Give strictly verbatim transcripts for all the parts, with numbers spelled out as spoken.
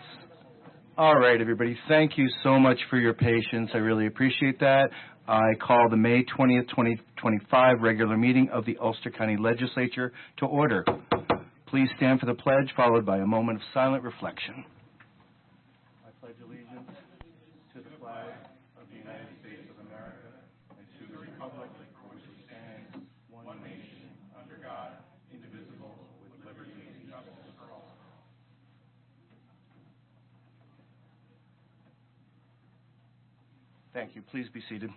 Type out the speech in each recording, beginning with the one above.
All right, everybody. Thank you so much for your patience. I really appreciate that. I call the May twentieth, twenty twenty-five regular meeting of the Ulster County Legislature to order. Please stand for the pledge, followed by a moment of silent reflection. I pledge allegiance to the flag of the United States of America and to the republic for which it stands, one nation, under God, indivisible, with liberty and justice for all. Thank you. Please be seated.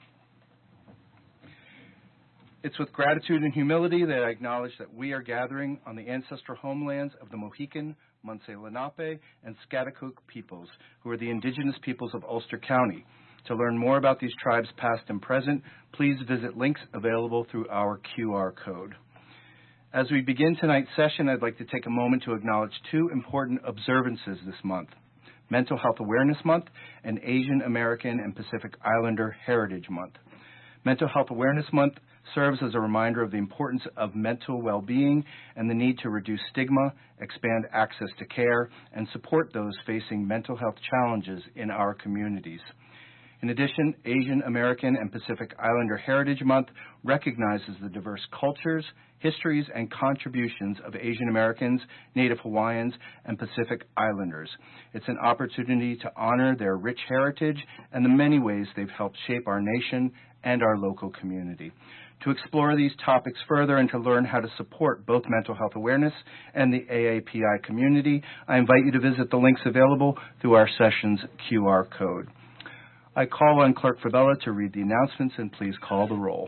It's with gratitude and humility that I acknowledge that we are gathering on the ancestral homelands of the Mohican, Munsee Lenape, and Schaghticoke peoples, who are the indigenous peoples of Ulster County. To learn more about these tribes past and present, please visit links available through our Q R code. As we begin tonight's session, I'd like to take a moment to acknowledge two important observances this month: Mental Health Awareness Month and Asian American and Pacific Islander Heritage Month. Mental Health Awareness Month serves as a reminder of the importance of mental well-being and the need to reduce stigma, expand access to care, and support those facing mental health challenges in our communities. In addition, Asian American and Pacific Islander Heritage Month recognizes the diverse cultures, histories, and contributions of Asian Americans, Native Hawaiians, and Pacific Islanders. It's an opportunity to honor their rich heritage and the many ways they've helped shape our nation and our local community. To explore these topics further and to learn how to support both mental health awareness and the A A P I community, I invite you to visit the links available through our session's Q R code. I call on Clerk Fabella to read the announcements, and please call the roll.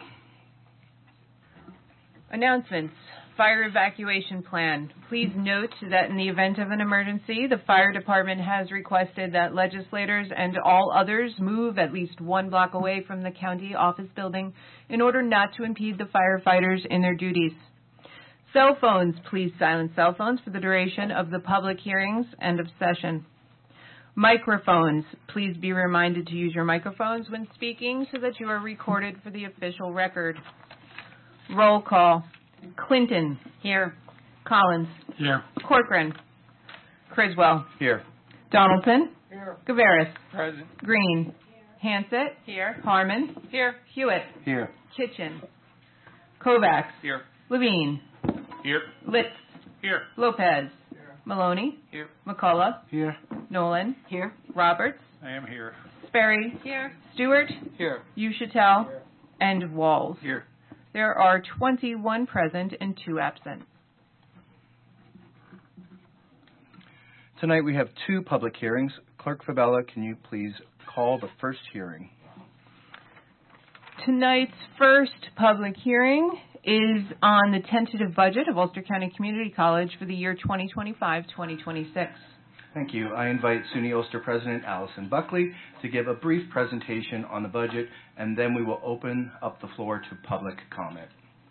Announcements. Fire evacuation plan. Please note that in the event of an emergency, the fire department has requested that legislators and all others move at least one block away from the county office building in order not to impede the firefighters in their duties. Cell phones. Please silence cell phones for the duration of the public hearings and of session. Microphones. Please be reminded to use your microphones when speaking so that you are recorded for the official record. Roll call. Clinton. Here. Collins. Here. Corcoran. Criswell. Here. Donaldson. Here. Gavaris. Present. Green. Hansett. Here. Harmon. Here. Hewitt. Here. Kitchen. Kovacs. Here. Levine. Here. Litz. Here. Lopez. Here. Maloney. Here. McCullough. Here. Nolan. Here. Roberts. I am here. Sperry. Here. Stewart. Here. Uchatel. And Walls. Here. There are twenty-one present and two absent. Tonight we have two public hearings. Clerk Fabella, can you please call the first hearing? Tonight's first public hearing is on the tentative budget of Ulster County Community College for the year twenty twenty-five to twenty twenty-six. Thank you. I invite SUNY Ulster President Allison Buckley to give a brief presentation on the budget, and then we will open up the floor to public comment.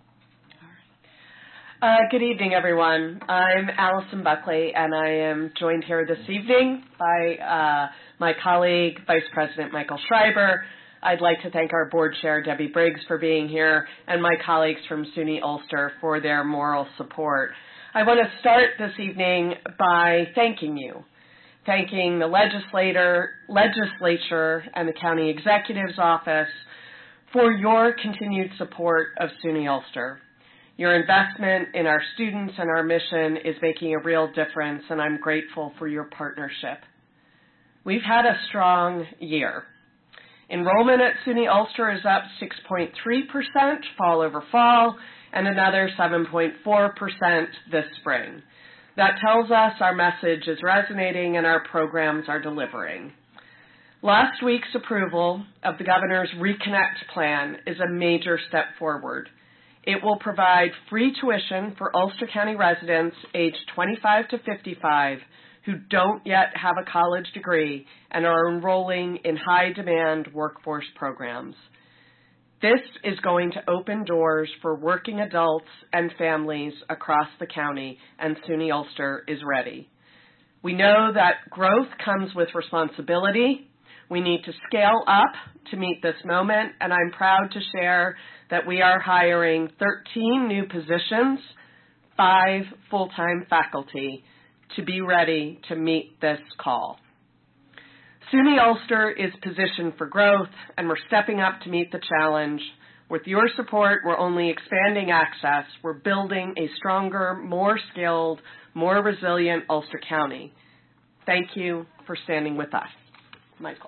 Uh, good evening, everyone. I'm Allison Buckley, and I am joined here this evening by uh, my colleague, Vice President Michael Schreiber. I'd like to thank our board chair, Debbie Briggs, for being here, and my colleagues from SUNY Ulster for their moral support. I want to start this evening by thanking you. Thanking the legislator, legislature and the county executive's office for your continued support of SUNY Ulster. Your investment in our students and our mission is making a real difference, and I'm grateful for your partnership. We've had a strong year. Enrollment at SUNY Ulster is up six point three percent fall over fall and another seven point four percent this spring. That tells us our message is resonating and our programs are delivering. Last week's approval of the governor's Reconnect plan is a major step forward. It will provide free tuition for Ulster County residents aged twenty-five to fifty-five who don't yet have a college degree and are enrolling in high-demand workforce programs. This is going to open doors for working adults and families across the county, and SUNY Ulster is ready. We know that growth comes with responsibility. We need to scale up to meet this moment, and I'm proud to share that we are hiring thirteen new positions, five full-time faculty, to be ready to meet this call. SUNY Ulster is positioned for growth, and we're stepping up to meet the challenge. With your support, we're only expanding access. We're building a stronger, more skilled, more resilient Ulster County. Thank you for standing with us. Michael.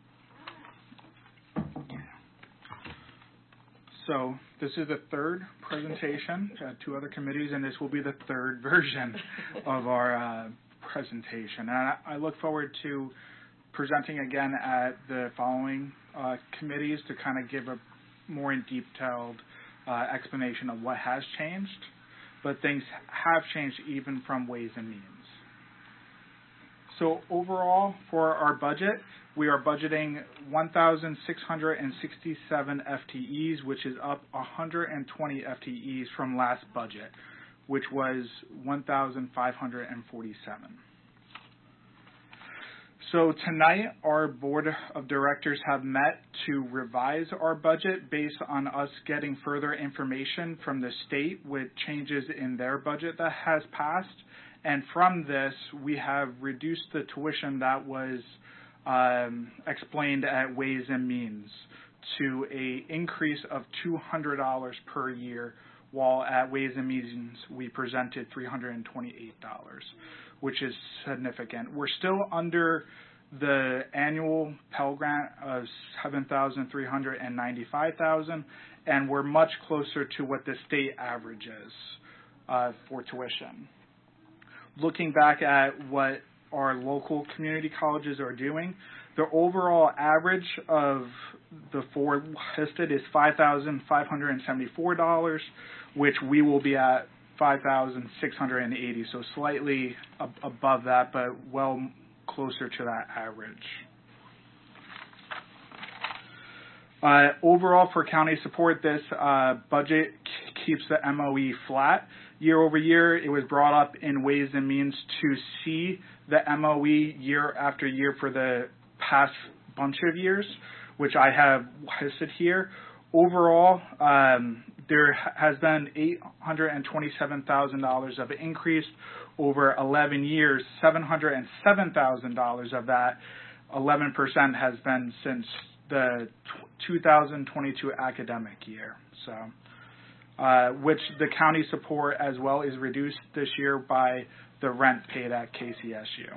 So this is the third presentation, uh, two other committees, and this will be the third version of our uh, presentation. And I, I look forward to presenting again at the following uh, committees to kind of give a more in detailed uh, explanation of what has changed, but things have changed even from Ways and Means. So overall, for our budget, we are budgeting one thousand six hundred sixty-seven F T Es, which is up one hundred twenty F T Es from last budget, which was one thousand five hundred forty-seven. So tonight, our board of directors have met to revise our budget based on us getting further information from the state with changes in their budget that has passed. And from this, we have reduced the tuition that was um, explained at Ways and Means to a increase of two hundred dollars per year, while at Ways and Means we presented three hundred twenty-eight dollars, which is significant. We're still under the annual Pell Grant of seven thousand three hundred ninety-five dollars, and we're much closer to what the state average is uh, for tuition. Looking back at what our local community colleges are doing, the overall average of the four listed is five thousand five hundred seventy-four dollars, which we will be at five thousand six hundred eighty dollars, so slightly ab- above that, but well closer to that average. Uh, overall, for county support, this uh, budget k- keeps the M O E flat. Year over year, it was brought up in Ways and Means to see the M O E year after year for the past bunch of years, which I have listed here. Overall, um, there has been eight hundred twenty-seven thousand dollars of increase over eleven years. seven hundred seven thousand dollars of that, eleven percent, has been since the two thousand twenty-two academic year. So, uh, which the county support as well is reduced this year by the rent paid at K C S U.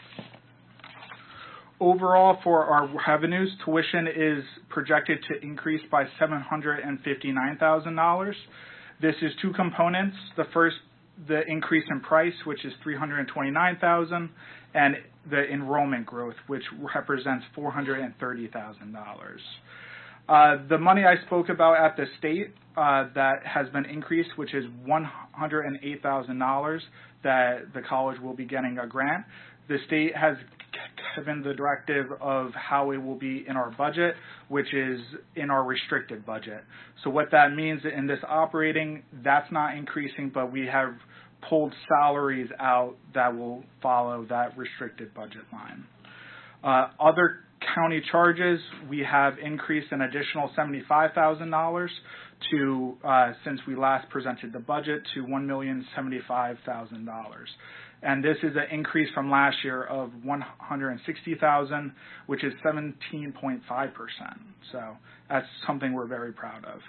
Overall, for our revenues, tuition is projected to increase by seven hundred fifty-nine thousand dollars. This is two components. The first, the increase in price, which is three hundred twenty-nine thousand dollars, and the enrollment growth, which represents four hundred thirty thousand dollars. Uh, the money I spoke about at the state uh, that has been increased, which is one hundred eight thousand dollars that the college will be getting a grant. The state has given the directive of how it will be in our budget, which is in our restricted budget. So what that means in this operating, that's not increasing, but we have pulled salaries out that will follow that restricted budget line. Uh, other county charges, we have increased an additional seventy-five thousand dollars to, uh, since we last presented the budget, to one million seventy-five thousand dollars. And this is an increase from last year of one hundred sixty thousand dollars, which is seventeen point five percent. So that's something we're very proud of.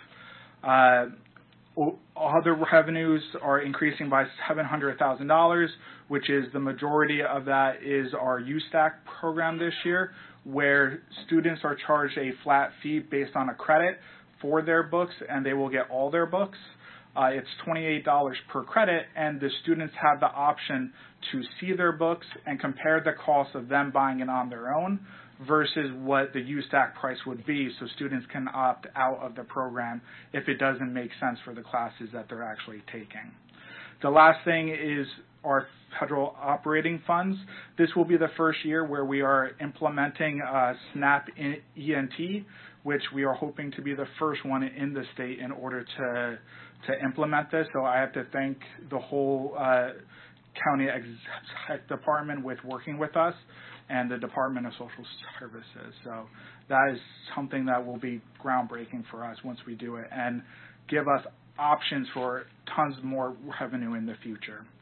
Uh, other revenues are increasing by seven hundred thousand dollars, which is the majority of that is our U STAC program this year, where students are charged a flat fee based on a credit for their books, and they will get all their books. Uh, it's twenty-eight dollars per credit, and the students have the option to see their books and compare the cost of them buying it on their own versus what the U STAC price would be, so students can opt out of the program if it doesn't make sense for the classes that they're actually taking. The last thing is our federal operating funds. This will be the first year where we are implementing uh, SNAP E N T, which we are hoping to be the first one in the state in order to to implement this. So I have to thank the whole uh, county exec department with working with us and the Department of Social Services. So that is something that will be groundbreaking for us once we do it and give us options for tons more revenue in the future.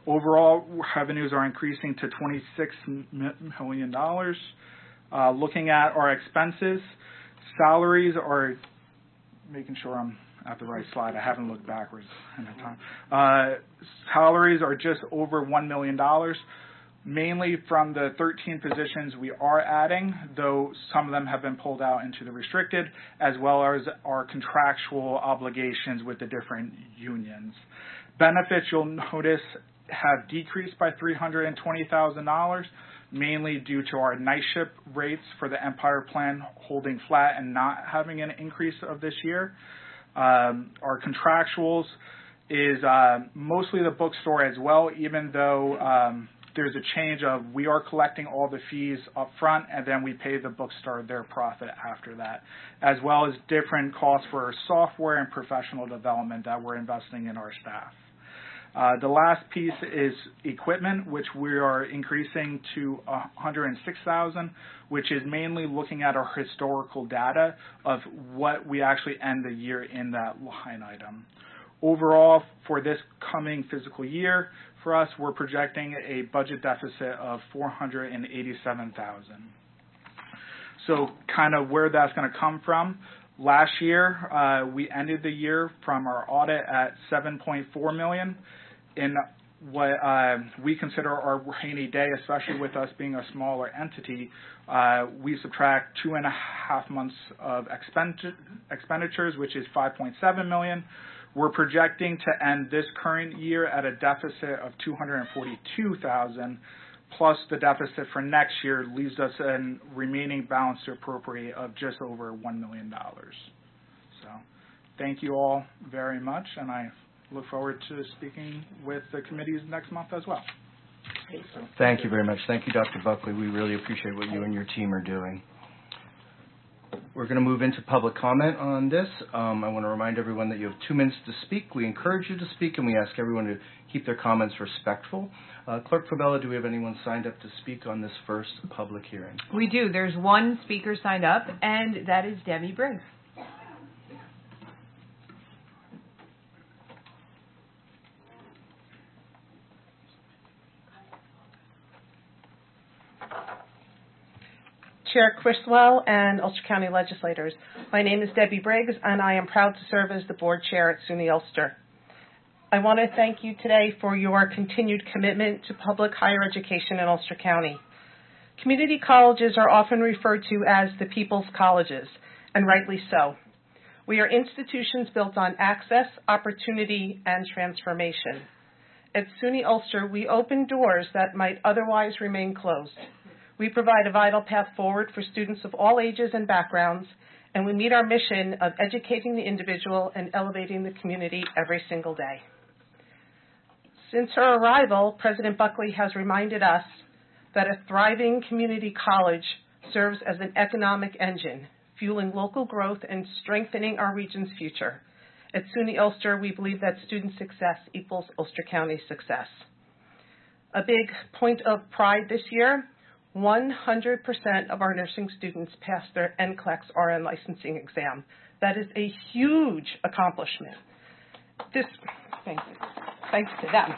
Overall revenues are increasing to twenty-six million dollars. Uh, looking at our expenses, salaries are, making sure I'm at the right slide. I haven't looked backwards in the time. Uh, salaries are just over one million dollars, mainly from the thirteen positions we are adding, though some of them have been pulled out into the restricted, as well as our contractual obligations with the different unions. Benefits, you'll notice, have decreased by three hundred twenty thousand dollars, mainly due to our night shift rates for the Empire Plan holding flat and not having an increase of this year. Um, our contractuals is uh, mostly the bookstore as well, even though um, there's a change of we are collecting all the fees up front and then we pay the bookstore their profit after that, as well as different costs for software and professional development that we're investing in our staff. Uh, the last piece is equipment, which we are increasing to one hundred six thousand dollars, which is mainly looking at our historical data of what we actually end the year in that line item. Overall, for this coming fiscal year, for us, we're projecting a budget deficit of four hundred eighty-seven thousand dollars. So kind of where that's going to come from. Last year, uh, we ended the year from our audit at seven point four million dollars. In what uh, we consider our rainy day, especially with us being a smaller entity, uh, we subtract two and a half months of expendi- expenditures, which is five point seven million dollars. We're projecting to end this current year at a deficit of two hundred forty-two thousand dollars, plus the deficit for next year leaves us a remaining balance to appropriate of just over one million dollars. So thank you all very much, and I look forward to speaking with the committees next month as well. So. Thank you very much. Thank you, Doctor Buckley. We really appreciate what you and your team are doing. We're going to move into public comment on this. Um, I want to remind everyone that you have two minutes to speak. We encourage you to speak, and we ask everyone to keep their comments respectful. Uh, Clerk Favela, do we have anyone signed up to speak on this first public hearing? We do. There's one speaker signed up, and that is Debbie Briggs. Chair Criswell and Ulster County legislators. My name is Debbie Briggs, and I am proud to serve as the board chair at SUNY Ulster. I want to thank you today for your continued commitment to public higher education in Ulster County. Community colleges are often referred to as the people's colleges, and rightly so. We are institutions built on access, opportunity, and transformation. At SUNY Ulster, we open doors that might otherwise remain closed. We provide a vital path forward for students of all ages and backgrounds, and we meet our mission of educating the individual and elevating the community every single day. Since her arrival, President Buckley has reminded us that a thriving community college serves as an economic engine, fueling local growth and strengthening our region's future. At SUNY Ulster, we believe that student success equals Ulster County success. A big point of pride this year, one hundred percent of our nursing students passed their N C L E X R N licensing exam. That is a huge accomplishment. This, thank you, thanks to them.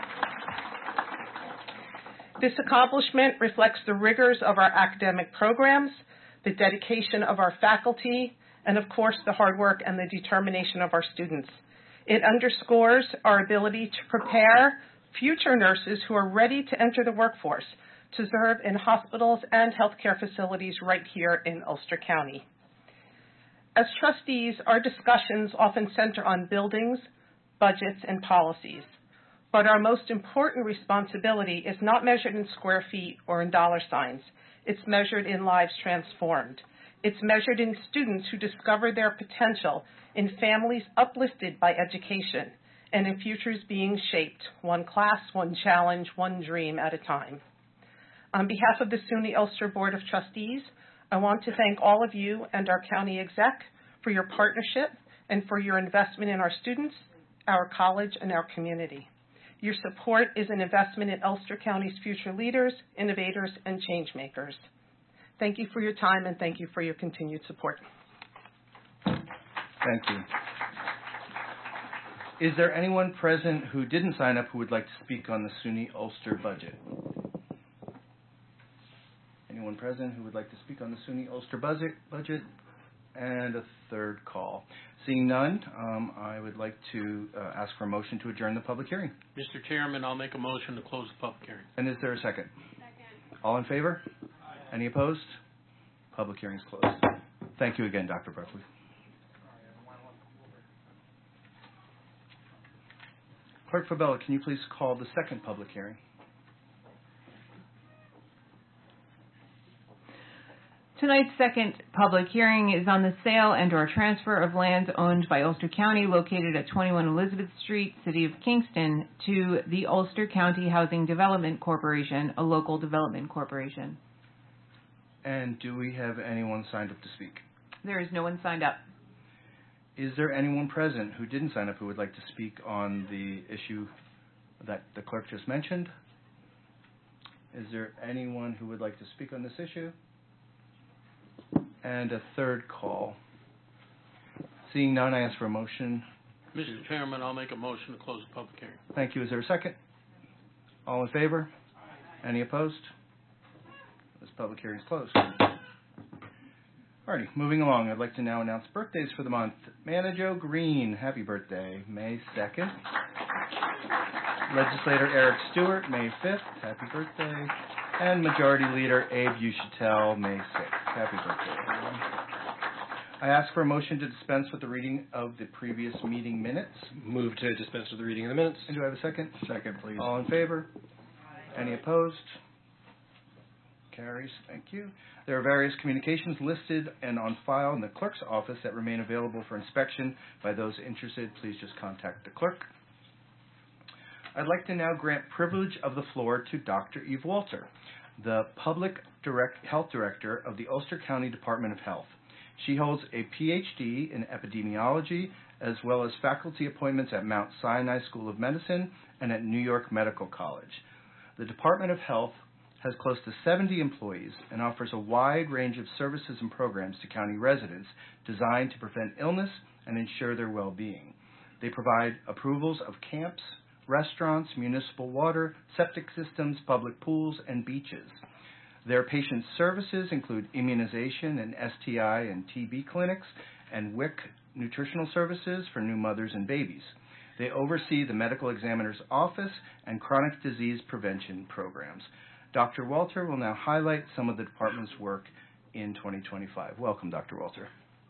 This accomplishment reflects the rigors of our academic programs, the dedication of our faculty, and of course the hard work and the determination of our students. It underscores our ability to prepare future nurses who are ready to enter the workforce, to serve in hospitals and healthcare facilities right here in Ulster County. As trustees, our discussions often center on buildings, budgets, and policies. But our most important responsibility is not measured in square feet or in dollar signs. It's measured in lives transformed. It's measured in students who discover their potential, in families uplifted by education, and in futures being shaped, one class, one challenge, one dream at a time. On behalf of the SUNY Ulster Board of Trustees, I want to thank all of you and our county exec for your partnership and for your investment in our students, our college, and our community. Your support is an investment in Ulster County's future leaders, innovators, and change makers. Thank you for your time, and thank you for your continued support. Thank you. Is there anyone present who didn't sign up who would like to speak on the SUNY Ulster budget? Anyone present who would like to speak on the SUNY Ulster budget? budget? And a third call. Seeing none, um, I would like to uh, ask for a motion to adjourn the public hearing. Mister Chairman, I'll make a motion to close the public hearing. And is there a second? Second. All in favor? Aye. Any opposed? Public hearing is closed. Thank you again, Doctor Buckley. Clerk Fabella, can you please call the second public hearing? Tonight's second public hearing is on the sale and or transfer of lands owned by Ulster County located at twenty-one Elizabeth Street, City of Kingston, to the Ulster County Housing Development Corporation, a local development corporation. And do we have anyone signed up to speak? There is no one signed up. Is there anyone present who didn't sign up who would like to speak on the issue that the clerk just mentioned? Is there anyone who would like to speak on this issue? And a third call. Seeing none, I ask for a motion. Mister Chairman, I'll make a motion to close the public hearing. Thank you. Is there a second? All in favor? Any opposed? This public hearing is closed. Alrighty, moving along. I'd like to now announce birthdays for the month. Manajo Green, happy birthday, May second. Legislator Eric Stewart, May fifth, happy birthday. And Majority Leader Abe Uchitel, May sixth. Happy birthday, everyone. I ask for a motion to dispense with the reading of the previous meeting minutes. Move to dispense with the reading of the minutes. And do I have a second? Second, please. All in favor? Any opposed? Carries. Thank you. There are various communications listed and on file in the clerk's office that remain available for inspection by those interested. Please just contact the clerk. I'd like to now grant privilege of the floor to Doctor Eve Walter, the Public Direct Health Director of the Ulster County Department of Health. She holds a P H D in epidemiology as well as faculty appointments at Mount Sinai School of Medicine and at New York Medical College. The Department of Health has close to seventy employees and offers a wide range of services and programs to county residents designed to prevent illness and ensure their well-being. They provide approvals of camps, restaurants, municipal water, septic systems, public pools, and beaches. Their patient services include immunization and S T I and T B clinics and W I C nutritional services for new mothers and babies. They oversee the medical examiner's office and chronic disease prevention programs. Doctor Walter will now highlight some of the department's work in twenty twenty-five. Welcome, Doctor Walter.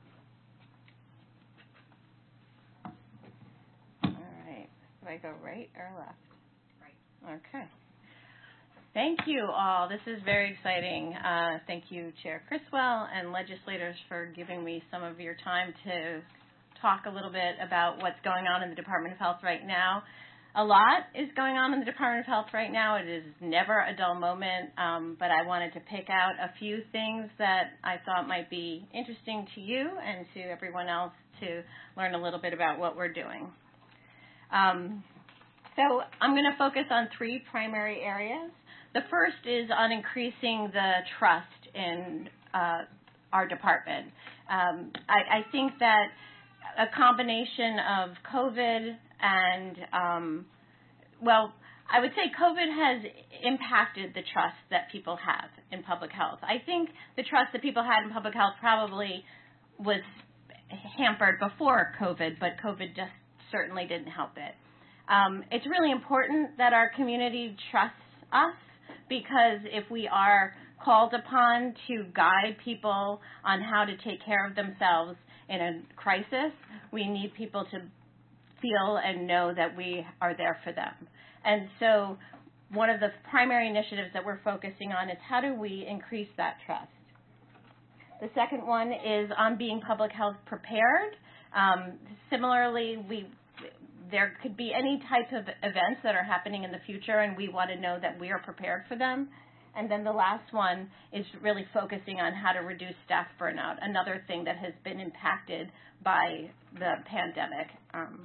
All right. Do I go right or left? Right. Okay. Thank you all. This is very exciting. Uh, thank you, Chair Criswell and legislators, for giving me some of your time to talk a little bit about what's going on in the Department of Health right now. A lot is going on in the Department of Health right now. It is never a dull moment, um, but I wanted to pick out a few things that I thought might be interesting to you and to everyone else to learn a little bit about what we're doing. Um, so I'm going to focus on three primary areas. The first is on increasing the trust in uh, our department. Um, I, I think that a combination of COVID and, um, well, I would say COVID has impacted the trust that people have in public health. I think the trust that people had in public health probably was hampered before COVID, but COVID just certainly didn't help it. Um, it's really important that our community trusts us, because if we are called upon to guide people on how to take care of themselves in a crisis, we need people to feel and know that we are there for them. And so one of the primary initiatives that we're focusing on is how do we increase that trust. The second one is on being public health prepared. Um, similarly, we there could be any type of events that are happening in the future, and we want to know that we are prepared for them. And then the last one is really focusing on how to reduce staff burnout, another thing that has been impacted by the pandemic. Um,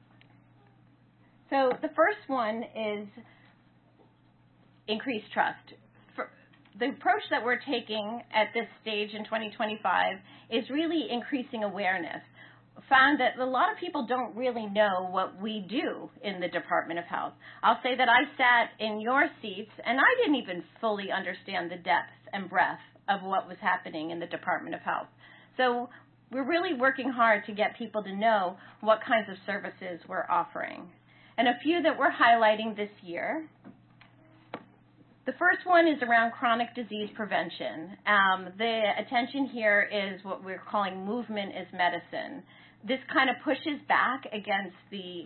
so the first one is increased trust. For the approach that we're taking at this stage in twenty twenty-five is really increasing awareness. found that a lot of people don't really know what we do in the Department of Health. I'll say that I sat in your seats, and I didn't even fully understand the depth and breadth of what was happening in the Department of Health. So we're really working hard to get people to know what kinds of services we're offering. And a few that we're highlighting this year. The first one is around chronic disease prevention. Um, the attention here is what we're calling movement is medicine. This kind of pushes back against the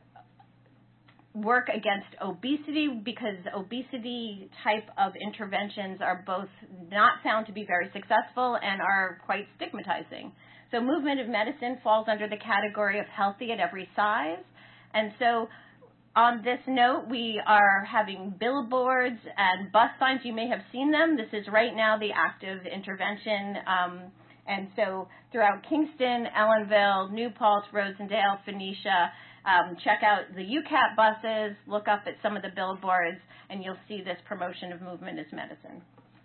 work against obesity, because obesity type of interventions are both not found to be very successful and are quite stigmatizing. So movement of medicine falls under the category of healthy at every size. And so on this note, we are having billboards and bus signs. You may have seen them. This is right now the active intervention. Um, and so throughout Kingston, Ellenville, New Paltz, Rosendale, Phoenicia, um, check out the U C A T buses, look up at some of the billboards, and you'll see this promotion of movement is medicine.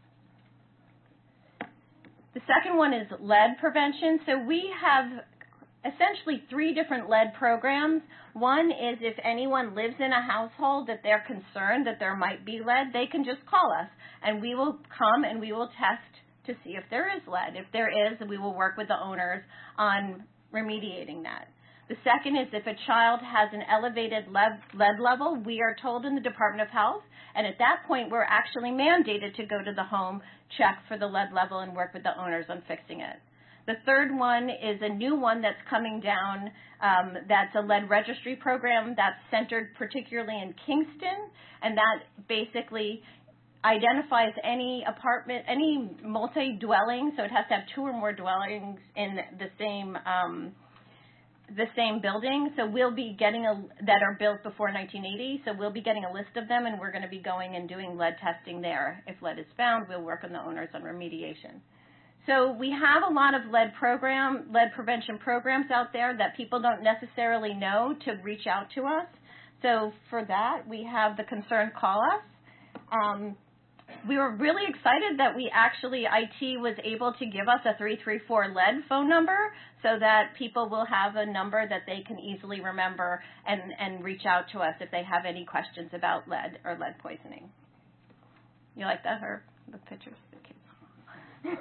The second one is lead prevention. So we have essentially three different lead programs. One is if anyone lives in a household that they're concerned that there might be lead, they can just call us, and we will come and we will test to see if there is lead. If there is, we will work with the owners on remediating that. The second is if a child has an elevated lead, lead level, we are told in the Department of Health, and at that point we're actually mandated to go to the home, check for the lead level, and work with the owners on fixing it. The third one is a new one that's coming down. Um, that's a lead registry program that's centered particularly in Kingston, and that basically identifies any apartment, any multi-dwelling, so it has to have two or more dwellings in the same um, the same building. So we'll be getting a that are built before nineteen eighty. So we'll be getting a list of them, and we're going to be going and doing lead testing there. If lead is found, we'll work on the owners on remediation. So we have a lot of lead program, lead prevention programs out there that people don't necessarily know to reach out to us. So for that, we have the Concerned Call Us. Um, we were really excited that we actually, I T was able to give us a three three four lead phone number so that people will have a number that they can easily remember and, and reach out to us if they have any questions about lead or lead poisoning. You like that, Herb? The pictures? Okay.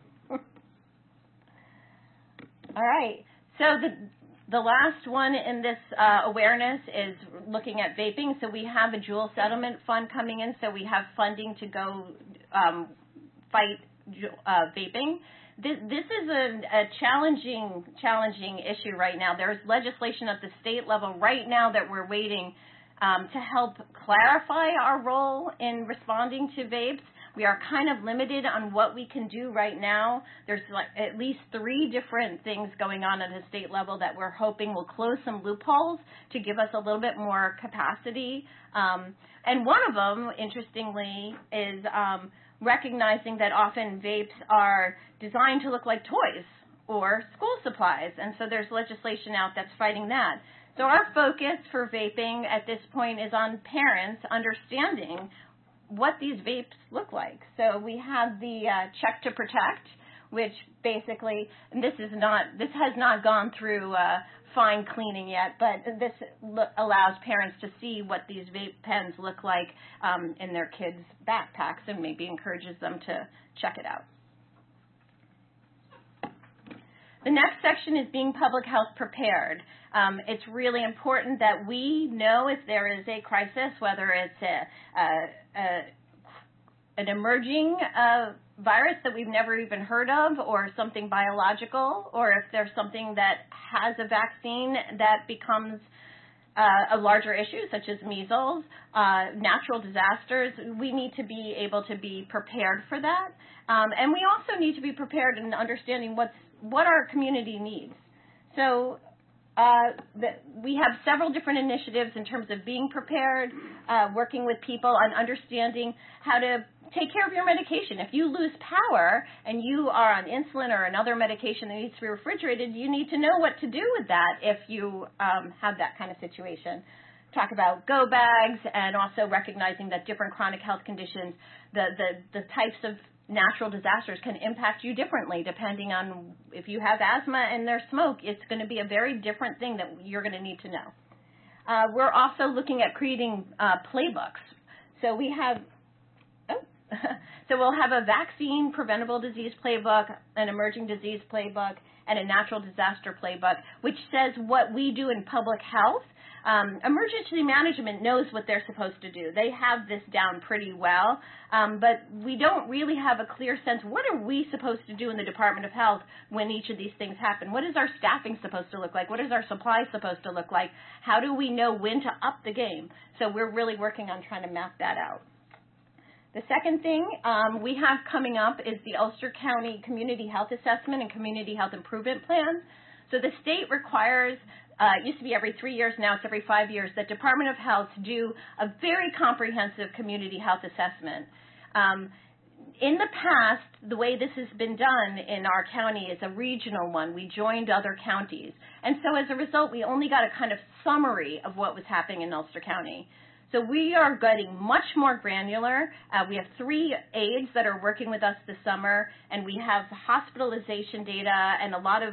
All right. So the the last one in this uh, awareness is looking at vaping. So we have a Juul settlement fund coming in. So we have funding to go um, fight uh, vaping. This, this is a, a challenging challenging issue right now. There's legislation at the state level right now that we're waiting um, to help clarify our role in responding to vapes. We are kind of limited on what we can do right now. There's like at least three different things going on at a state level that we're hoping will close some loopholes to give us a little bit more capacity. Um, and one of them, interestingly, is um, recognizing that often vapes are designed to look like toys or school supplies. And so there's legislation out that's fighting that. So our focus for vaping at this point is on parents understanding what these vapes look like. So we have the uh, Check to Protect, which basically, and this is not, this has not gone through uh, fine cleaning yet, but this lo- allows parents to see what these vape pens look like um, in their kids' backpacks and maybe encourages them to check it out. The next section is being public health prepared. Um, it's really important that we know if there is a crisis, whether it's a, a, a, an emerging uh, virus that we've never even heard of, or something biological, or if there's something that has a vaccine that becomes uh, a larger issue, such as measles, uh, natural disasters. We need to be able to be prepared for that. Um, and we also need to be prepared in understanding what's, what our community needs. So Uh, the, we have several different initiatives in terms of being prepared, uh, working with people on understanding how to take care of your medication. If you lose power and you are on insulin or another medication that needs to be refrigerated, you need to know what to do with that if you um, have that kind of situation. Talk about go bags, and also recognizing that different chronic health conditions, the, the, the types of natural disasters can impact you differently depending on if you have asthma and there's smoke. It's going to be a very different thing that you're going to need to know. Uh, we're also looking at creating uh, playbooks. So we have, oh, so we'll have a vaccine preventable disease playbook, an emerging disease playbook, and a natural disaster playbook, which says what we do in public health. Um, emergency management knows what they're supposed to do. They have this down pretty well, um, but we don't really have a clear sense. What are we supposed to do in the Department of Health when each of these things happen? What is our staffing supposed to look like? What is our supply supposed to look like? How do we know when to up the game? So we're really working on trying to map that out. The second thing um, we have coming up is the Ulster County Community Health Assessment and Community Health Improvement Plan. So the state requires, uh, it used to be every three years, now it's every five years, that Department of Health do a very comprehensive community health assessment. Um, in the past, the way this has been done in our county is a regional one. We joined other counties. And so as a result, we only got a kind of summary of what was happening in Ulster County. So we are getting much more granular. Uh, we have three aides that are working with us this summer, and we have hospitalization data and a lot of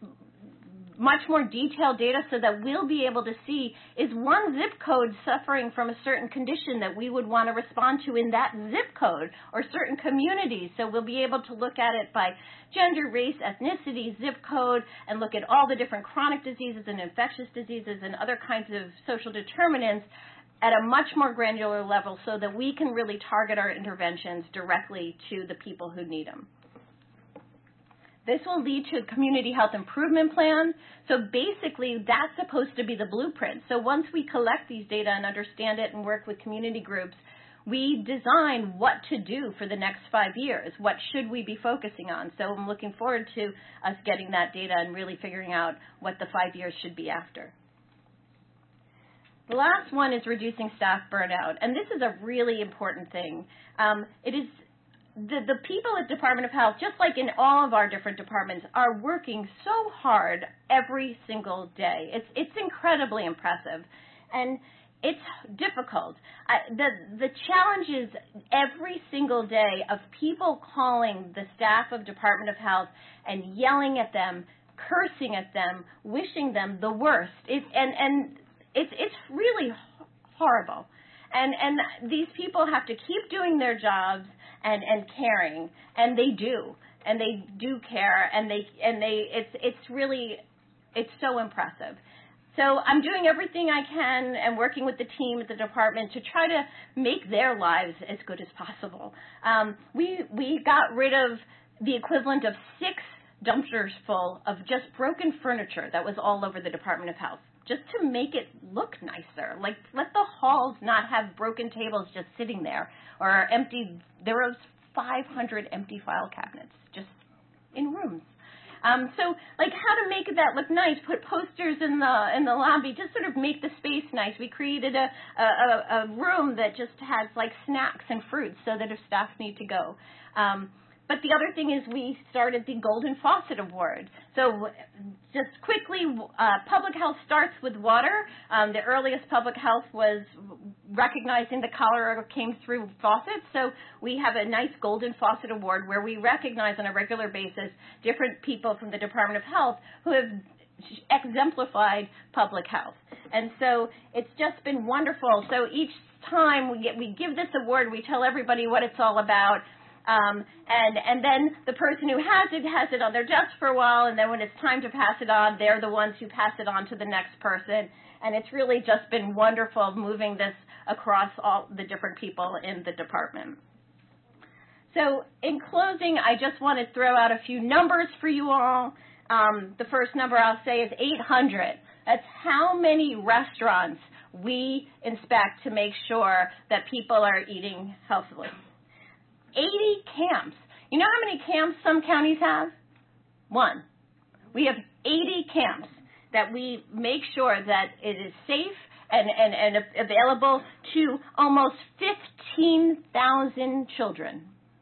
much more detailed data so that we'll be able to see, is one zip code suffering from a certain condition that we would want to respond to in that zip code, or certain communities. So we'll be able to look at it by gender, race, ethnicity, zip code, and look at all the different chronic diseases and infectious diseases and other kinds of social determinants at a much more granular level so that we can really target our interventions directly to the people who need them. This will lead to a community health improvement plan. So basically, that's supposed to be the blueprint. So once we collect these data and understand it and work with community groups, we design what to do for the next five years. What should we be focusing on? So I'm looking forward to us getting that data and really figuring out what the five years should be after. The last one is reducing staff burnout, and this is a really important thing. Um, it is the, the people at Department of Health, just like in all of our different departments, are working so hard every single day. It's it's incredibly impressive, and it's difficult. I, the the challenge is every single day of people calling the staff of Department of Health and yelling at them, cursing at them, wishing them the worst. It, and and It's it's really horrible, and and these people have to keep doing their jobs and, and caring, and they do, and they do care, and they and they it's it's really it's so impressive. So I'm doing everything I can and working with the team at the department to try to make their lives as good as possible. Um, we we got rid of the equivalent of six dumpsters full of just broken furniture that was all over the Department of Health, just to make it look nicer. Like, let the halls not have broken tables just sitting there, or empty. There was five hundred empty file cabinets just in rooms. Um, so, like, how to make that look nice? Put posters in the in the lobby. Just sort of make the space nice. We created a a, a room that just has like snacks and fruits, so that if staff need to go. Um, But the other thing is we started the Golden Faucet Award. So just quickly, uh, public health starts with water. Um, the earliest public health was recognizing the cholera came through faucets. So we have a nice Golden Faucet Award where we recognize on a regular basis different people from the Department of Health who have exemplified public health. And so it's just been wonderful. So each time we get we give this award, we tell everybody what it's all about. Um, and, and then the person who has it has it on their desk for a while, and then when it's time to pass it on, they're the ones who pass it on to the next person. And it's really just been wonderful moving this across all the different people in the department. So in closing, I just want to throw out a few numbers for you all. Um, the first number I'll say is eight hundred. That's how many restaurants we inspect to make sure that people are eating healthily. eighty camps. You know how many camps some counties have? One. We have eighty camps that we make sure that it is safe and, and, and available to almost fifteen thousand children.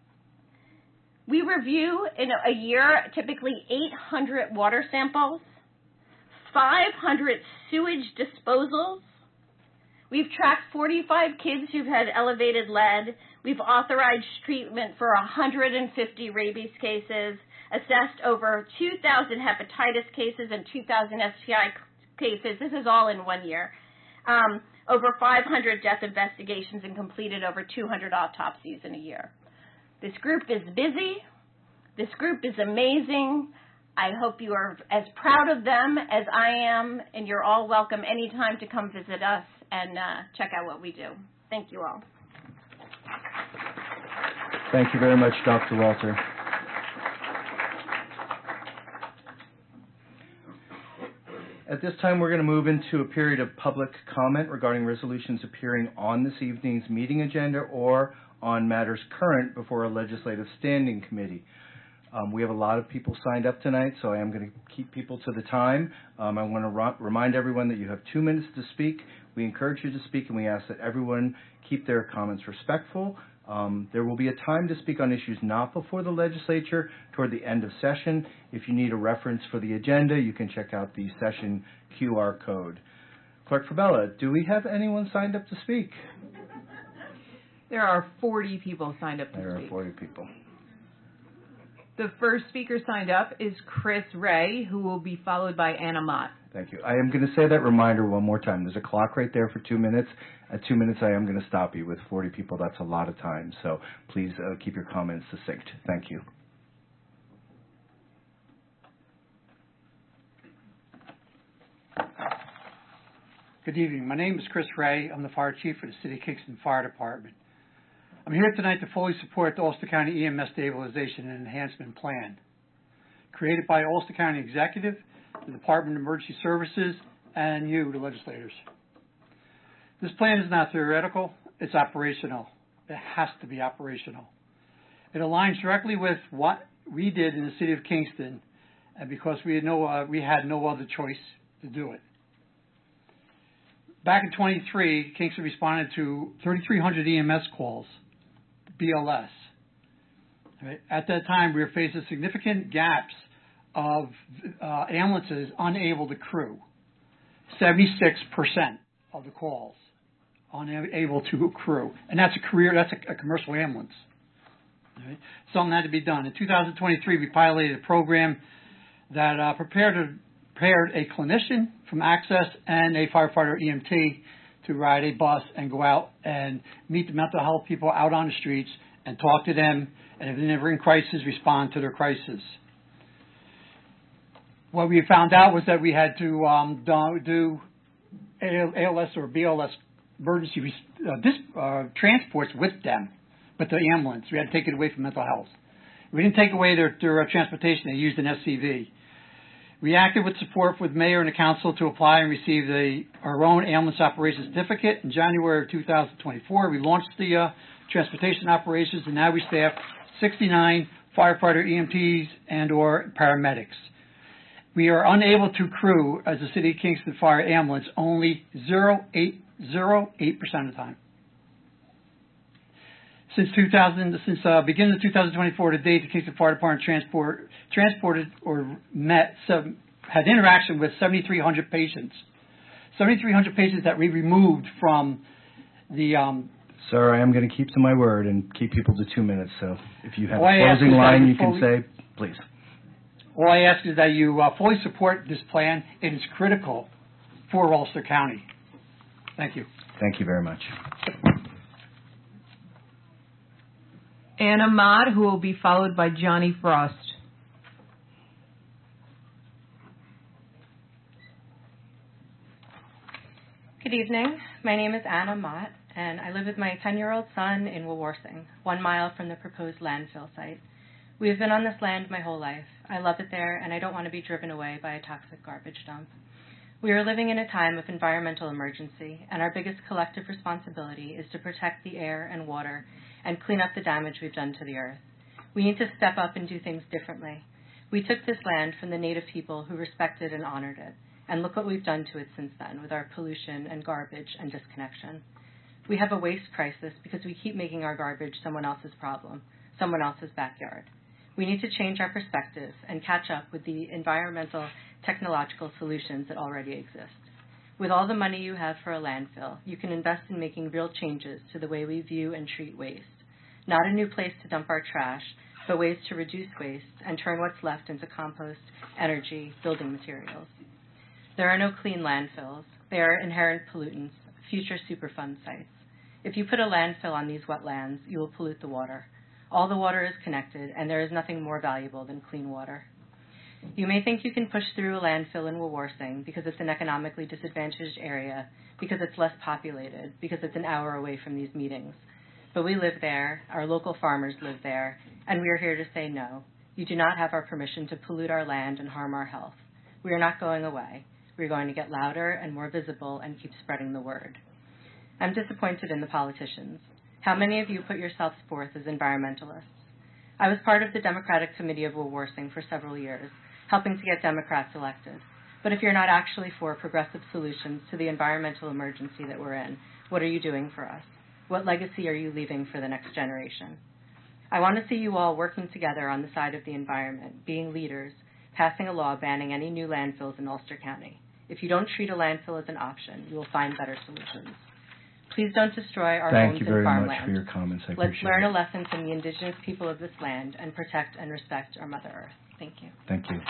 We review in a year typically eight hundred water samples, five hundred sewage disposals. We've tracked forty-five kids who've had elevated lead. We've authorized treatment for one hundred fifty rabies cases, assessed over two thousand hepatitis cases and two thousand S T I cases. This is all in one year. Um, over five hundred death investigations and completed over two hundred autopsies in a year. This group is busy. This group is amazing. I hope you are as proud of them as I am, and you're all welcome anytime to come visit us and uh, check out what we do. Thank you all. Thank you very much, Doctor Walter. At this time, we're going to move into a period of public comment regarding resolutions appearing on this evening's meeting agenda or on matters current before a legislative standing committee. Um, we have a lot of people signed up tonight, so I am going to keep people to the time. Um, I want to ro- remind everyone that you have two minutes to speak. We encourage you to speak, and we ask that everyone keep their comments respectful. Um, there will be a time to speak on issues not before the legislature toward the end of session. If you need a reference for the agenda, you can check out the session Q R code. Clerk Fabella, do we have anyone signed up to speak? There are forty people signed up to There speak. are forty people. The first speaker signed up is Chris Ray, who will be followed by Anna Mott. Thank you. I am going to say that reminder one more time. There's a clock right there for two minutes. At two minutes, I am going to stop you. With forty people, that's a lot of time. So please uh, keep your comments succinct. Thank you. Good evening. My name is Chris Ray. I'm the fire chief for the City of Kingston Fire Department. I'm here tonight to fully support the Ulster County E M S Stabilization and Enhancement Plan, created by Ulster County Executive, the Department of Emergency Services, and you, the legislators. This plan is not theoretical, it's operational. It has to be operational. It aligns directly with what we did in the City of Kingston, and because we had no, uh, we had no other choice to do it. Back in twenty-three, Kingston responded to thirty-three hundred E M S calls, B L S. Right? At that time, we were faced with significant gaps of uh, ambulances unable to crew. seventy-six percent of the calls unable to crew, and that's a career, that's a, a commercial ambulance. Right? Something had to be done. In two thousand twenty-three, we piloted a program that uh, prepared a prepared a clinician from Access and a firefighter E M T to ride a bus and go out and meet the mental health people out on the streets and talk to them, and if they're in crisis, respond to their crisis. What we found out was that we had to um, do A L S or B L S emergency uh, dis, uh, transports with them, but the ambulance, we had to take it away from mental health. We didn't take away their, their uh, transportation. They used an S C V. We acted with support with the mayor and the council to apply and receive the, our own ambulance operations certificate. In January of two thousand twenty-four, we launched the uh, transportation operations, and now we staff sixty-nine firefighter E M Ts and or paramedics. We are unable to crew as a City of Kingston Fire ambulance only zero point eight zero eight percent of the time. Since two thousand, since uh, beginning of two thousand twenty-four to date, the Kingston Fire Department transport, transported or met some, had interaction with seventy-three hundred patients. seventy-three hundred patients that we removed from the. Um, Sir, I am going to keep to my word and keep people to two minutes. So if you have All a closing line, you can fully, say, please. All I ask is that you uh, fully support this plan. It is critical for Ulster County. Thank you. Thank you very much. Anna Mott, who will be followed by Johnny Frost. Good evening. My name is Anna Mott, and I live with my ten-year-old son in Woolworthing, one mile from the proposed landfill site. We have been on this land my whole life. I love it there, and I don't want to be driven away by a toxic garbage dump. We are living in a time of environmental emergency, and our biggest collective responsibility is to protect the air and water and clean up the damage we've done to the earth. We need to step up and do things differently. We took this land from the native people who respected and honored it, and look what we've done to it since then with our pollution and garbage and disconnection. We have a waste crisis because we keep making our garbage someone else's problem, someone else's backyard. We need to change our perspective and catch up with the environmental, technological solutions that already exist. With all the money you have for a landfill, you can invest in making real changes to the way we view and treat waste. not a new place to dump our trash, but ways to reduce waste and turn what's left into compost, energy, building materials. There are no clean landfills. They are inherent pollutants, future Superfund sites. If you put a landfill on these wetlands, you will pollute the water. All the water is connected, and there is nothing more valuable than clean water. You may think you can push through a landfill in Wawarsing because it's an economically disadvantaged area, because it's less populated, because it's an hour away from these meetings. But we live there, our local farmers live there, and we are here to say no. You do not have our permission to pollute our land and harm our health. We are not going away. We are going to get louder and more visible and keep spreading the word. I'm disappointed in the politicians. How many of you put yourselves forth as environmentalists? I was part of the Democratic Committee of Wawarsing for several years, helping to get Democrats elected. But if you're not actually for progressive solutions to the environmental emergency that we're in, what are you doing for us? What legacy are you leaving for the next generation? I want to see you all working together on the side of the environment, being leaders, passing a law banning any new landfills in Ulster County. If you don't treat a landfill as an option, you will find better solutions. Please don't destroy our Thank homes you very and farmland. much for your comments. I Let's appreciate learn it. a lesson from the indigenous people of this land and protect and respect our Mother Earth. Thank you. Thank you.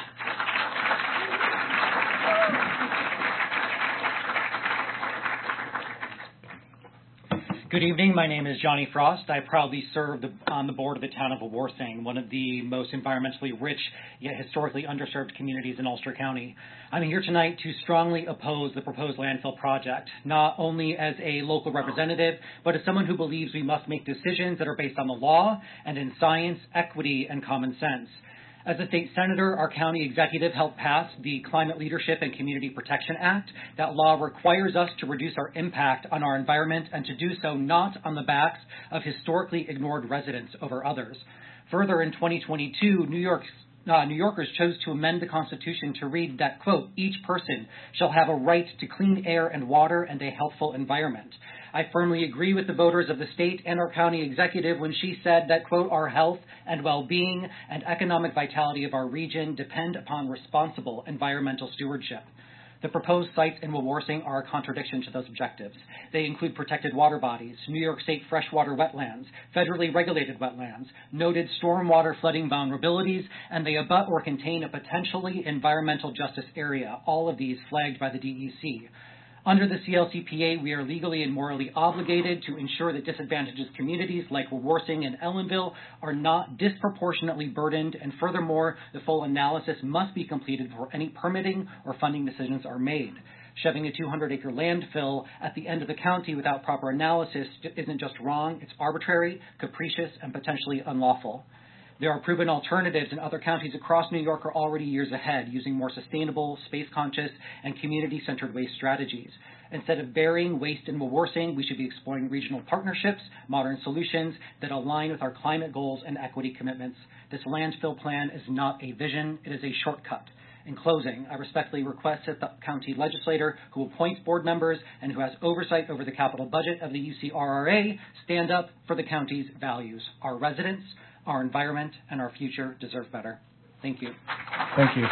Good evening. My name is Johnny Frost. I proudly serve the, on the board of the town of Wawarsing, one of the most environmentally rich yet historically underserved communities in Ulster County. I'm here tonight to strongly oppose the proposed landfill project, not only as a local representative, but as someone who believes we must make decisions that are based on the law and in science, equity, and common sense. As a state senator, our county executive helped pass the Climate Leadership and Community Protection Act. That law requires us to reduce our impact on our environment and to do so not on the backs of historically ignored residents over others. Further, in twenty twenty-two, New York's Uh, New Yorkers chose to amend the Constitution to read that, quote, each person shall have a right to clean air and water and a healthful environment. I firmly agree with the voters of the state and our county executive when she said that, quote, our health and well-being and economic vitality of our region depend upon responsible environmental stewardship. The proposed sites in Wawarsing are a contradiction to those objectives. They include protected water bodies, New York State freshwater wetlands, federally regulated wetlands, noted stormwater flooding vulnerabilities, and they abut or contain a potentially environmental justice area, all of these flagged by the D E C. Under the C L C P A, we are legally and morally obligated to ensure that disadvantaged communities like Wawarsing and Ellenville are not disproportionately burdened, and furthermore, the full analysis must be completed before any permitting or funding decisions are made. Shoving a two hundred acre landfill at the end of the county without proper analysis isn't just wrong, it's arbitrary, capricious, and potentially unlawful. There are proven alternatives, and other counties across New York are already years ahead, using more sustainable, space-conscious, and community-centered waste strategies. Instead of burying waste in Wawarsing, we should be exploring regional partnerships, modern solutions that align with our climate goals and equity commitments. This landfill plan is not a vision, it is a shortcut. In closing, I respectfully request that the county legislator who appoints board members and who has oversight over the capital budget of the U C R R A stand up for the county's values. Our residents, our environment, and our future deserve better. Thank you. Thank you.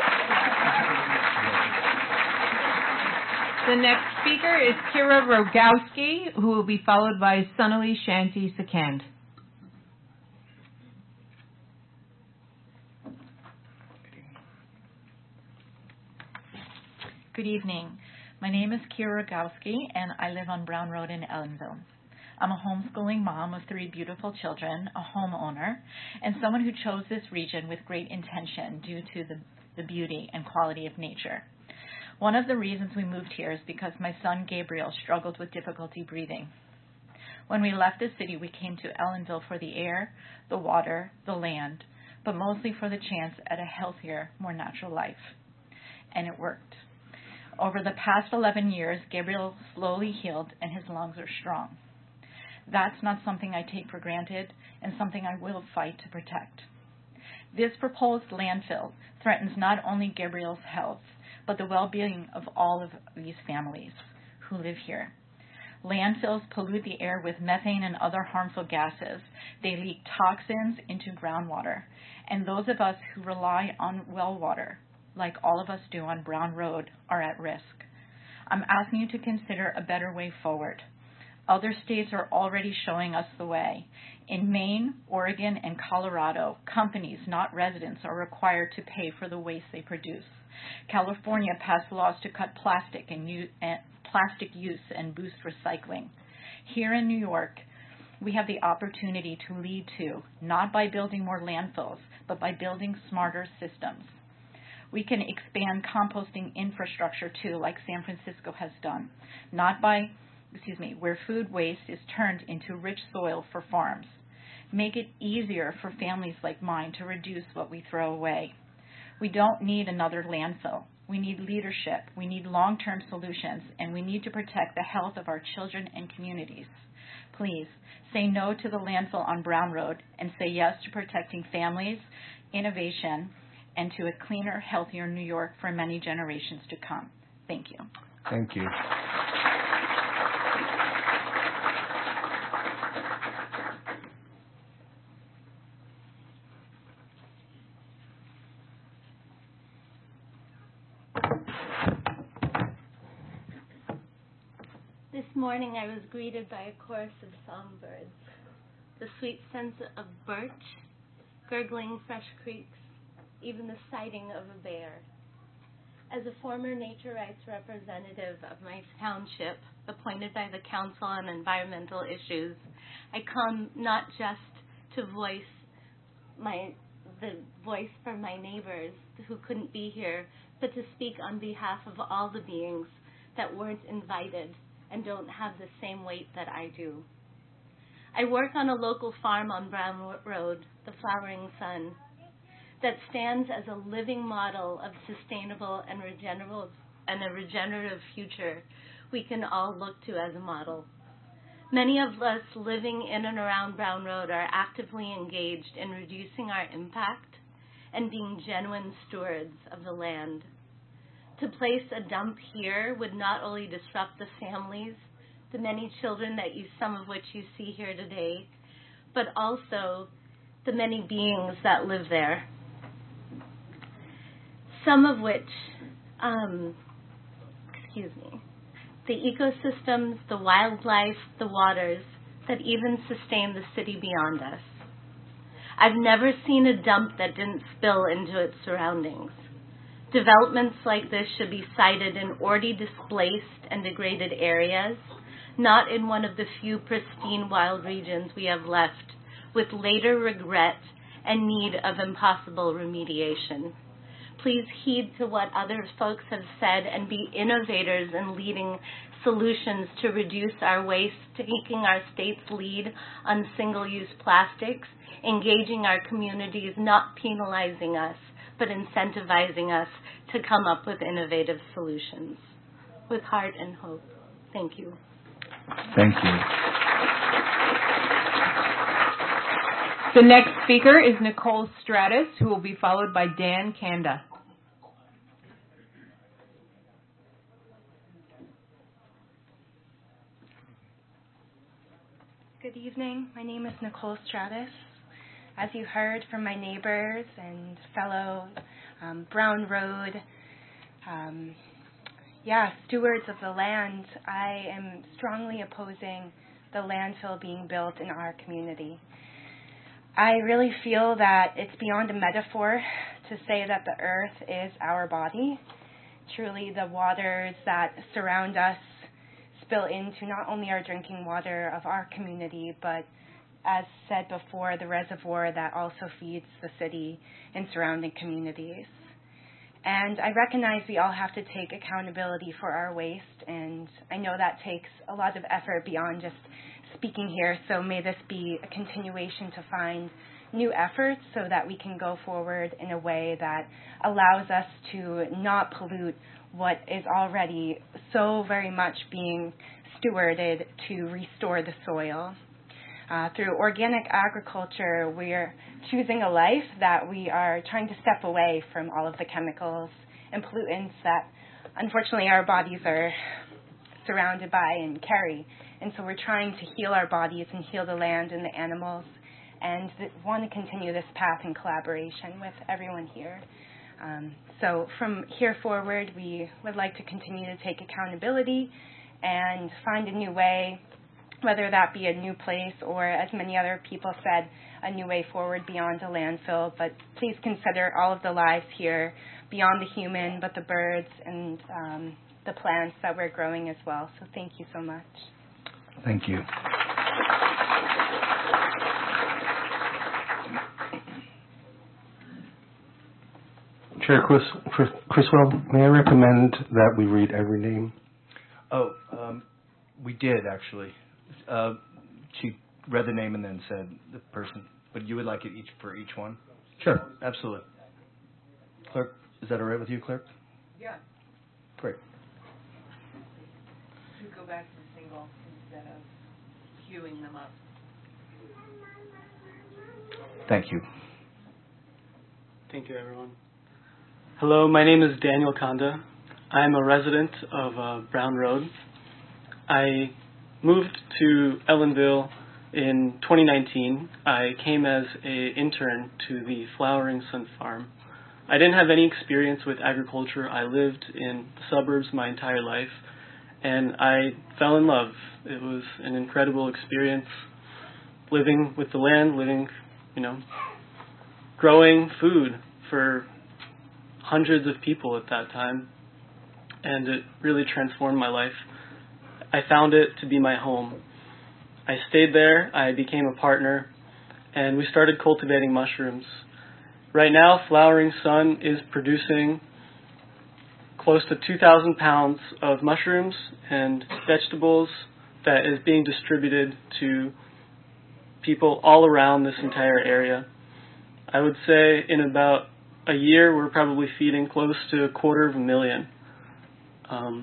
The next speaker is Kira Rogowski, who will be followed by Sonali Shanti Sakand. Good evening. My name is Kira Rogowski, and I live on Brown Road in Ellenville. I'm a homeschooling mom of three beautiful children, a homeowner, and someone who chose this region with great intention due to the, the beauty and quality of nature. One of the reasons we moved here is because my son Gabriel struggled with difficulty breathing. When we left the city, we came to Ellenville for the air, the water, the land, but mostly for the chance at a healthier, more natural life. And it worked. Over the past eleven years, Gabriel slowly healed and his lungs are strong. That's not something I take for granted and something I will fight to protect. This proposed landfill threatens not only Gabriel's health, but the well-being of all of these families who live here. Landfills pollute the air with methane and other harmful gases. They leak toxins into groundwater. And those of us who rely on well water, like all of us do on Brown Road, are at risk. I'm asking you to consider a better way forward. Other states are already showing us the way. In Maine, Oregon, and Colorado, companies, not residents, are required to pay for the waste they produce. California passed laws to cut plastic and use, uh, plastic use and boost recycling. Here in New York, we have the opportunity to lead to, not by building more landfills, but by building smarter systems. We can expand composting infrastructure too, like San Francisco has done, not by, excuse me, where food waste is turned into rich soil for farms. Make it easier for families like mine to reduce what we throw away. We don't need another landfill. We need leadership. We need long-term solutions, and we need to protect the health of our children and communities. Please, say no to the landfill on Brown Road and say yes to protecting families, innovation, and to a cleaner, healthier New York for many generations to come. Thank you. Thank you. This morning I was greeted by a chorus of songbirds, the sweet scents of birch, gurgling fresh creeks, even the sighting of a bear. As a former nature rights representative of my township, appointed by the Council on Environmental Issues, I come not just to voice my the voice for my neighbors who couldn't be here, but to speak on behalf of all the beings that weren't invited and don't have the same weight that I do. I work on a local farm on Brown Road, the Flowering Sun, that stands as a living model of sustainable and regenerative and a regenerative future we can all look to as a model. Many of us living in and around Brown Road are actively engaged in reducing our impact and being genuine stewards of the land. To place a dump here would not only disrupt the families, the many children that you, some of which you see here today, but also the many beings that live there. Some of which, um, excuse me, the ecosystems, the wildlife, the waters that even sustain the city beyond us. I've never seen a dump that didn't spill into its surroundings. Developments like this should be sited in already displaced and degraded areas, not in one of the few pristine wild regions we have left, with later regret and need of impossible remediation. Please heed to what other folks have said and be innovators in leading solutions to reduce our waste, taking our state's lead on single-use plastics, engaging our communities, not penalizing us, but incentivizing us to come up with innovative solutions with heart and hope. Thank you. Thank you. The next speaker is Nicole Stratus, who will be followed by Dan Kanda. Good evening. My name is Nicole Stratus. As you heard from my neighbors and fellow um, Brown Road, um, yeah, stewards of the land, I am strongly opposing the landfill being built in our community. I really feel that it's beyond a metaphor to say that the earth is our body. Truly, the waters that surround us spill into not only our drinking water of our community, but as said before, the reservoir that also feeds the city and surrounding communities. And I recognize we all have to take accountability for our waste, and I know that takes a lot of effort beyond just speaking here, so may this be a continuation to find new efforts so that we can go forward in a way that allows us to not pollute what is already so very much being stewarded to restore the soil. Uh, through organic agriculture, we're choosing a life that we are trying to step away from all of the chemicals and pollutants that unfortunately our bodies are surrounded by and carry. And so we're trying to heal our bodies and heal the land and the animals, and th- want to continue this path in collaboration with everyone here. Um, so from here forward, we would like to continue to take accountability and find a new way whether that be a new place or, as many other people said, a new way forward beyond the landfill. But please consider all of the lives here beyond the human, but the birds and um, the plants that we're growing as well. So thank you so much. Thank you. Chair Chris, Chris, Criswell, may I recommend that we read every name? Oh, um, we did actually. Uh, she read the name and then said the person, but you would like it each for each one? Sure. Absolutely. Clerk, is that all right with you, Clerk? Yeah. Great. You go back to single instead of queuing them up. Thank you. Thank you, everyone. Hello, my name is Daniel Kanda. I'm a resident of uh, Brown Road. I moved to Ellenville in twenty nineteen. I came as an intern to the Flowering Sun Farm. I didn't have any experience with agriculture. I lived in the suburbs my entire life, and I fell in love. It was an incredible experience living with the land, living, you know, growing food for hundreds of people at that time, and it really transformed my life. I found it to be my home. I stayed there, I became a partner, and we started cultivating mushrooms. Right now, Flowering Sun is producing close to two thousand pounds of mushrooms and vegetables that is being distributed to people all around this entire area. I would say in about a year, we're probably feeding close to a quarter of a million. Um,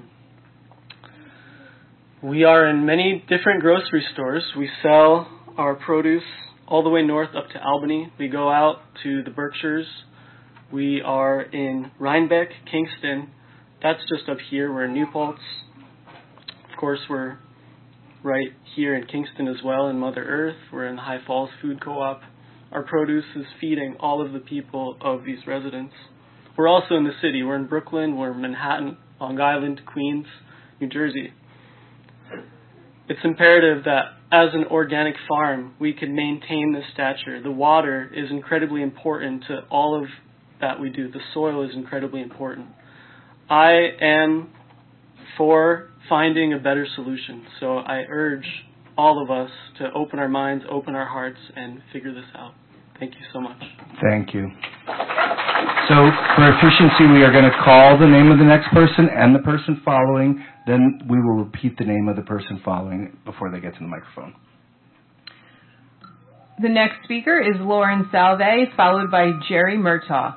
we are in many different grocery stores. We sell our produce all the way north up to Albany. We go out to the Berkshires. We are in Rhinebeck, Kingston. That's just up here. We're in New Paltz. Of course, we're right here in Kingston as well, in Mother Earth. We're in High Falls Food Co-op. Our produce is feeding all of the people of these residents. We're also in the city. We're in Brooklyn. We're in Manhattan, Long Island, Queens, New Jersey. It's imperative that as an organic farm, we can maintain this stature. The water is incredibly important to all of that we do. The soil is incredibly important. I am for finding a better solution, so I urge all of us to open our minds, open our hearts, and figure this out. Thank you so much. Thank you. So for efficiency, we are going to call the name of the next person and the person following. Then we will repeat the name of the person following before they get to the microphone. The next speaker is Lauren Salve, followed by Jerry Murtaugh.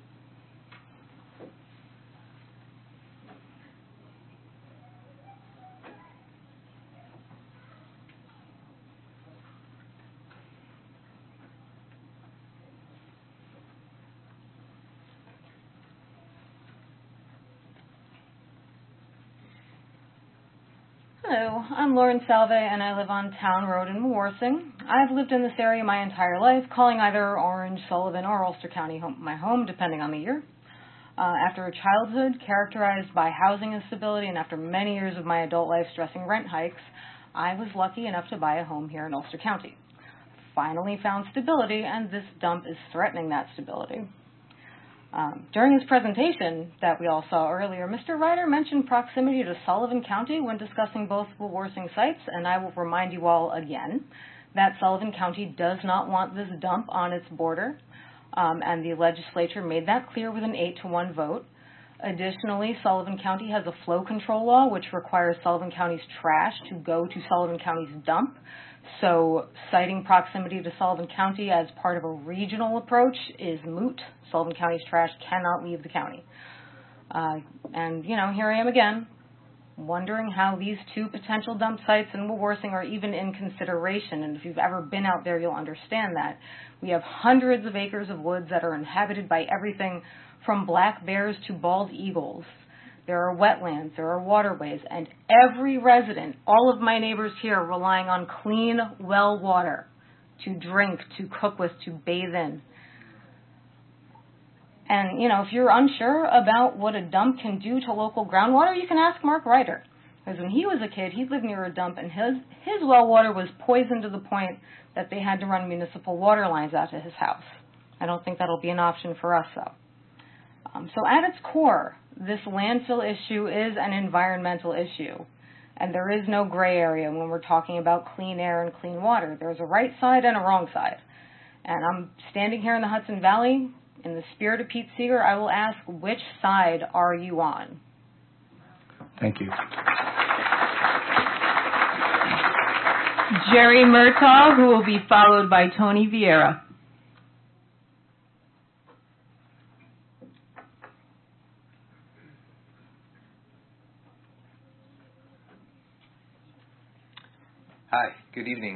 Hello, I'm Lauren Salve, and I live on Town Road in Meworthing. I've lived in this area my entire life, calling either Orange, Sullivan, or Ulster County home, my home, depending on the year. Uh, after a childhood characterized by housing instability and after many years of my adult life stressing rent hikes, I was lucky enough to buy a home here in Ulster County. Finally found stability, and this dump is threatening that stability. Um, during his presentation that we all saw earlier, Mister Ryder mentioned proximity to Sullivan County when discussing both Woolworthing sites, and I will remind you all again that Sullivan County does not want this dump on its border, um, and the legislature made that clear with an eight to one vote. Additionally, Sullivan County has a flow control law which requires Sullivan County's trash to go to Sullivan County's dump. So citing proximity to Sullivan County as part of a regional approach is moot. Sullivan County's trash cannot leave the county. Uh, and, you know, here I am again, wondering how these two potential dump sites in Woolworthing are even in consideration. And if you've ever been out there, you'll understand that. We have hundreds of acres of woods that are inhabited by everything from black bears to bald eagles. There are wetlands, there are waterways, and every resident, all of my neighbors here, are relying on clean well water to drink, to cook with, to bathe in. And, you know, if you're unsure about what a dump can do to local groundwater, you can ask Mark Ryder. Because when he was a kid, he lived near a dump, and his, his well water was poisoned to the point that they had to run municipal water lines out to his house. I don't think that'll be an option for us, though. Um, so at its core, this landfill issue is an environmental issue. And there is no gray area when we're talking about clean air and clean water. There's a right side and a wrong side. And I'm standing here in the Hudson Valley. In the spirit of Pete Seeger, I will ask, which side are you on? Thank you. Jerry Murtaugh, who will be followed by Tony Vieira. Hi, good evening.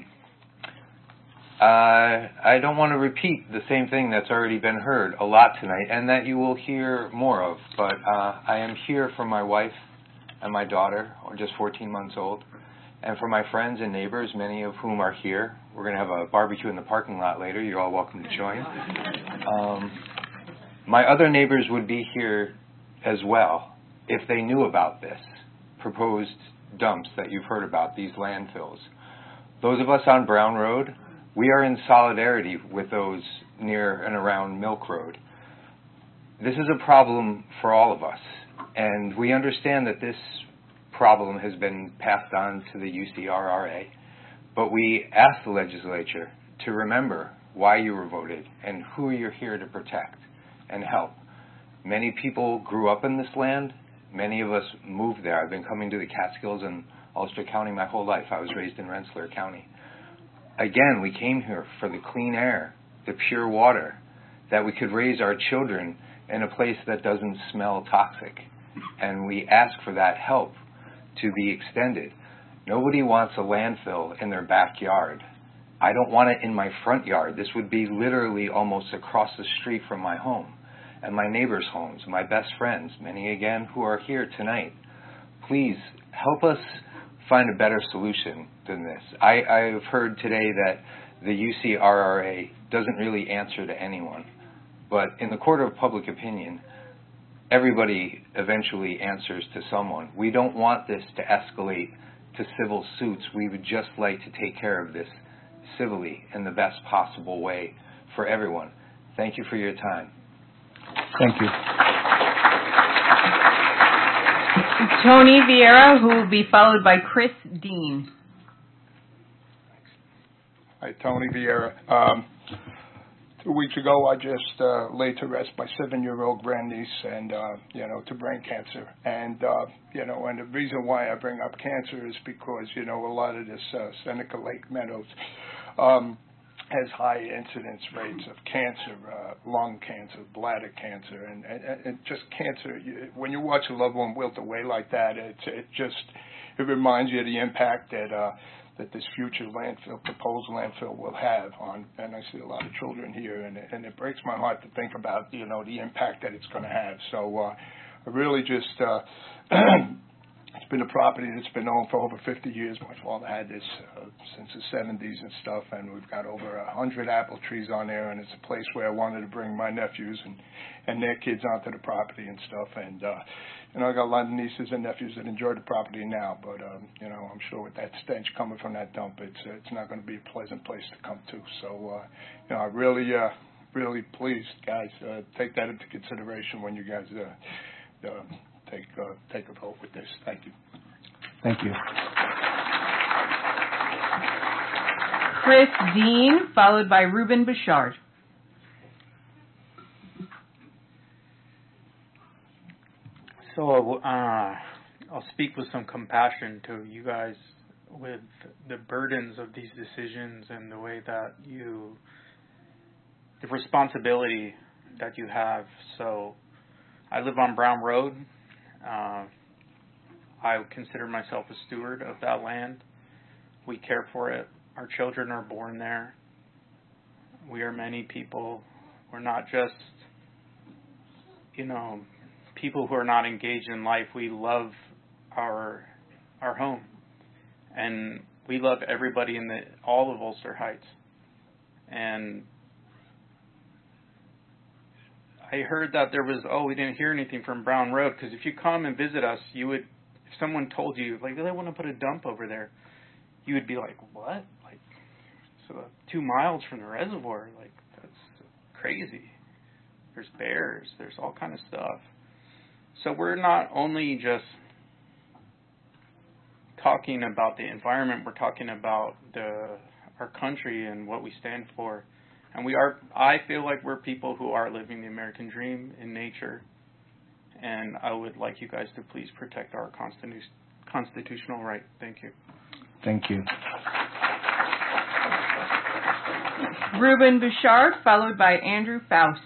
Uh, I don't want to repeat the same thing that's already been heard a lot tonight and that you will hear more of, but uh, I am here for my wife and my daughter, or just fourteen months old, and for my friends and neighbors, many of whom are here. We're going to have a barbecue in the parking lot later. You're all welcome to join. Um, my other neighbors would be here as well if they knew about this proposed dumps that you've heard about, these landfills. Those of us on Brown Road, we are in solidarity with those near and around Milk Road. This is a problem for all of us, and we understand that this problem has been passed on to the U C R R A, but we ask the legislature to remember why you were voted and who you're here to protect and help. Many people grew up in this land. Many of us moved there. I've been coming to the Catskills and Ulster County my whole life. I was raised in Rensselaer County. Again, we came here for the clean air, the pure water, that we could raise our children in a place that doesn't smell toxic. And we ask for that help to be extended. Nobody wants a landfill in their backyard. I don't want it in my front yard. This would be literally almost across the street from my home and my neighbors' homes, my best friends, many again who are here tonight. Please help us find a better solution than this. I, I've heard today that the U C R R A doesn't really answer to anyone, but in the court of public opinion, everybody eventually answers to someone. We don't want this to escalate to civil suits. We would just like to take care of this civilly in the best possible way for everyone. Thank you for your time. Thank you. Tony Vieira, who will be followed by Chris Dean. Hi, Tony Vieira. Um, two weeks ago, I just uh, laid to rest my seven-year-old grandniece, and uh, you know, to brain cancer. And uh, you know, and the reason why I bring up cancer is because you know a lot of this uh, Seneca Lake Meadows um, has high incidence rates of cancer, uh, lung cancer, bladder cancer, and, and, and just cancer. You, when you watch a loved one wilt away like that, it, it just it reminds you of the impact that uh, that this future landfill, proposed landfill, will have on. And I see a lot of children here, and it, and it breaks my heart to think about you know the impact that it's going to have. So uh, I really just. Uh, It's been a property that's been owned for over fifty years. My father had this uh, since the seventies and stuff, and we've got over a hundred apple trees on there, and it's a place where I wanted to bring my nephews and, and their kids onto the property and stuff. And, uh, you know, I got a lot of nieces and nephews that enjoy the property now, but, um, you know, I'm sure with that stench coming from that dump, it's uh, it's not going to be a pleasant place to come to. So, uh, you know, I really, uh, really please, guys, uh, take that into consideration when you guys uh, uh, take uh, take a vote with this. Thank you. Thank you. Chris Dean, followed by Ruben Bouchard. So uh, I'll speak with some compassion to you guys with the burdens of these decisions and the way that you, the responsibility that you have. So I live on Brown Road. Uh, I consider myself a steward of that land. We care for it. Our children are born there. We are many people. We're not just, you know, people who are not engaged in life. We love our our home, and we love everybody in the all of Ulster Heights. And I heard that there was, oh, we didn't hear anything from Brown Road, because if you come and visit us, you would if someone told you, like, they want to put a dump over there, you would be like, what? Like, so uh, two miles from the reservoir, like, that's crazy. There's bears, there's all kind of stuff. So we're not only just talking about the environment, we're talking about the our country and what we stand for. And we are, I feel like we're people who are living the American dream in nature. And I would like you guys to please protect our constitu- constitutional right. Thank you. Thank you. Ruben Bouchard, followed by Andrew Faust.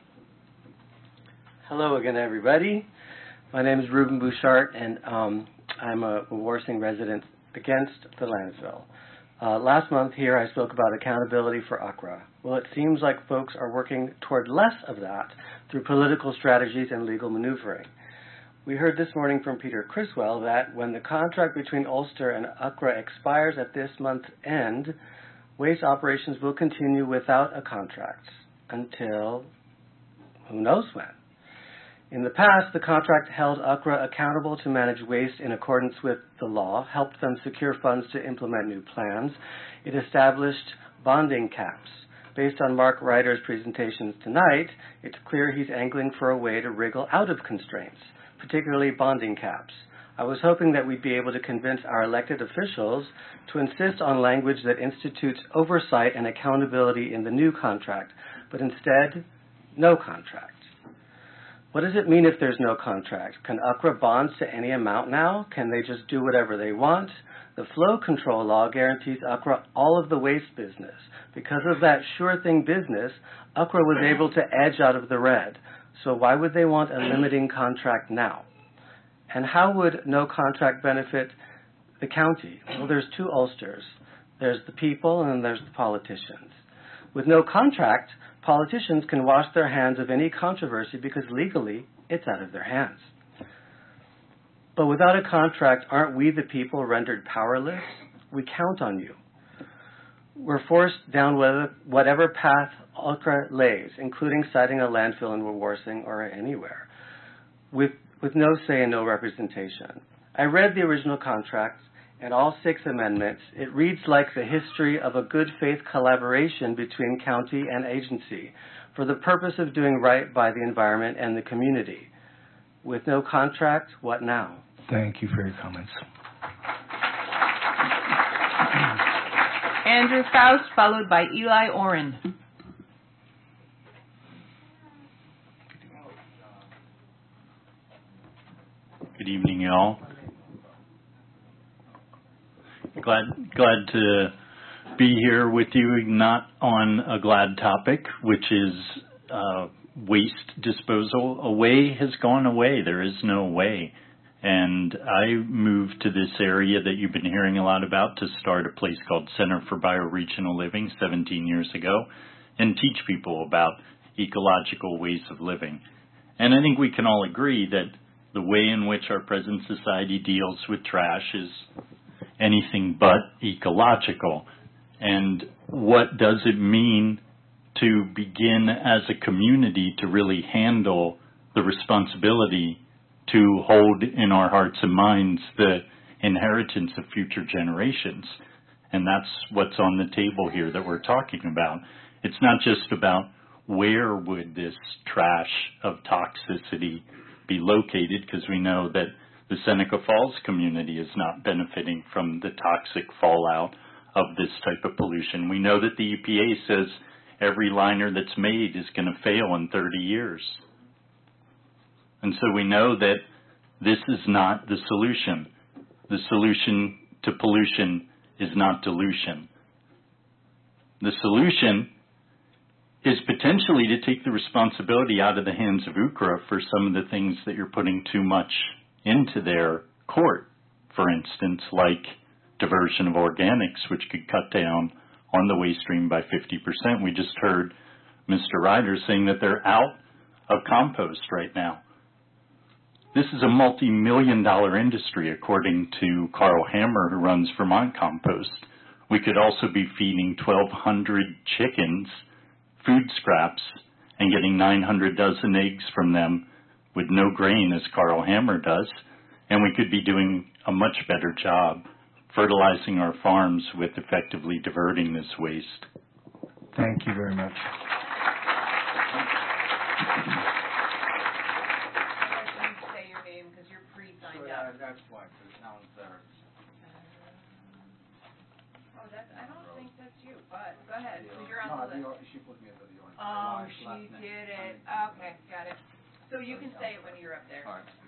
Hello again, everybody. My name is Ruben Bouchard, and um, I'm a Wawarsing resident against the landfill. Uh, last month here I spoke about accountability for U C R A. Well, it seems like folks are working toward less of that through political strategies and legal maneuvering. We heard this morning from Peter Criswell that when the contract between Ulster and U C R A expires at this month's end, waste operations will continue without a contract until who knows when. In the past, the contract held U C R A accountable to manage waste in accordance with the law, helped them secure funds to implement new plans. It established bonding caps. Based on Mark Ryder's presentations tonight, it's clear he's angling for a way to wriggle out of constraints, particularly bonding caps. I was hoping that we'd be able to convince our elected officials to insist on language that institutes oversight and accountability in the new contract, but instead, no contract. What does it mean if there's no contract? Can U C R A bond to any amount now? Can they just do whatever they want? The flow control law guarantees U C R A all of the waste business. Because of that sure thing business, U C R A was able to edge out of the red. So why would they want a limiting contract now? And how would no contract benefit the county? Well, there's two Ulsters. There's the people and there's the politicians. With no contract, politicians can wash their hands of any controversy because legally it's out of their hands. But without a contract, aren't we the people rendered powerless? We count on you. We're forced down whatever path U C R A lays, including citing a landfill in Wawarsing or anywhere, with, with no say and no representation. I read the original contract and all six amendments. It reads like the history of a good faith collaboration between county and agency for the purpose of doing right by the environment and the community. With no contract, what now? Thank you for your comments. Andrew Faust, followed by Eli Oren. Good evening, y'all. Glad glad to be here with you, not on a glad topic, which is uh, waste disposal. A way has gone away. There is no way. And I moved to this area that you've been hearing a lot about to start a place called Center for Bioregional Living seventeen years ago and teach people about ecological ways of living. And I think we can all agree that the way in which our present society deals with trash is anything but ecological. And what does it mean to begin as a community to really handle the responsibility to hold in our hearts and minds the inheritance of future generations? And that's what's on the table here that we're talking about. It's not just about where would this trash of toxicity be located, because we know that the Seneca Falls community is not benefiting from the toxic fallout of this type of pollution. We know that the E P A says every liner that's made is going to fail in thirty years. And so we know that this is not the solution. The solution to pollution is not dilution. The solution is potentially to take the responsibility out of the hands of U C R A for some of the things that you're putting too much into their court. For instance, like diversion of organics, which could cut down on the waste stream by fifty percent. We just heard Mister Ryder saying that they're out of compost right now. This is a multi-million dollar industry, according to Carl Hammer, who runs Vermont Compost. We could also be feeding twelve hundred chickens food scraps and getting nine hundred dozen eggs from them with no grain, as Carl Hammer does, And we could be doing a much better job fertilizing our farms with effectively diverting this waste. Thank you very much. Say your name because you're pre-signed up. That's why, because Alan Sarah. Oh, that's, I don't think that's you, but go ahead, because you're on No, the list. she put me at the audience. Oh, she did it. Okay, got it. So you can say it when you're up there. All right.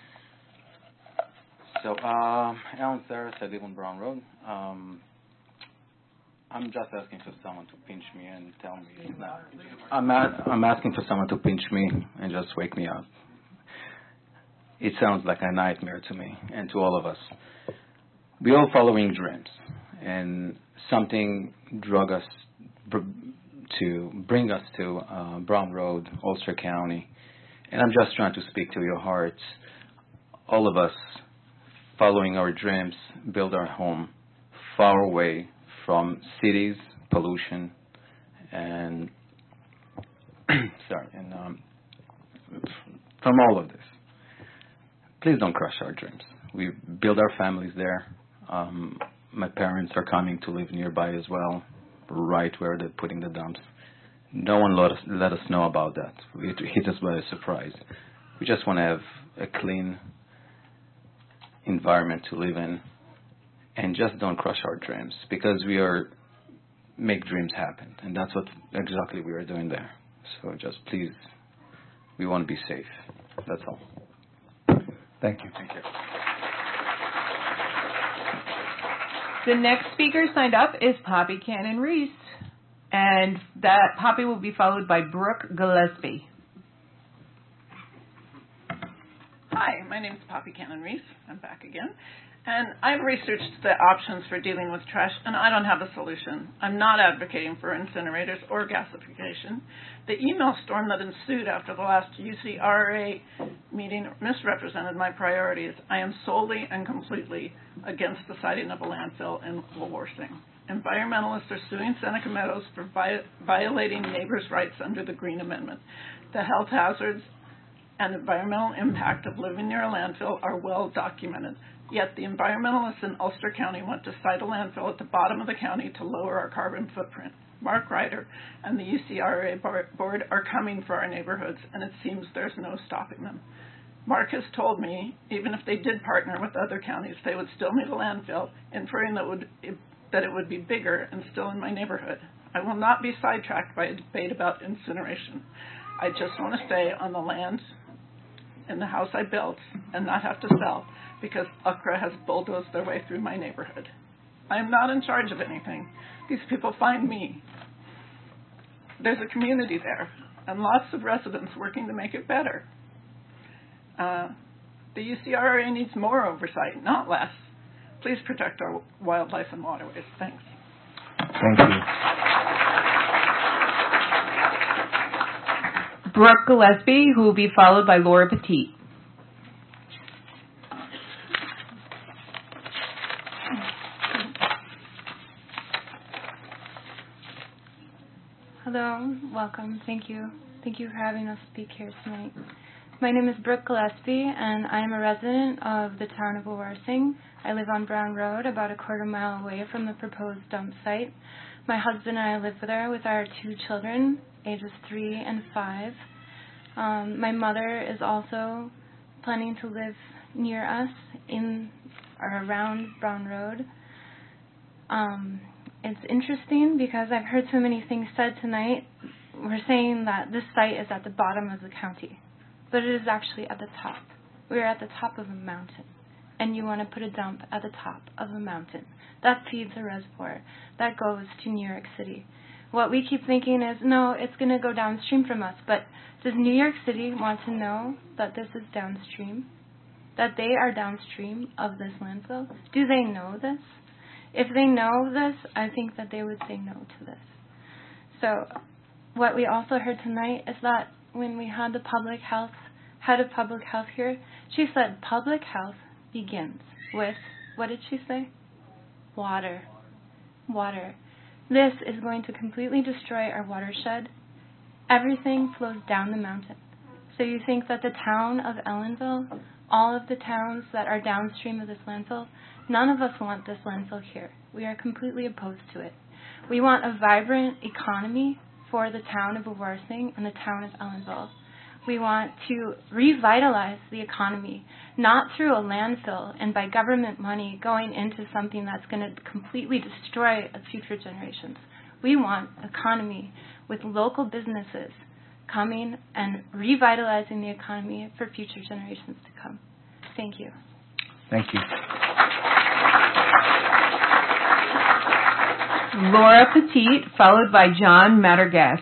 So, um, Alan Saris, I live on Brown Road. Um, I'm just asking for someone to pinch me and tell me it's not. I'm, a, I'm asking for someone to pinch me and just wake me up. It sounds like a nightmare to me and to all of us. We're all following dreams, and something drug us br- to bring us to uh, Brown Road, Ulster County. And I'm just trying to speak to your hearts. All of us following our dreams, build our home far away from cities, pollution, and sorry, and um, from all of this. Please don't crush our dreams. We build our families there. Um, my parents are coming to live nearby as well, right where they're putting the dumps. No one let us, let us know about that. It hit us by a surprise. We just want to have a clean environment to live in, and just don't crush our dreams, because we are make dreams happen, and that's what exactly we are doing there. So just please, we want to be safe. That's all. Thank you. Thank you. The next speaker signed up is Poppy Cannon Reese, and that Poppy will be followed by Brooke Gillespie. Hi, my name is Poppy Cannon Reese. I'm back again. And I've researched the options for dealing with trash, and I don't have a solution. I'm not advocating for incinerators or gasification. The email storm that ensued after the last U C R A meeting misrepresented my priorities. I am solely and completely against the siting of a landfill in Woolworthing. Environmentalists are suing Seneca Meadows for vi- violating neighbors' rights under the Green Amendment. The health hazards and environmental impact of living near a landfill are well documented. Yet the environmentalists in Ulster County want to site a landfill at the bottom of the county to lower our carbon footprint. Mark Ryder and the U C R A board are coming for our neighborhoods, and it seems there's no stopping them. Mark has told me even if they did partner with other counties, they would still need a landfill, inferring that, would, that it would be bigger and still in my neighborhood. I will not be sidetracked by a debate about incineration. I just want to stay on the land in the house I built and not have to sell, because U C R A has bulldozed their way through my neighborhood. I am not in charge of anything. These people find me. There's a community there and lots of residents working to make it better. Uh, the U C R A needs more oversight, not less. Please protect our wildlife and waterways. Thanks. Thank you. Brooke Gillespie, who will be followed by Laura Petit. Hello, welcome. Thank you. Thank you for having us speak here tonight. My name is Brooke Gillespie, and I am a resident of the town of Worsing. I live on Brown Road, about a quarter mile away from the proposed dump site. My husband and I live there with our two children, ages three and five. Um, my mother is also planning to live near us in or around Brown Road. Um, it's interesting because I've heard so many things said tonight. We're saying that this site is at the bottom of the county, but it is actually at the top. We're at the top of a mountain, and you want to put a dump at the top of a mountain. That feeds a reservoir. That goes to New York City. What we keep thinking is, no, it's going to go downstream from us, but does New York City want to know that this is downstream? That they are downstream of this landfill? Do they know this? If they know this, I think that they would say no to this. So what we also heard tonight is that when we had the public health, head of public health here, she said public health begins with, what did she say? Water. Water. This is going to completely destroy our watershed. Everything flows down the mountain. So you think that the town of Ellenville all of the towns that are downstream of this landfill, none of us want this landfill here. We are completely opposed to it. We want a vibrant economy for the town of Wawarsing and the town of Ellenville. We want to revitalize the economy, not through a landfill and by government money going into something that's going to completely destroy future generations. We want economy with local businesses coming and revitalizing the economy for future generations to come. Thank you. Thank you. Laura Petit, followed by John Mattergass.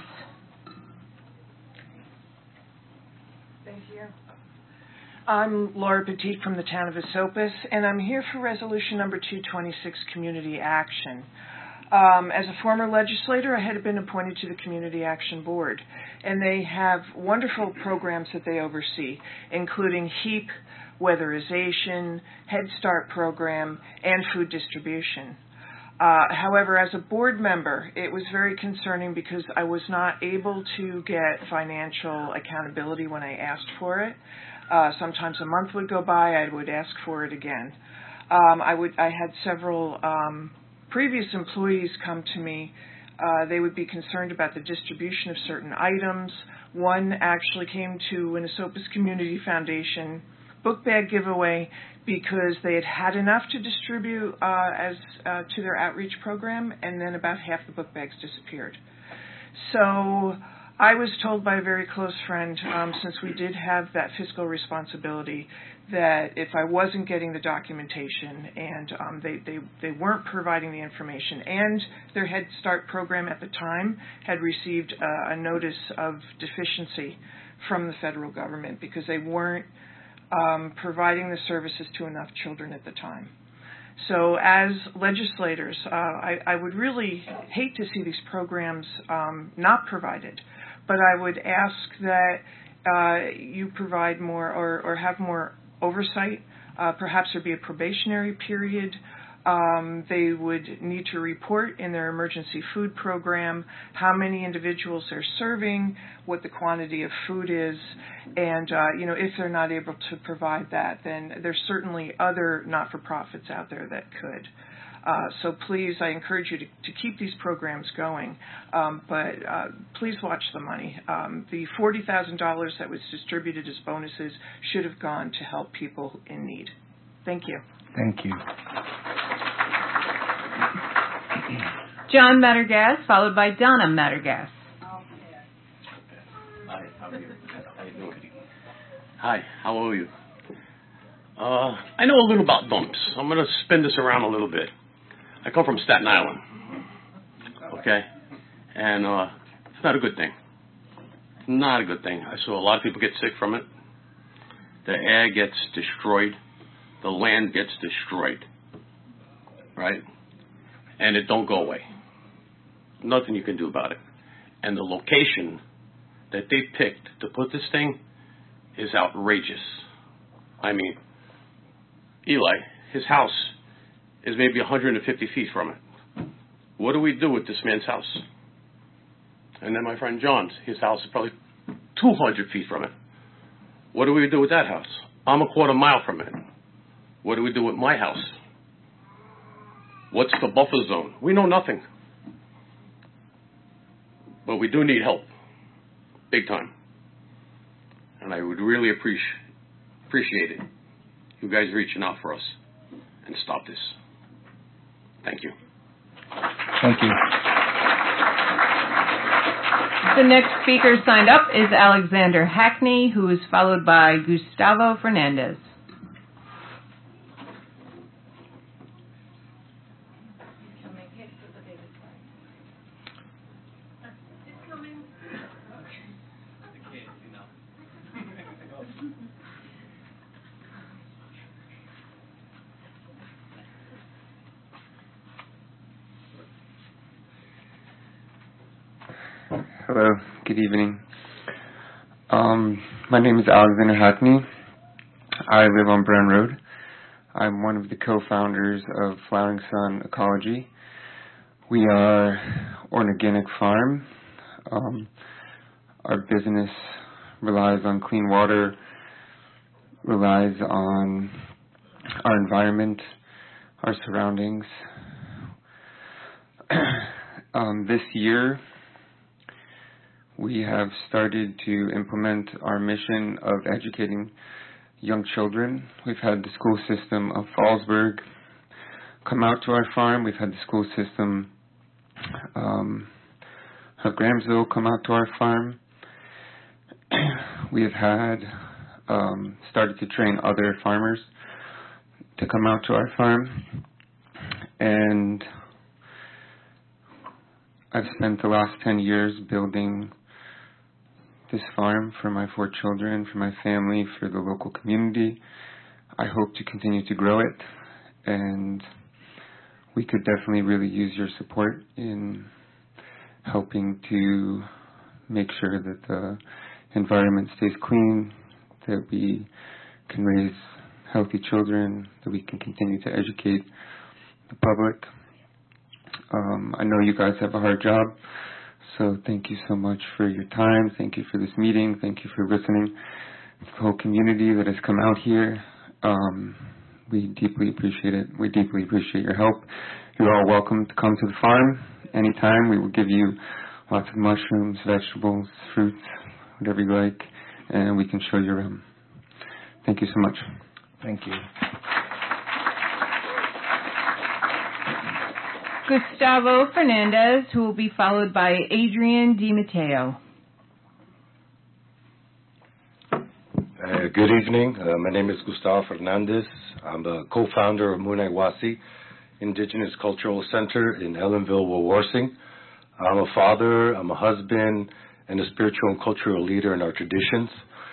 Thank you. I'm Laura Petit from the town of Esopus, and I'm here for resolution number two twenty-six, Community Action. Um, as a former legislator, I had been appointed to the Community Action Board, and they have wonderful programs that they oversee, including HEAP, weatherization, Head Start program, and food distribution. Uh, however, as a board member, it was very concerning because I was not able to get financial accountability when I asked for it. Uh, sometimes a month would go by, I would ask for it again. Um, I would, I had several um, previous employees come to me. Uh, they would be concerned about the distribution of certain items. One actually came to an Esopus Community Foundation book bag giveaway because they had had enough to distribute uh, as uh, to their outreach program, and then about half the book bags disappeared. So I was told by a very close friend, um, since we did have that fiscal responsibility, that if I wasn't getting the documentation and um, they, they, they weren't providing the information, and their Head Start program at the time had received uh, a notice of deficiency from the federal government because they weren't um, providing the services to enough children at the time. So as legislators, uh, I, I would really hate to see these programs um, not provided, but I would ask that uh, you provide more or, or have more oversight. Uh, perhaps there be a probationary period. Um, they would need to report in their emergency food program how many individuals they're serving, what the quantity of food is, and uh, you know, if they're not able to provide that, then there's certainly other not-for-profits out there that could. Uh, so please, I encourage you to, to keep these programs going, um, but uh, please watch the money. Um, the forty thousand dollars that was distributed as bonuses should have gone to help people in need. Thank you. Thank you. John Mattergass, followed by Donna Mattergass. Hi, how are you? How you doing? Hi, how are you? Uh, I know a little about dumps. I'm going to spin this around a little bit. I come from Staten Island, okay? And uh, it's not a good thing. It's not a good thing. I saw a lot of people get sick from it. The air gets destroyed. The land gets destroyed, right? And it don't go away. Nothing you can do about it. And the location that they picked to put this thing is outrageous. I mean, Eli, his house is maybe one hundred fifty feet from it. What do we do with this man's house? And then my friend John's, his house is probably two hundred feet from it. What do we do with that house? I'm a quarter mile from it. What do we do with my house? What's the buffer zone? We know nothing. But we do need help. Big time. And I would really appreciate appreciate it. You guys reaching out for us and stop this. Thank you. Thank you. The next speaker signed up is Alexander Hackney, who is followed by Gustavo Fernandez. Hello, good evening. Um, my name is Alexander Hackney. I live on Brown Road. I'm one of the co-founders of Flowering Sun Ecology. We are an organic farm. Um, our business relies on clean water, relies on our environment, our surroundings. um, this year, we have started to implement our mission of educating young children. We've had the school system of Fallsburg come out to our farm. We've had the school system um, of Grahamsville come out to our farm. We have had um, started to train other farmers to come out to our farm. And I've spent the last ten years building this farm for my four children, for my family, for the local community. I hope to continue to grow it, and we could definitely really use your support in helping to make sure that the environment stays clean, that we can raise healthy children, that we can continue to educate the public. Um, I know you guys have a hard job, so thank you so much for your time. Thank you for this meeting. Thank you for listening. The whole community that has come out here, um, we deeply appreciate it. We deeply appreciate your help. You're all welcome to come to the farm anytime. We will give you lots of mushrooms, vegetables, fruits, whatever you like, and we can show you around. Thank you so much. Thank you. Gustavo Fernandez, who will be followed by Adrian DiMatteo. Uh, good evening. Uh, my name is Gustavo Fernandez. I'm the co-founder of Munay Wasi Indigenous Cultural Center in Ellenville, Wawarsing. I'm a father, I'm a husband, and a spiritual and cultural leader in our traditions.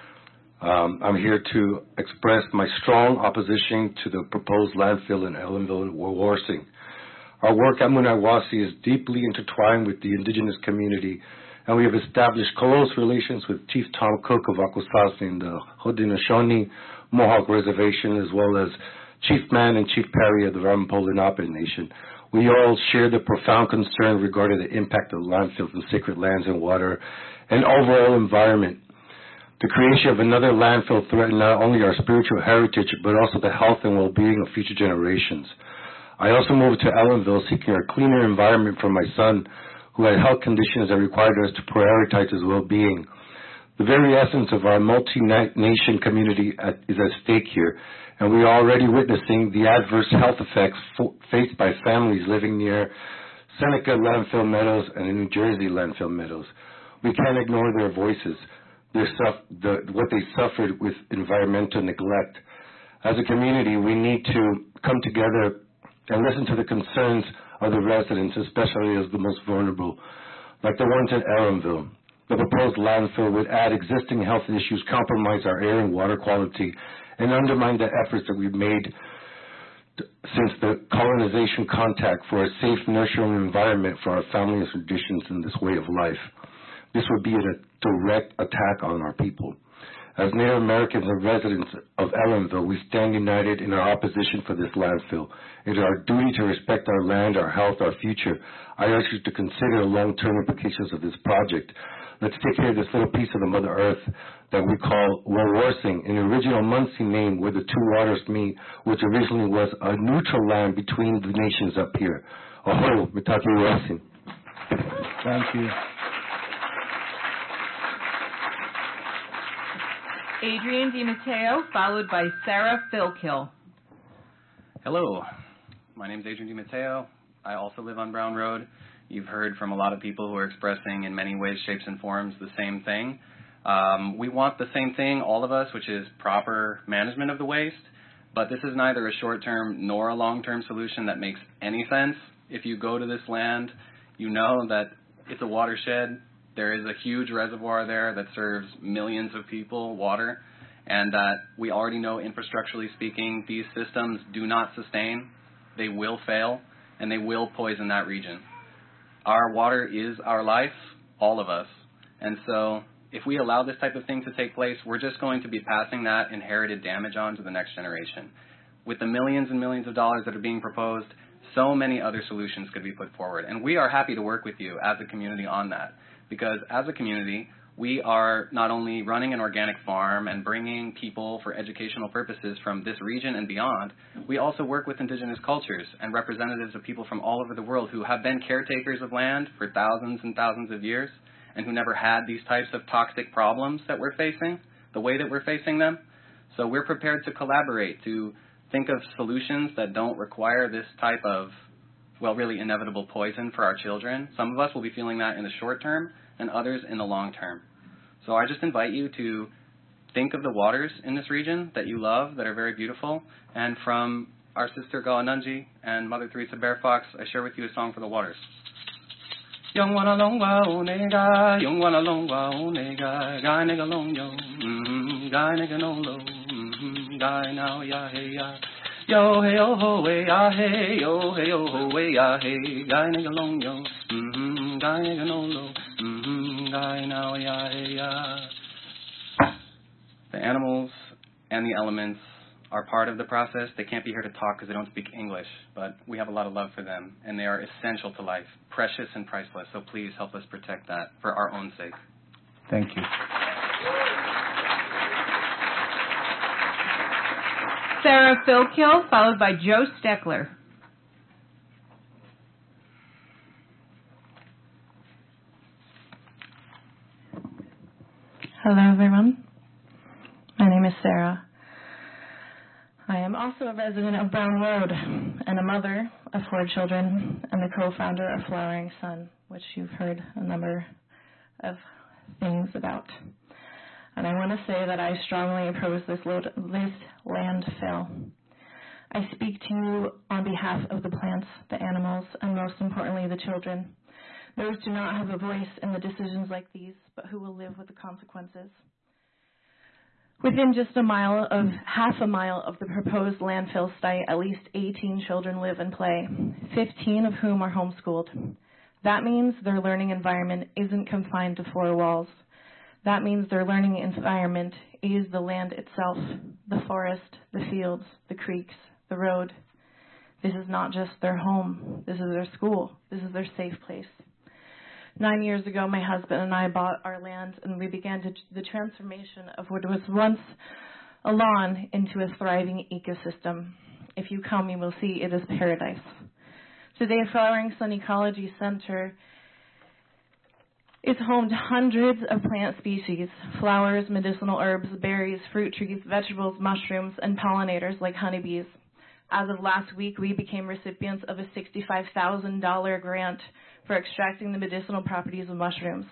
Um, I'm here to express my strong opposition to the proposed landfill in Ellenville, Wawarsing. Our work at Munay Wasi is deeply intertwined with the indigenous community, and we have established close relations with Chief Tom Cook of Akwesasne in the Haudenosaunee Mohawk Reservation, as well as Chief Man and Chief Perry of the Ramapo Lenape Nation. We all share the profound concern regarding the impact of landfills on sacred lands and water and overall environment. The creation of another landfill threatens not only our spiritual heritage, but also the health and well-being of future generations. I also moved to Ellenville seeking a cleaner environment for my son, who had health conditions that required us to prioritize his well-being. The very essence of our multi-nation community at, is at stake here, and we are already witnessing the adverse health effects fo- faced by families living near Seneca landfill meadows and New Jersey landfill meadows. We can't ignore their voices, their suff- the, what they suffered with environmental neglect. As a community, we need to come together and listen to the concerns of the residents, especially as the most vulnerable, like the ones in Ellenville. The proposed landfill would add existing health issues, compromise our air and water quality, and undermine the efforts that we've made t- since the colonization contact for a safe, nurturing environment for our family and traditions in this way of life. This would be a direct attack on our people. As Native Americans and residents of Ellenville, we stand united in our opposition for this landfill. It is our duty to respect our land, our health, our future. I urge you to consider the long-term implications of this project. Let's take care of this little piece of the Mother Earth that we call Wawarsing, an original Munsee name where the two waters meet, which originally was a neutral land between the nations up here. Aho, mitaki wasin. Thank you. Adrian DiMatteo, followed by Sarah Philkill. Hello, my name is Adrian DiMatteo. I also live on Brown Road. You've heard from a lot of people who are expressing in many ways, shapes, and forms the same thing. Um, we want the same thing, all of us, which is proper management of the waste, but this is neither a short-term nor a long-term solution that makes any sense. If you go to this land, you know that it's a watershed. There is a huge reservoir there that serves millions of people water, and that we already know, infrastructurally speaking, these systems do not sustain. They will fail, and they will poison that region. Our water is our life, all of us, and so if we allow this type of thing to take place, we're just going to be passing that inherited damage on to the next generation. With the millions and millions of dollars that are being proposed, so many other solutions could be put forward, and we are happy to work with you as a community on that. Because as a community, We are not only running an organic farm and bringing people for educational purposes from this region and beyond, we also work with indigenous cultures and representatives of people from all over the world who have been caretakers of land for thousands and thousands of years and who never had these types of toxic problems that we're facing, the way that we're facing them. So we're prepared to collaborate, to think of solutions that don't require this type of, well, really inevitable poison for our children. Some of us will be feeling that in the short term and others in the long term. So I just invite you to think of the waters in this region that you love, that are very beautiful. And from our sister Gawanunji and Mother Teresa Bear Fox, I share with you a song for the waters. Young wana longwa onega, young wana longwa onega, guy nigga long yo, mm, guy nigga no low, mm, guy now ya hey ya, yo hey oh ho way ya hey, yo hey oh ho way ya hey, guy nigga long yo, mm, guy nigga no low, mm, guy now ya hey ya. The animals and the elements are part of the process. They can't be here to talk because they don't speak English, but we have a lot of love for them, and they are essential to life, precious and priceless. So please help us protect that for our own sake. Thank you. Sarah Philkill, followed by Joe Steckler. Hello, everyone. My name is Sarah. I am also a resident of Brown Road and a mother of four children and the co-founder of Flowering Sun, which you've heard a number of things about. And I want to say that I strongly oppose this, load, this landfill. I speak to you on behalf of the plants, the animals, and most importantly, the children. Those do not have a voice in the decisions like these, but who will live with the consequences. Within just a mile of, half a mile of the proposed landfill site, at least eighteen children live and play, fifteen of whom are homeschooled. That means their learning environment isn't confined to four walls. That means their learning environment is the land itself, the forest, the fields, the creeks, the road. This is not just their home. This is their school. This is their safe place. Nine years ago, my husband and I bought our land, and we began to, the transformation of what was once a lawn into a thriving ecosystem. If you come, you will see it is paradise. Today, Flowering Sun Ecology Center is home to hundreds of plant species, flowers, medicinal herbs, berries, fruit trees, vegetables, mushrooms, and pollinators like honeybees. As of last week, we became recipients of a sixty-five thousand dollars grant for extracting the medicinal properties of mushrooms.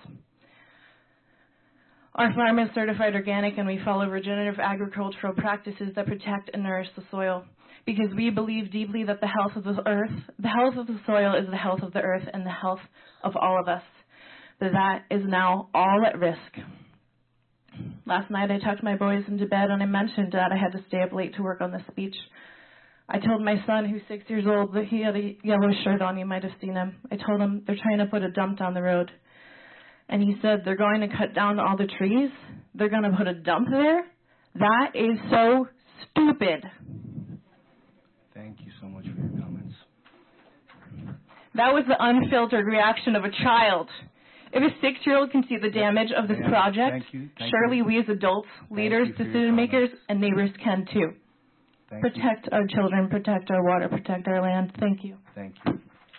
Our farm is certified organic, and we follow regenerative agricultural practices that protect and nourish the soil, because we believe deeply that the health of the earth, the health of the soil is the health of the earth and the health of all of us. But that is now all at risk. Last night I tucked my boys into bed, and I mentioned that I had to stay up late to work on this speech. I told my son, who's six years old, that he had a yellow shirt on. You might have seen him. I told him they're trying to put a dump down the road. And he said, they're going to cut down all the trees? They're going to put a dump there? That is so stupid. Thank you so much for your comments. That was the unfiltered reaction of a child. If a six-year-old can see the damage of this project, Thank you. Thank surely you. we as adults, leaders, decision makers, and neighbors can too. Thank protect you. our children, protect our water, protect our land. Thank you. Thank you.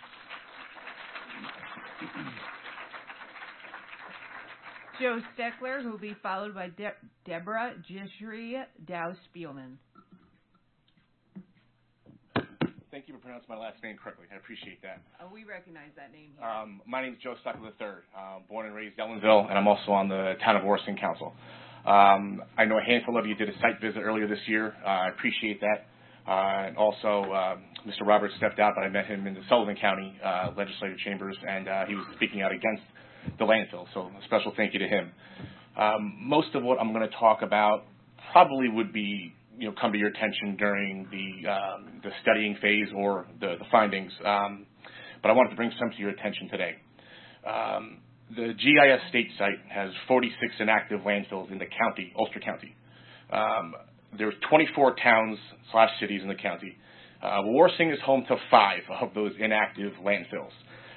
Joe Steckler, who will be followed by De- Deborah Jishri Dow-Spielman. Thank you for pronouncing my last name correctly. I appreciate that. Oh, we recognize that name here. Um, my name is Joe Steckler the third, uh, born and raised Ellenville, and I'm also on the Town of Worthing Council. Um, I know a handful of you did a site visit earlier this year. Uh, I appreciate that. Uh, and also, uh, Mister Roberts stepped out, but I met him in the Sullivan County uh, Legislative Chambers, and uh, he was speaking out against the landfill, so a special thank you to him. Um, most of what I'm going to talk about probably would be, you know, come to your attention during the um, the studying phase or the, the findings, um, but I wanted to bring some to your attention today. Um, the G I S state site has forty-six inactive landfills in the county, Ulster County. Um, there's twenty-four towns slash cities in the county. Uh, Warsing is home to five of those inactive landfills.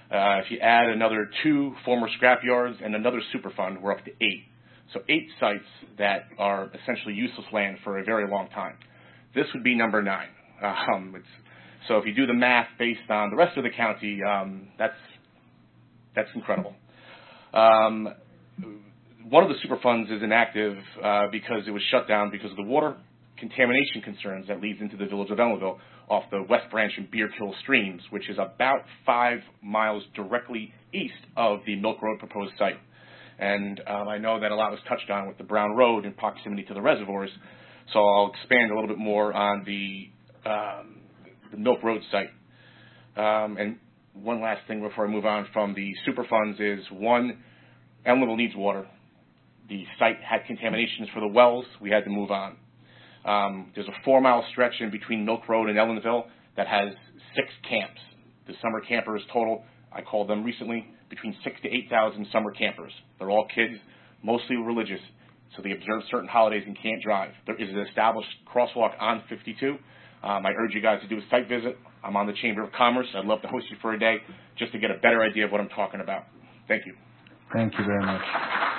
Uh, if you add another two former scrap yards and another Superfund, we're up to eight. So eight sites that are essentially useless land for a very long time. This would be number nine. Um, it's, so if you do the math based on the rest of the county, um, that's that's incredible. Um, one of the Superfunds is inactive uh, because it was shut down because of the water contamination concerns that leads into the village of Ellenville off the West Branch and Beer Kill streams, which is about five miles directly east of the Milk Road proposed site. And um, I know that a lot was touched on with the Brown Road in proximity to the reservoirs, so I'll expand a little bit more on the, um, the Milk Road site. Um, and one last thing before I move on from the Superfunds is, one, Ellenville needs water. The site had contaminations for the wells. We had to move on. Um, there's a four-mile stretch in between Milk Road and Ellenville that has six camps. The summer campers total, I called them recently, between six to eight thousand summer campers. They're all kids, mostly religious, so they observe certain holidays and can't drive. There is an established crosswalk on fifty-two. Um, I urge you guys to do a site visit. I'm on the Chamber of Commerce. I'd love to host you for a day just to get a better idea of what I'm talking about. Thank you. Thank you very much.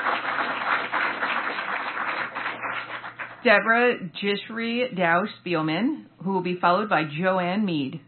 Deborah Jishri Dow Spielman, who will be followed by Joanne Mead.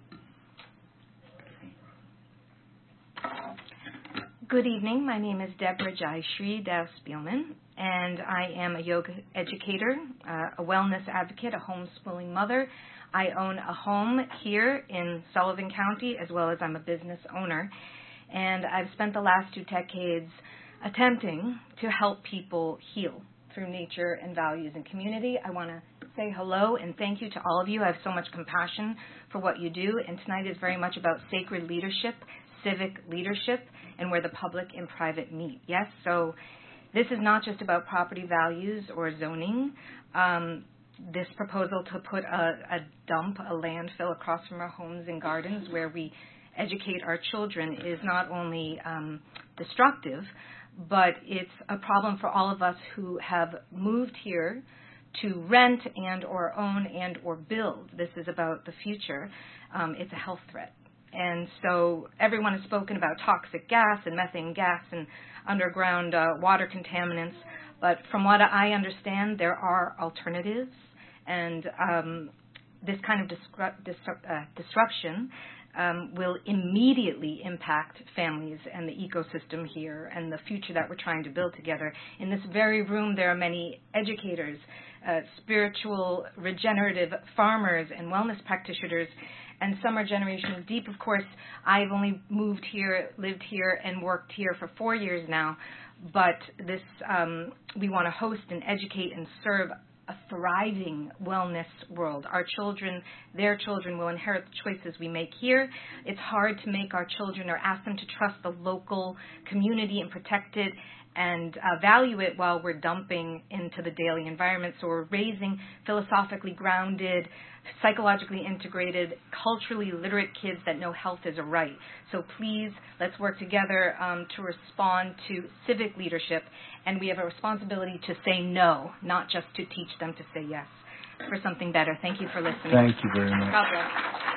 Good evening. My name is Deborah Jayashri Dow Spielman, and I am a yoga educator, uh, a wellness advocate, a homeschooling mother. I own a home here in Sullivan County, as well as I'm a business owner. And I've spent the last two decades attempting to help people heal through nature and values and community. I want to say hello and thank you to all of you. I have so much compassion for what you do, and tonight is very much about sacred leadership, civic leadership, and where the public and private meet. Yes, so this is not just about property values or zoning. Um, this proposal to put a, a dump, a landfill across from our homes and gardens where we educate our children is not only um, destructive, but it's a problem for all of us who have moved here to rent and or own and or build. This is about the future. Um, it's a health threat. And so everyone has spoken about toxic gas and methane gas and underground uh, water contaminants. But from what I understand, there are alternatives. And um, this kind of disru- disru- uh, disruption um, will immediately impact families and the ecosystem here and the future that we're trying to build together. In this very room, there are many educators, uh, spiritual, regenerative farmers, and wellness practitioners. And some are generations deep. Of course, I've only moved here, lived here, and worked here for four years now. But this, um, we want to host and educate and serve a thriving wellness world. Our children, their children will inherit the choices we make here. It's hard to make our children or ask them to trust the local community and protect it and uh, value it while we're dumping into the daily environment. So we're raising philosophically grounded, psychologically integrated, culturally literate kids that know health is a right. So please, let's work together um, to respond to civic leadership. And we have a responsibility to say no, not just to teach them to say yes for something better. Thank you for listening. Thank you very much. God bless.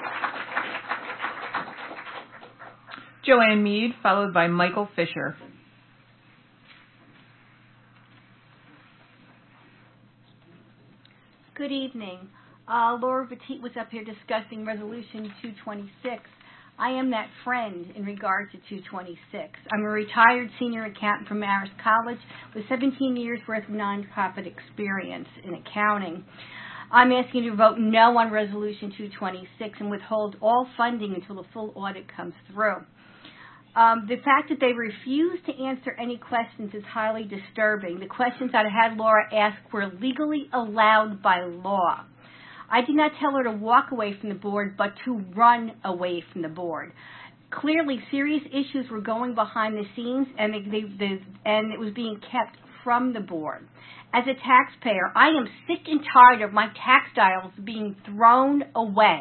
Joanne Mead, followed by Michael Fisher. Good evening. Uh, Laura Petit was up here discussing Resolution two twenty-six. I am that friend in regard to two twenty-six. I'm a retired senior accountant from Marist College with seventeen years worth of nonprofit experience in accounting. I'm asking you to vote no on Resolution two twenty-six and withhold all funding until the full audit comes through. Um, the fact that they refuse to answer any questions is highly disturbing. The questions that I had Laura ask were legally allowed by law. I did not tell her to walk away from the board, but to run away from the board. Clearly, serious issues were going behind the scenes, and they, they, they, and it was being kept from the board. As a taxpayer, I am sick and tired of my tax dollars being thrown away.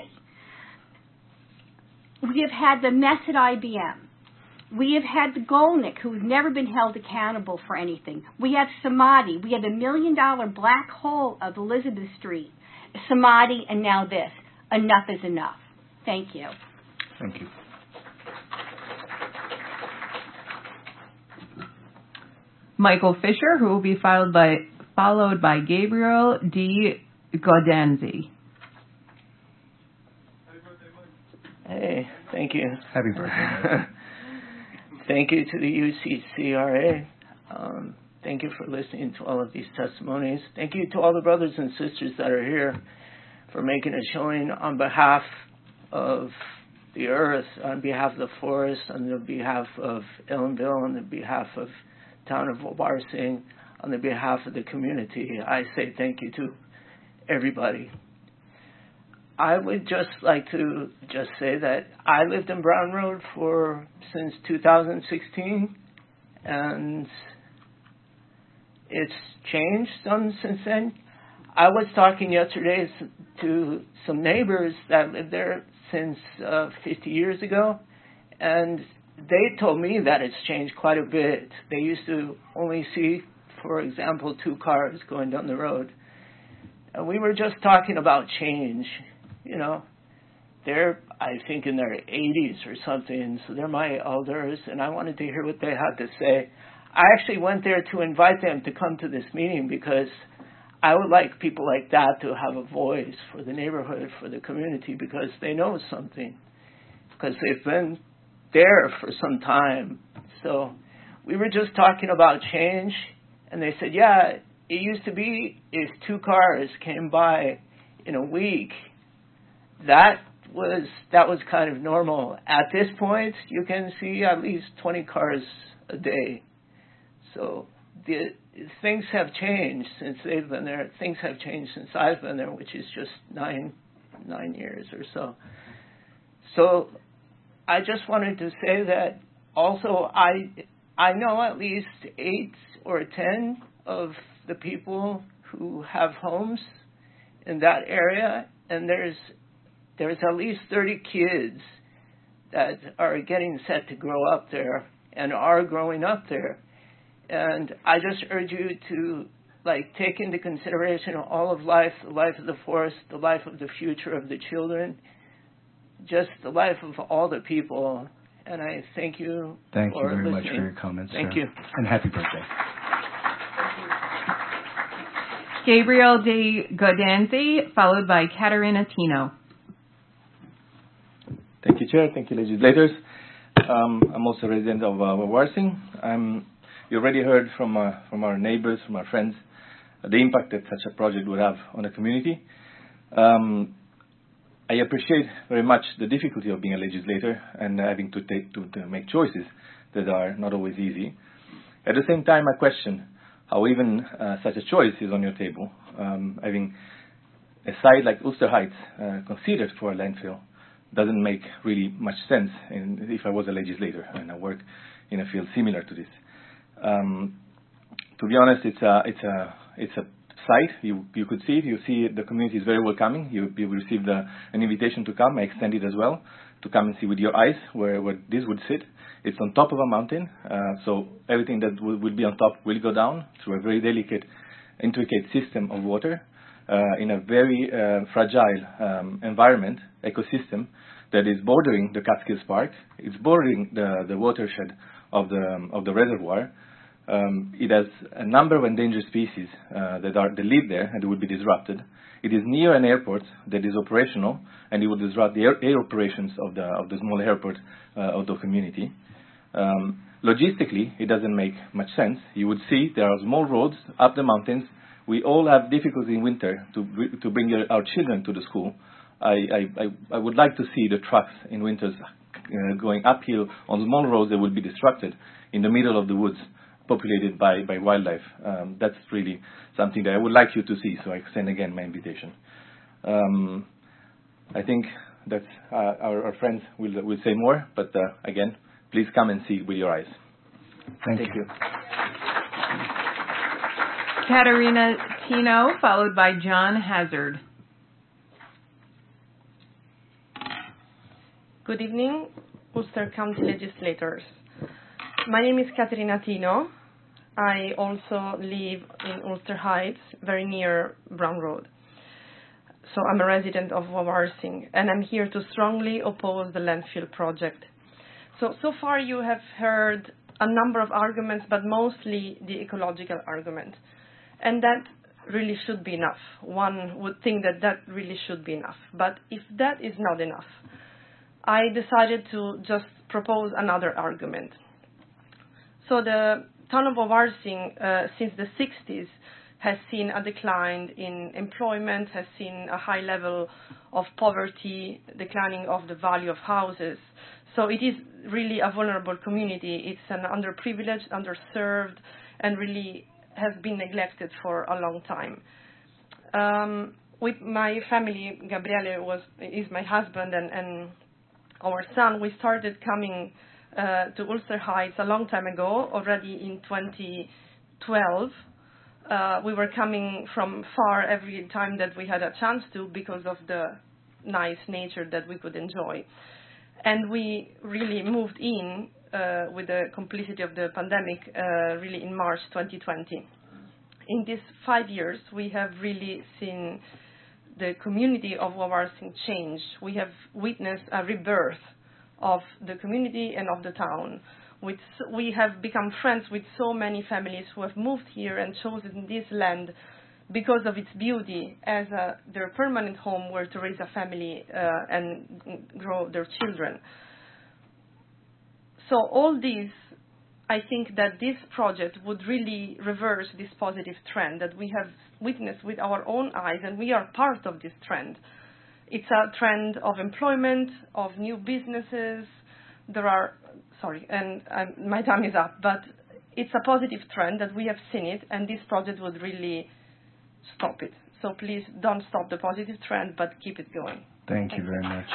We have had the mess at I B M. We have had the Golnick, who has never been held accountable for anything. We have Samadhi. We have the million-dollar black hole of Elizabeth Street. Samadhi, and now this. Enough is enough. Thank you. Thank you. Michael Fisher, who will be followed by, followed by Gabriel D. Gaudenzi. Hey, thank you. Happy birthday. Thank you to the U C C R A. Um, thank you for listening to all of these testimonies. Thank you to all the brothers and sisters that are here for making a showing on behalf of the earth, on behalf of the forest, on the behalf of Ellenville, on the behalf of the town of Wawarsing, on the behalf of the community. I say thank you to everybody. I would just like to just say that I lived in Brown Road for since two thousand sixteen, and it's changed some since then. I was talking yesterday to some neighbors that lived there since uh, fifty years ago, and they told me that it's changed quite a bit. They used to only see, for example, two cars going down the road. And we were just talking about change. You know, they're, I think, in their eighties or something, so they're my elders, and I wanted to hear what they had to say. I actually went there to invite them to come to this meeting because I would like people like that to have a voice for the neighborhood, for the community, because they know something, because they've been there for some time. So we were just talking about change, and they said, yeah, it used to be if two cars came by in a week, that was that was kind of normal. At this point, you can see at least twenty cars a day. So the things have changed since they've been there. Things have changed since I've been there, which is just nine nine years or so. So I just wanted to say that also I I know at least eight or ten of the people who have homes in that area, and there's there's at least thirty kids that are getting set to grow up there and are growing up there. And I just urge you to like take into consideration all of life, the life of the forest, the life of the future of the children, just the life of all the people. And I thank you Thank for you very listening. much for your comments. Thank sir. you. And happy birthday. Gabriel D. Gaudenzi, followed by Katerina Tino. Thank you, Chair. Thank you, legislators. Um, I'm also a resident of uh, Wawarsing. I'm, you already heard from, uh, from our neighbors, from our friends, uh, the impact that such a project would have on the community. Um, I appreciate very much the difficulty of being a legislator and having to, take, to, to make choices that are not always easy. At the same time, I question how even uh, such a choice is on your table. Um, having a site like Ulster Heights uh, considered for a landfill doesn't make really much sense in, if I was a legislator and I work in a field similar to this. Um, to be honest, it's a it's a it's a site. You you could see it. You see it, the community is very welcoming. You you received a, an invitation to come. I extended as well to come and see with your eyes where, where this would sit. It's on top of a mountain, uh, so everything that will, will be on top will go down through a very delicate, intricate system of water uh, in a very uh, fragile um, environment, ecosystem that is bordering the Catskills Park. It's bordering the, the watershed of the um, of the reservoir. Um, it has a number of endangered species uh, that are that live there and they would be disrupted. It is near an airport that is operational, and it will disrupt the air, air operations of the of the small airport uh, of the community. Um, logistically, it doesn't make much sense. You would see there are small roads up the mountains. We all have difficulty in winter to to bring our children to the school. I I, I, I would like to see the trucks in winters uh, going uphill on small roads that would be disrupted in the middle of the woods, populated by, by wildlife. Um, that's really something that I would like you to see, so I extend again my invitation. Um, I think that uh, our, our friends will, will say more, but uh, again, please come and see with your eyes. Thank, Thank you. you. Katerina Tino, followed by John Hazard. Good evening, Ulster County legislators. My name is Katerina Tino. I also live in Ulster Heights, very near Brown Road. So I'm a resident of Wawarsing, and I'm here to strongly oppose the landfill project. So, so far you have heard a number of arguments, but mostly the ecological argument. And that really should be enough. One would think that that really should be enough. But if that is not enough, I decided to just propose another argument. So the town of Wawarsing, uh, since the sixties, has seen a decline in employment, has seen a high level of poverty, declining of the value of houses. So it is really a vulnerable community. It's an underprivileged, underserved, and really has been neglected for a long time. Um, with my family, Gabriele was is my husband, and, and our son, we started coming uh, to Ulster Heights a long time ago, already in twenty twelve. Uh, we were coming from far every time that we had a chance to because of the nice nature that we could enjoy. And we really moved in uh, with the complicity of the pandemic uh, really in March twenty twenty. In these five years, we have really seen the community of Wawarsing change. We have witnessed a rebirth of the community and of the town. With, we have become friends with so many families who have moved here and chosen this land because of its beauty as a, their permanent home where to raise a family uh, and grow their children. So all these, I think that this project would really reverse this positive trend that we have witnessed with our own eyes, and we are part of this trend. It's a trend of employment, of new businesses. There are, sorry, and um, my time is up, but it's a positive trend that we have seen it, and this project would really stop it. So please don't stop the positive trend, but keep it going. Thank you very much.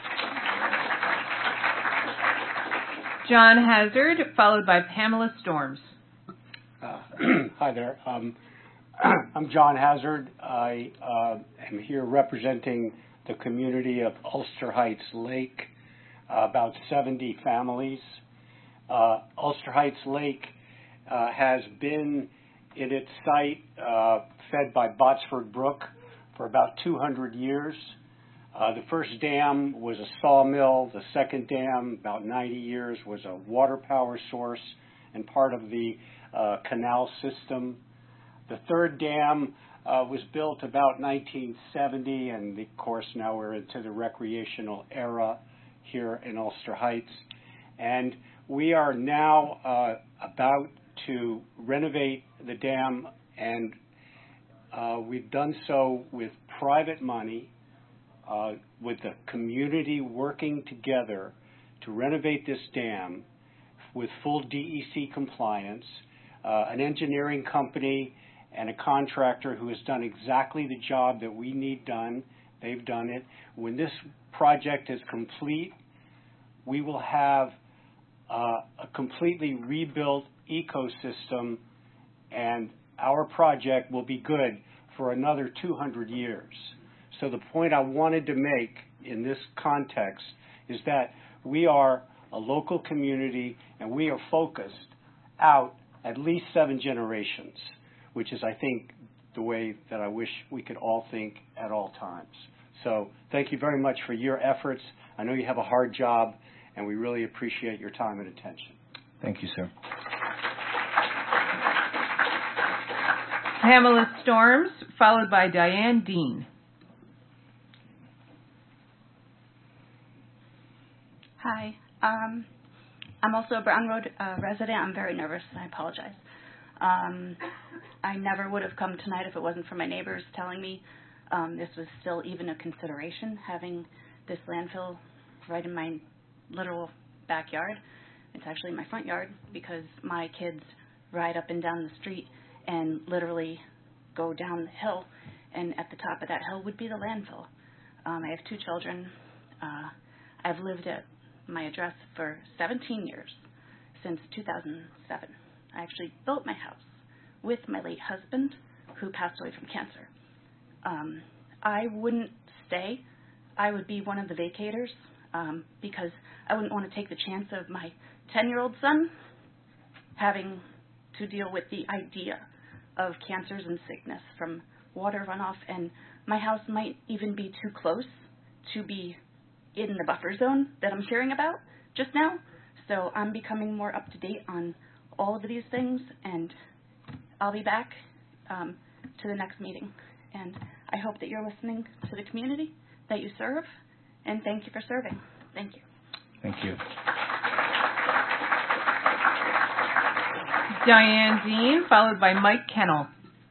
John Hazard, followed by Pamela Storms. Uh, hi there. Um, I'm John Hazard. I uh, am here representing the community of Ulster Heights Lake, uh, about seventy families. Uh, Ulster Heights Lake uh, has been in its site uh, fed by Botsford Brook for about two hundred years. Uh, the first dam was a sawmill. The second dam, about ninety years, was a water power source and part of the uh, canal system. The third dam uh, was built about nineteen seventy, and of course now we're into the recreational era here in Ulster Heights. And we are now uh, about to renovate the dam, and uh, we've done so with private money, uh, with the community working together to renovate this dam with full D E C compliance, uh, an engineering company and a contractor who has done exactly the job that we need done. They've done it. When this project is complete, we will have uh, a completely rebuilt ecosystem, and our project will be good for another two hundred years. So the point I wanted to make in this context is that we are a local community, and we are focused out at least seven generations, which is, I think, the way that I wish we could all think at all times. So thank you very much for your efforts. I know you have a hard job, and we really appreciate your time and attention. Thank you, sir. Pamela Storms, followed by Diane Dean. Hi. Um, I'm also a Brown Road uh, resident. I'm very nervous, and I apologize. Um, I never would have come tonight if it wasn't for my neighbors telling me um, this was still even a consideration, having this landfill right in my literal backyard. It's actually my front yard because my kids ride up and down the street and literally go down the hill, and at the top of that hill would be the landfill. Um, I have two children. Uh, I've lived at my address for seventeen years, since two thousand seven. I actually built my house with my late husband, who passed away from cancer. Um, I wouldn't stay. I would be one of the vacators um, because I wouldn't want to take the chance of my ten-year-old son having to deal with the idea of cancers and sickness from water runoff, and my house might even be too close to be in the buffer zone that I'm hearing about just now. So I'm becoming more up to date on all of these things, and I'll be back um, to the next meeting. And I hope that you're listening to the community that you serve, and thank you for serving. Thank you. Thank you. Diane Dean, followed by Mike Kennel.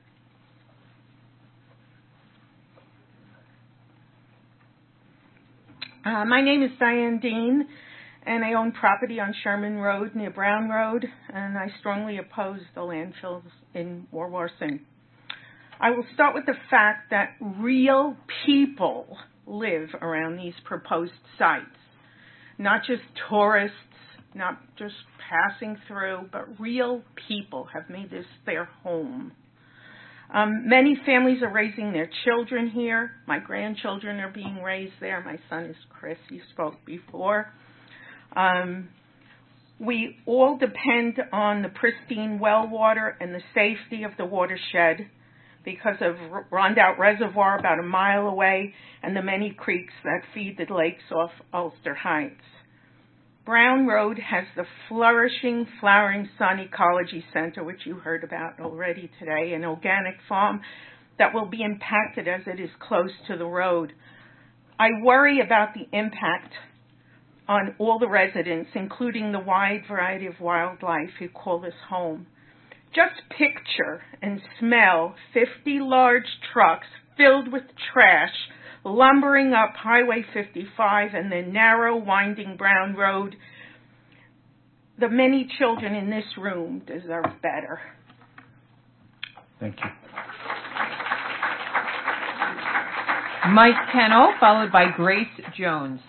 Uh, my name is Diane Dean, and I own property on Sherman Road near Brown Road, and I strongly oppose the landfills in Wawarsing. I will start with the fact that real people live around these proposed sites, not just tourists, not just passing through, but real people have made this their home. Um, many families are raising their children here. My grandchildren are being raised there. My son is Chris. He spoke before. Um, we all depend on the pristine well water and the safety of the watershed because of Rondout Reservoir about a mile away and the many creeks that feed the lakes off Ulster Heights. Brown Road has the flourishing Flowering Sun Ecology Center, which you heard about already today, an organic farm that will be impacted as it is close to the road. I worry about the impact on all the residents, including the wide variety of wildlife who call this home. Just picture and smell fifty large trucks filled with trash lumbering up Highway fifty-five and the narrow, winding Brown Road. The many children in this room deserve better. Thank you. Mike Kennel, followed by Grace Jones.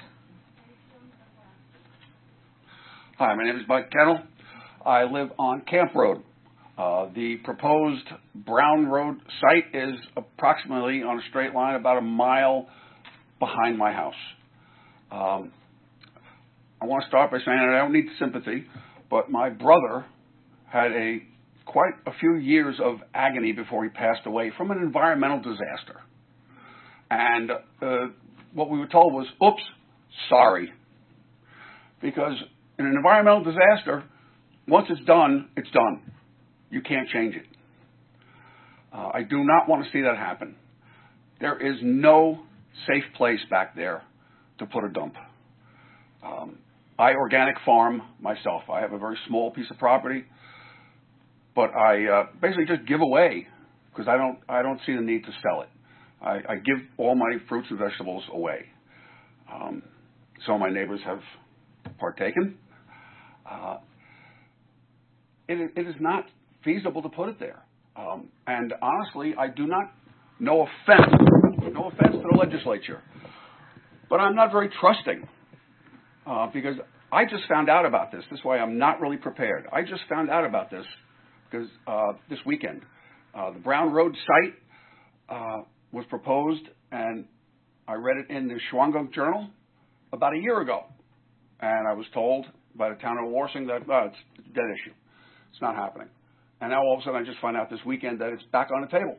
Hi, my name is Mike Kennel. I live on Camp Road. Uh, the proposed Brown Road site is approximately on a straight line about a mile behind my house. Um, I want to start by saying that I don't need sympathy, but my brother had a quite a few years of agony before he passed away from an environmental disaster. And uh, what we were told was, oops, sorry. Because in an environmental disaster, once it's done, it's done. You can't change it. Uh, I do not want to see that happen. There is no safe place back there to put a dump. Um, I organic farm myself. I have a very small piece of property, but I uh, basically just give away because I don't I don't see the need to sell it. I, I give all my fruits and vegetables away. Um, some of my neighbors have partaken. Uh, it, it is not feasible to put it there. Um, and honestly, I do not, no offense, no offense to the legislature, but I'm not very trusting uh, because I just found out about this. This is why I'm not really prepared. I just found out about this because uh, this weekend, uh, the Brown Road site uh, was proposed, and I read it in the Shawangunk Journal about a year ago, and I was told by the town of Warsing that uh, it's a dead issue. It's not happening. And now all of a sudden I just find out this weekend that it's back on the table.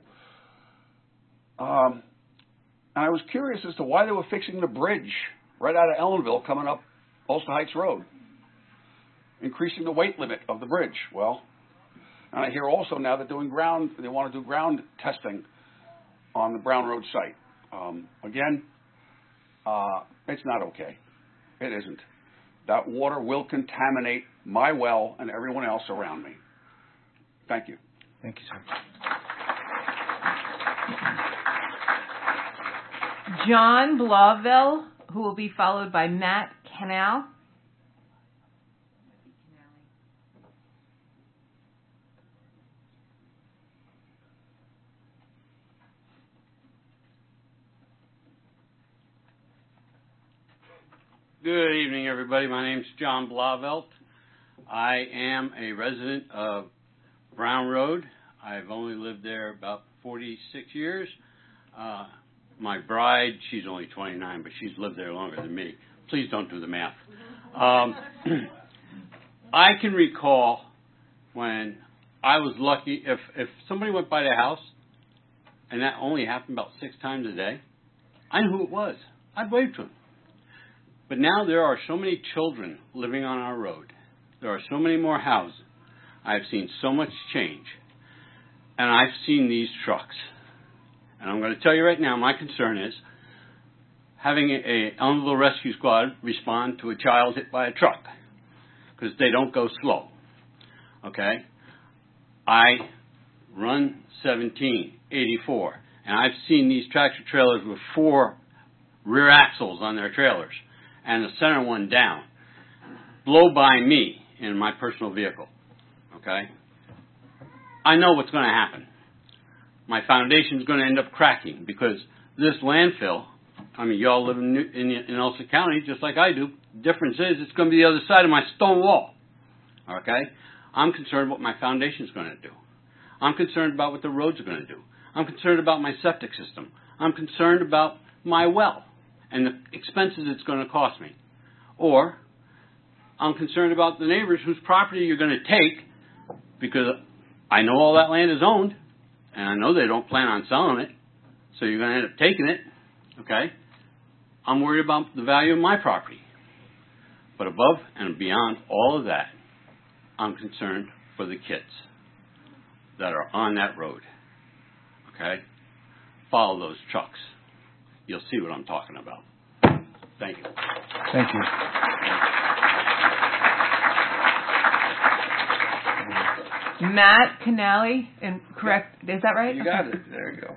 Um, and I was curious as to why they were fixing the bridge right out of Ellenville coming up Ulster Heights Road, increasing the weight limit of the bridge. Well, and I hear also now they're doing ground, they want to do ground testing on the Brown Road site. Um, again, uh, it's not okay. It isn't. That water will contaminate my well and everyone else around me. Thank you. Thank you, sir. John Blauville, who will be followed by Matt Canal. Good evening, everybody. My name's John Blauvelt. I am a resident of Brown Road. I've only lived there about forty-six years. Uh, my bride, she's only twenty-nine, but she's lived there longer than me. Please don't do the math. Um, I can recall when I was lucky, if, if somebody went by the house, and that only happened about six times a day, I knew who it was. I'd wave to them. But now there are so many children living on our road There are so many more houses. I've seen so much change. And I've seen these trucks. And I'm going to tell you right now, my concern is having a, a Ellenville Rescue Squad respond to a child hit by a truck, because they don't go slow. Okay? I run seventeen eighty-four, and I've seen these tractor trailers with four rear axles on their trailers, and the center one down, blow by me in my personal vehicle. Okay? I know what's going to happen. My foundation's going to end up cracking, because this landfill, I mean, y'all live in, in, in Ulster County just like I do. The difference is it's going to be the other side of my stone wall. Okay? I'm concerned what my foundation's going to do. I'm concerned about what the roads are going to do. I'm concerned about my septic system. I'm concerned about my well and the expenses it's going to cost me. Or I'm concerned about the neighbors whose property you're going to take, because I know all that land is owned, and I know they don't plan on selling it, so you're going to end up taking it. Okay? I'm worried about the value of my property. But above and beyond all of that, I'm concerned for the kids that are on that road. Okay? Follow those trucks. You'll see what I'm talking about. Thank you. Thank you. Matt Canali, and correct, is that right? You got it. There you go.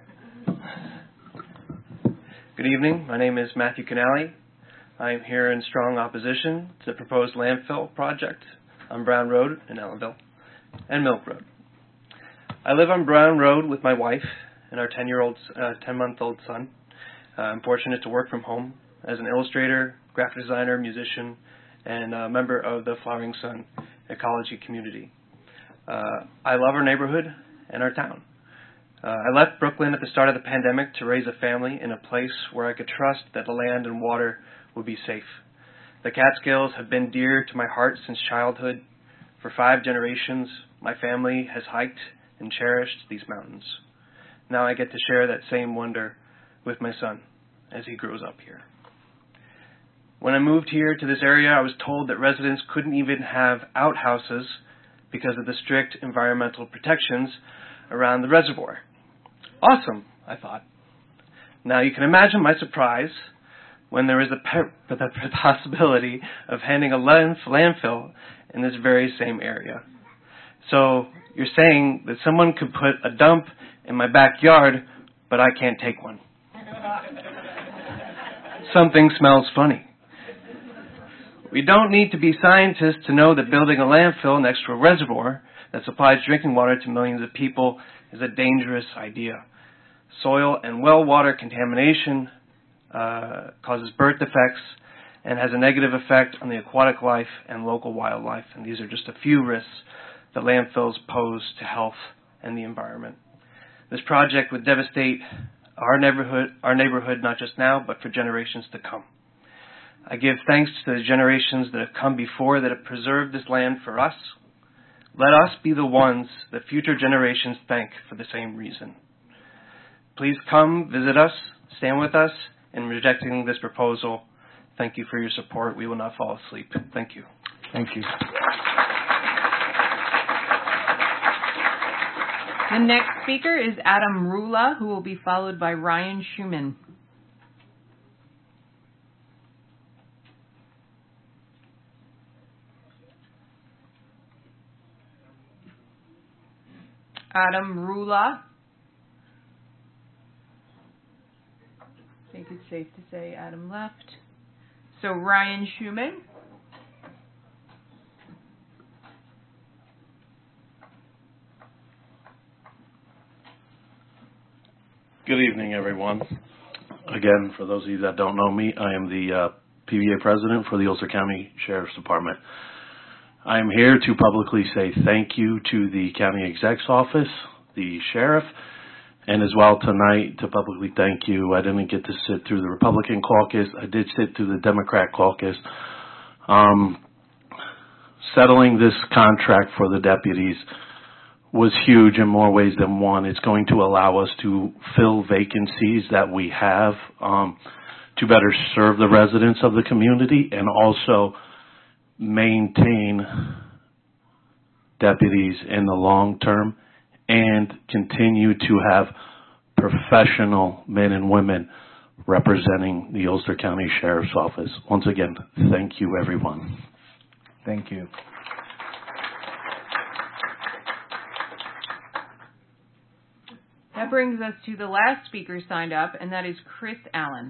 Good evening. My name is Matthew Canali. I am here in strong opposition to the proposed landfill project on Brown Road in Ellenville and Milk Road. I live on Brown Road with my wife and our ten-year-old, uh, ten-month-old son. Uh, I'm fortunate to work from home as an illustrator, graphic designer, musician, and a member of the Flowering Sun ecology community. Uh, I love our neighborhood and our town. Uh, I left Brooklyn at the start of the pandemic to raise a family in a place where I could trust that the land and water would be safe. The Catskills have been dear to my heart since childhood. For five generations, my family has hiked and cherished these mountains. Now I get to share that same wonder with my son as he grows up here. When I moved here to this area, I was told that residents couldn't even have outhouses because of the strict environmental protections around the reservoir. Awesome, I thought. Now you can imagine my surprise when there is a pe- the possibility of handing a land- landfill in this very same area. So you're saying that someone could put a dump in my backyard, but I can't take one. Something smells funny. We don't need to be scientists to know that building a landfill next to a reservoir that supplies drinking water to millions of people is a dangerous idea. Soil and well water contamination uh, causes birth defects and has a negative effect on the aquatic life and local wildlife. And these are just a few risks that landfills pose to health and the environment. This project would devastate our neighborhood, our neighborhood not just now, but for generations to come. I give thanks to the generations that have come before that have preserved this land for us. Let us be the ones that future generations thank for the same reason. Please come visit us, stand with us in rejecting this proposal. Thank you for your support. We will not fall asleep. Thank you. Thank you. The next speaker is Adam Rula, who will be followed by Ryan Schuman. Adam Rula. I think it's safe to say Adam left. So Ryan Schuman. Good evening, everyone. Again, for those of you that don't know me, I am the uh, P V A president for the Ulster County Sheriff's Department. I am here to publicly say thank you to the county exec's office, the sheriff, and as well tonight to publicly thank you. I didn't get to sit through the Republican caucus. I did sit through the Democrat caucus. Um, settling this contract for the deputies was huge in more ways than one. It's going to allow us to fill vacancies that we have um, to better serve the residents of the community and also maintain deputies in the long term and continue to have professional men and women representing the Ulster County Sheriff's Office. Once again, thank you, everyone. Thank you. That brings us to the last speaker signed up, and that is Chris Allen.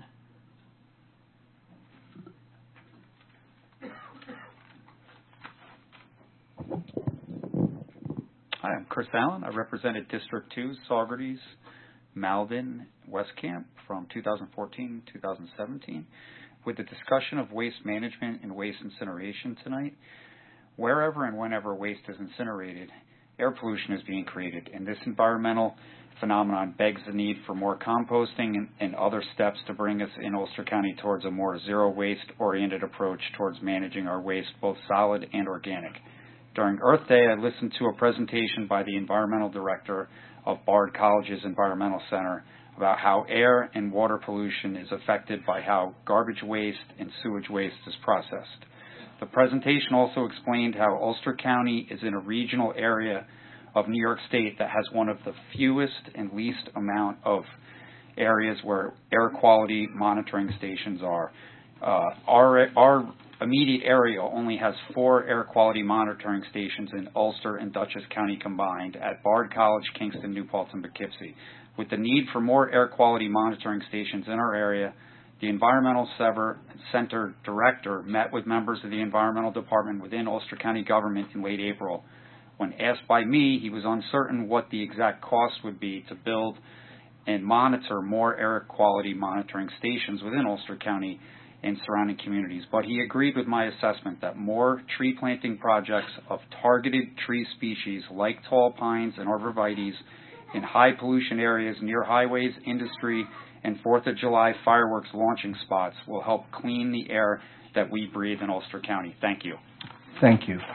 Hi, I'm Chris Allen. I represented District two, Saugerties, Malvin, West Camp from two thousand fourteen to two thousand seventeen with the discussion of waste management and waste incineration tonight. Wherever and whenever waste is incinerated, air pollution is being created, and this environmental phenomenon begs the need for more composting and, and other steps to bring us in Ulster County towards a more zero waste oriented approach towards managing our waste, both solid and organic. During Earth Day, I listened to a presentation by the environmental director of Bard College's Environmental Center about how air and water pollution is affected by how garbage waste and sewage waste is processed. The presentation also explained how Ulster County is in a regional area of New York State that has one of the fewest and least amount of areas where air quality monitoring stations are. Uh, our, our immediate area only has four air quality monitoring stations in Ulster and Dutchess County combined at Bard College, Kingston, New Paltz, and Poughkeepsie. With the need for more air quality monitoring stations in our area, the Environmental Center director met with members of the Environmental Department within Ulster County government in late April. When asked by me, he was uncertain what the exact cost would be to build and monitor more air quality monitoring stations within Ulster County and surrounding communities, but he agreed with my assessment that more tree planting projects of targeted tree species like tall pines and arborvitaes in high pollution areas near highways, industry, and fourth of July fireworks launching spots will help clean the air that we breathe in Ulster County. Thank you. Thank you.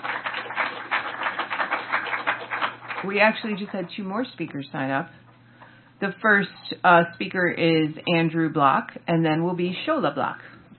We actually just had two more speakers sign up. The first uh, speaker is Andrew Block, and then will be Shola Block.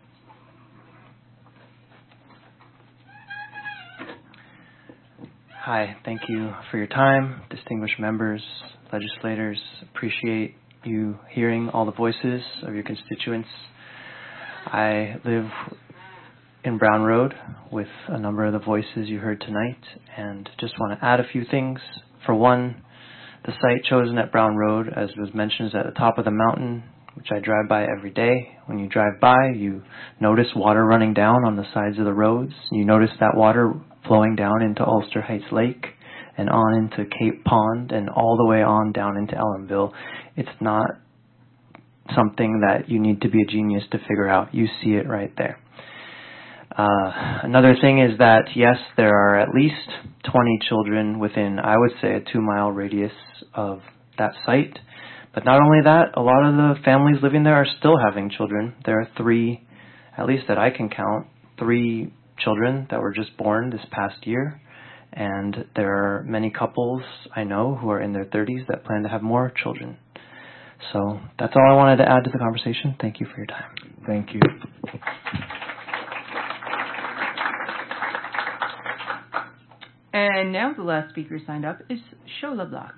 Hi, thank you for your time, distinguished members, legislators. Appreciate you hearing all the voices of your constituents. I live in Brown Road with a number of the voices you heard tonight, and just want to add a few things. For one, the site chosen at Brown Road, as was mentioned, is at the top of the mountain, which I drive by every day. When you drive by, you notice water running down on the sides of the roads. You notice that water flowing down into Ulster Heights Lake and on into Cape Pond and all the way on down into Ellenville. It's not something that you need to be a genius to figure out. You see it right there. Uh, another thing is that, yes, there are at least twenty children within, I would say, a two-mile radius of that site. But not only that, a lot of the families living there are still having children. There are three, at least that I can count, three children that were just born this past year. And there are many couples I know who are in their thirties that plan to have more children. So that's all I wanted to add to the conversation. Thank you for your time. Thank you. And now the last speaker signed up is Shola Block.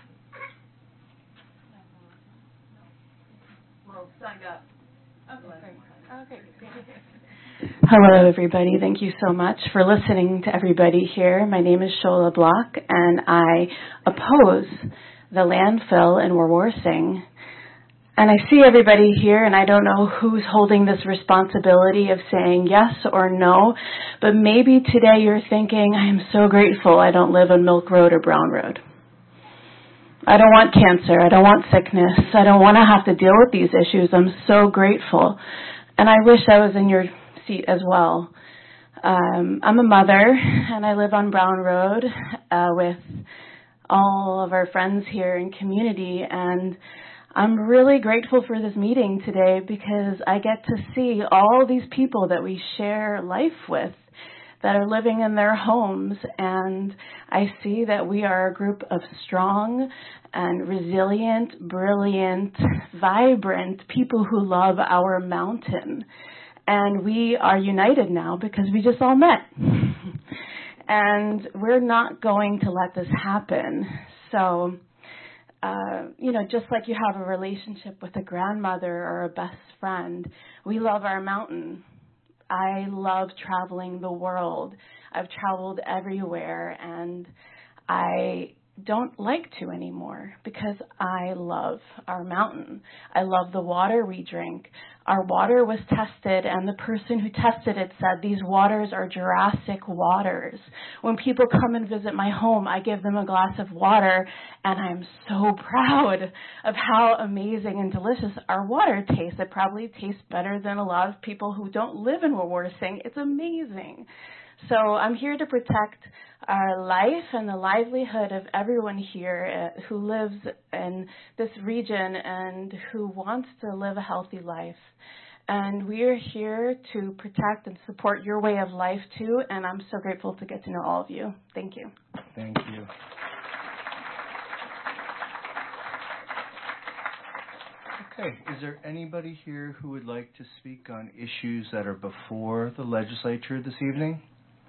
Well, signed up. Okay. Hello, everybody. Thank you so much for listening to everybody here. My name is Shola Block, and I oppose the landfill in Wawarsing. And I see everybody here, and I don't know who's holding this responsibility of saying yes or no, but maybe today you're thinking, I am so grateful I don't live on Milk Road or Brown Road. I don't want cancer. I don't want sickness. I don't want to have to deal with these issues. I'm so grateful. And I wish I was in your seat as well. Um, I'm a mother, and I live on Brown Road uh, with all of our friends here in community, and I'm really grateful for this meeting today because I get to see all these people that we share life with that are living in their homes, and I see that we are a group of strong and resilient, brilliant, vibrant people who love our mountain. And we are united now because we just all met. And we're not going to let this happen. So, uh, you know, just like you have a relationship with a grandmother or a best friend, we love our mountain. I love traveling the world. I've traveled everywhere, and I don't like to anymore because I love our mountain. I love the water we drink. Our water was tested, and the person who tested it said these waters are Jurassic waters. When people come and visit my home, I give them a glass of water, and I'm so proud of how amazing and delicious our water tastes. It probably tastes better than a lot of people who don't live in Wawarsing. It's amazing. So I'm here to protect our life and the livelihood of everyone here uh, who lives in this region and who wants to live a healthy life. And we are here to protect and support your way of life too, and I'm so grateful to get to know all of you. Thank you. Thank you. Okay, is there anybody here who would like to speak on issues that are before the legislature this evening?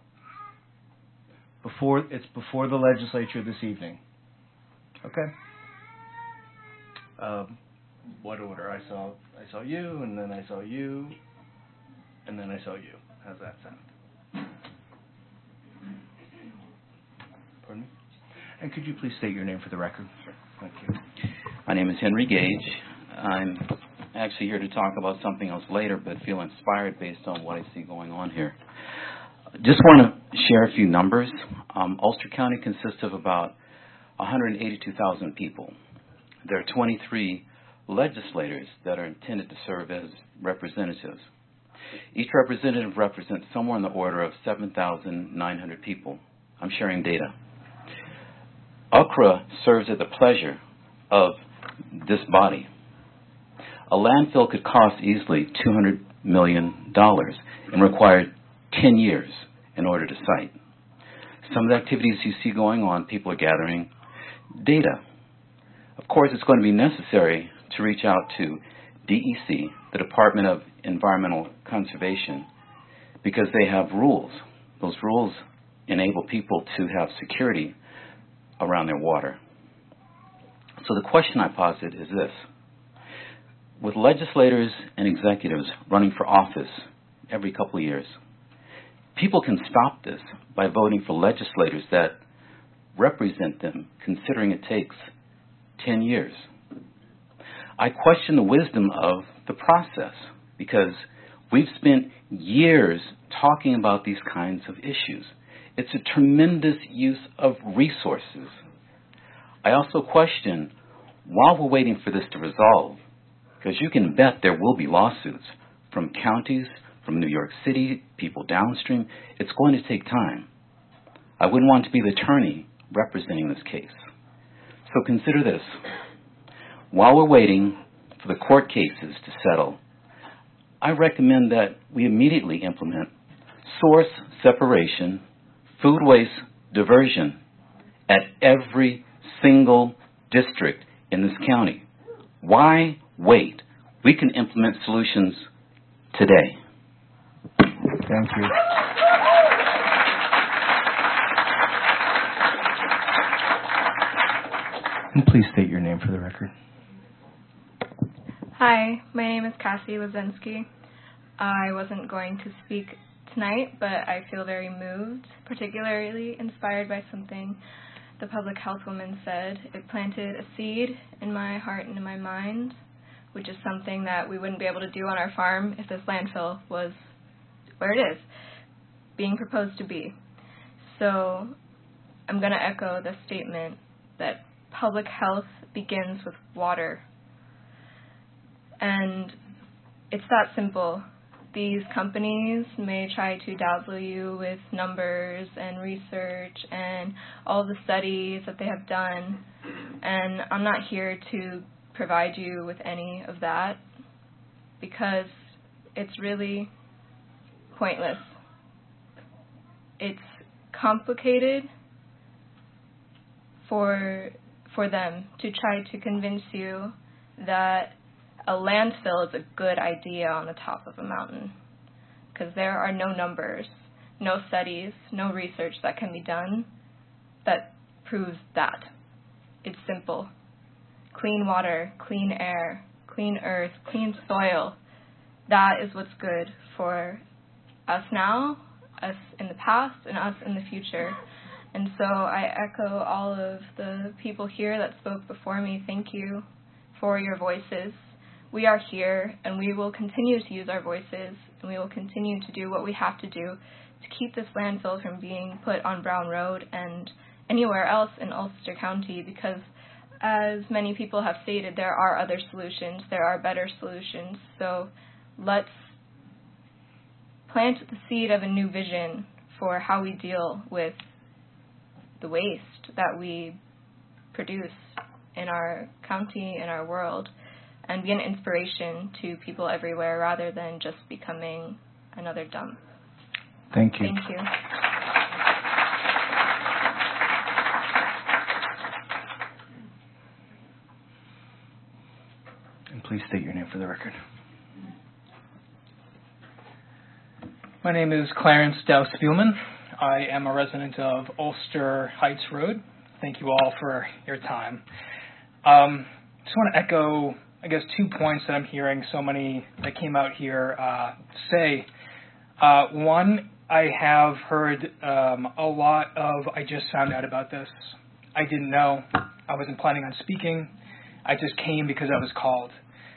Before it's before the legislature this evening. Okay. Um, what order? I saw I saw you, and then I saw you, and then I saw you. How's that sound? Pardon me? And could you please state your name for the record? Sure. Thank you. My name is Henry Gage. I'm actually here to talk about something else later, but feel inspired based on what I see going on here. Just want to share a few numbers. Um, Ulster County consists of about one hundred eighty-two thousand people. There are twenty-three legislators that are intended to serve as representatives. Each representative represents somewhere in the order of seven thousand nine hundred people. I'm sharing data. U C R A serves at the pleasure of this body. A landfill could cost easily two hundred million dollars and require ten years in order to site. Some of the activities you see going on, people are gathering data. Of course, it's going to be necessary to reach out to D E C, the Department of Environmental Conservation, because they have rules. Those rules enable people to have security around their water. So the question I posit is this. With legislators and executives running for office every couple of years, people can stop this by voting for legislators that represent them, considering it takes ten years. I question the wisdom of the process because we've spent years talking about these kinds of issues. It's a tremendous use of resources. I also question, while we're waiting for this to resolve, because you can bet there will be lawsuits from counties, from New York City, people downstream. It's going to take time. I wouldn't want to be the attorney representing this case. So consider this. While we're waiting for the court cases to settle, I recommend that we immediately implement source separation, food waste diversion at every single district in this county. Why wait? We can implement solutions today. Thank you. And please state your name for the record. Hi, my name is Cassie Wazinski. I wasn't going to speak tonight, but I feel very moved, particularly inspired by something the public health woman said. It planted a seed in my heart and in my mind, which is something that we wouldn't be able to do on our farm if this landfill was where it is, being proposed to be. So I'm going to echo the statement that public health begins with water. And it's that simple. These companies may try to dazzle you with numbers and research and all the studies that they have done. And I'm not here to provide you with any of that because it's really pointless. It's complicated for for them to try to convince you that a landfill is a good idea on the top of a mountain, because there are no numbers. no studies, no research that can be done that proves that. It's simple. Clean water, clean air, clean earth, clean soil. That is what's good for us now, us in the past, and us in the future. And so I echo all of the people here that spoke before me. Thank you for your voices. We are here, and we will continue to use our voices, and we will continue to do what we have to do to keep this landfill from being put on Brown Road and anywhere else in Ulster County, because as many people have stated, there are other solutions, there are better solutions. So let's plant the seed of a new vision for how we deal with the waste that we produce in our county, in our world, and be an inspiration to people everywhere rather than just becoming another dump. Thank you. Thank you. And please state your name for the record. My name is Clarence Dow-Spielman. I am a resident of Ulster Heights Road. Thank you all for your time. Um, just want to echo, I guess, two points that I'm hearing so many that came out here uh, say. Uh, one, I have heard um, a lot of, I just found out about this. I didn't know. I wasn't planning on speaking. I just came because I was called.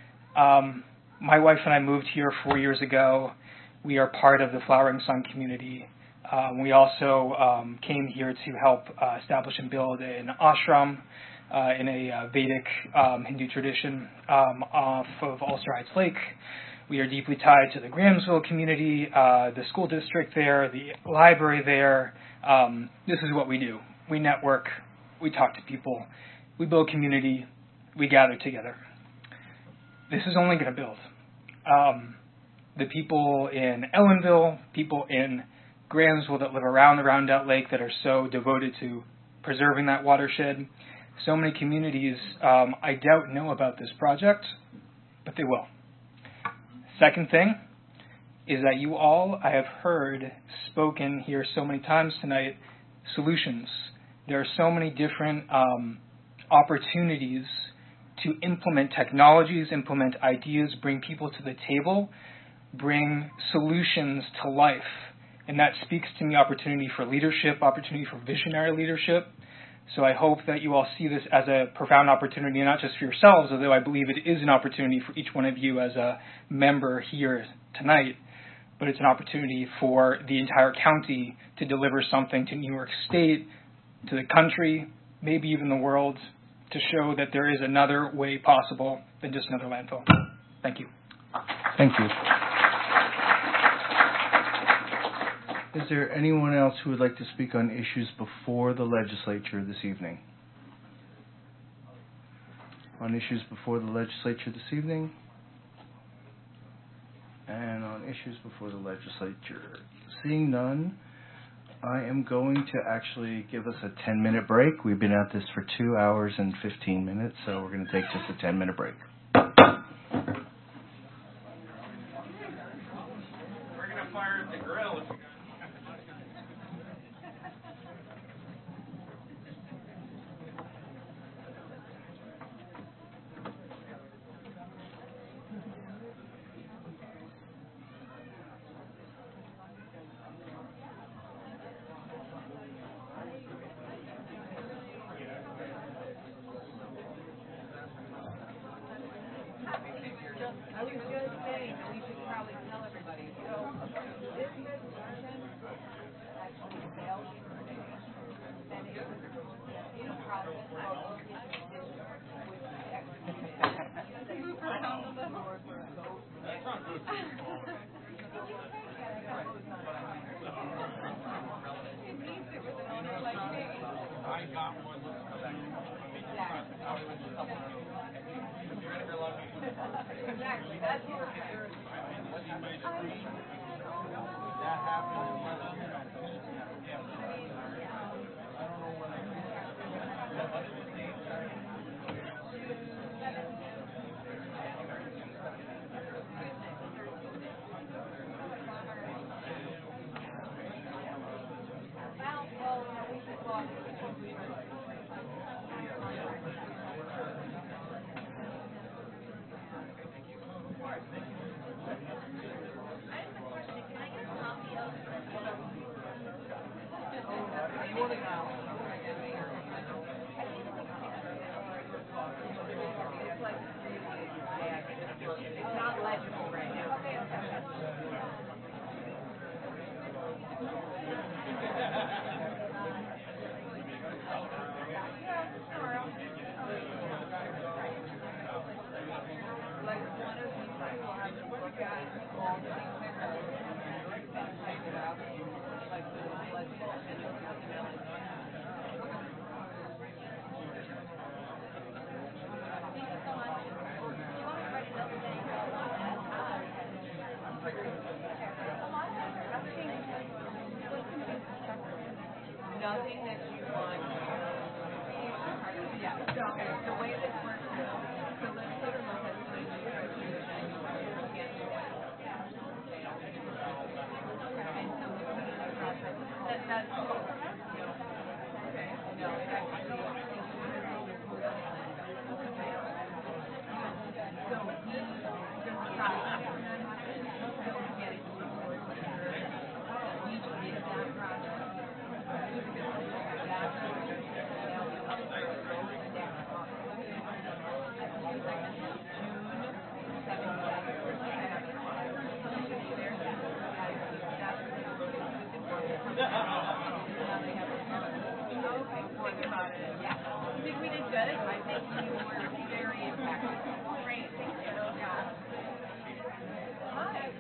Um, my wife and I moved here four years ago. We are part of the Flowering Sun community. Um, we also um, came here to help uh, establish and build an ashram uh, in a uh, Vedic um, Hindu tradition um, off of Ulster Heights Lake. We are deeply tied to the Grahamsville community, uh, the school district there, the library there. Um, this is what we do. We network. We talk to people. We build community. We gather together. This is only going to build. Um, the people in Ellenville, people in Grahamsville that live around the Rondout Lake that are so devoted to preserving that watershed. So many communities, um, I doubt, know about this project, but they will. Second thing is that you all, I have heard spoken here so many times tonight, solutions. There are so many different um, opportunities to implement technologies, implement ideas, bring people to the table, bring solutions to life. And that speaks to me opportunity for leadership, opportunity for visionary leadership. So I hope that you all see this as a profound opportunity, not just for yourselves, although I believe it is an opportunity for each one of you as a member here tonight, but it's an opportunity for the entire county to deliver something to New York State, to the country, maybe even the world, to show that there is another way possible than just another landfill. Thank you. Thank you. Is there anyone else who would like to speak on issues before the legislature this evening? On issues before the legislature this evening? And on issues before the legislature. Seeing none, I am going to actually give us a ten-minute break. We've been at this for two hours and fifteen minutes, so we're going to take just a ten-minute break. We're going to fire up the grill. I was just saying that we should probably tell everybody. So this resolution actually failed yesterday, and it was in process of move around a little. It means it was an owner like me. I got one. Exactly. That's your that happened. nothing that you want. Yeah. So the way this works is the legislator will have to use and so the community process that that's okay. No, it actually so he does the process to get it to the board. We did that process. I think we did good. I think you were very impactful. Great. Thank you. Yeah. Hi.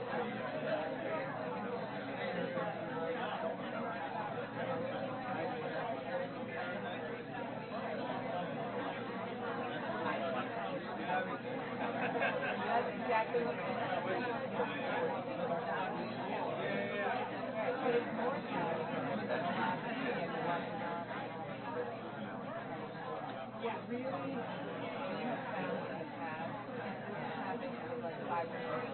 That's exactly what What really found in the past is having like five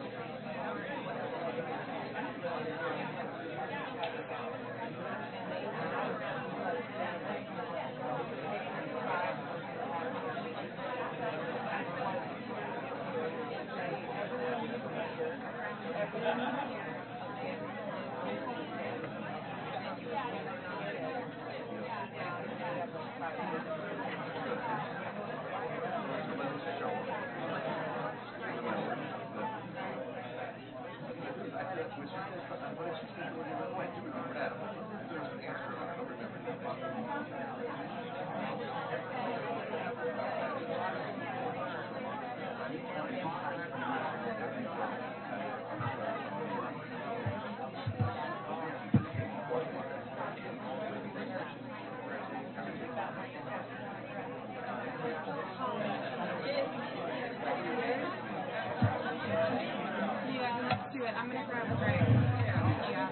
I'm going to grab a break. Yeah.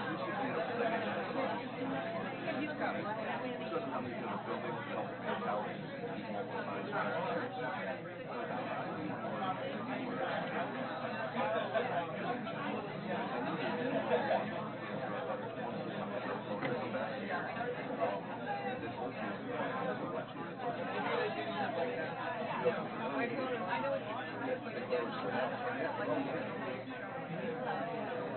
You go.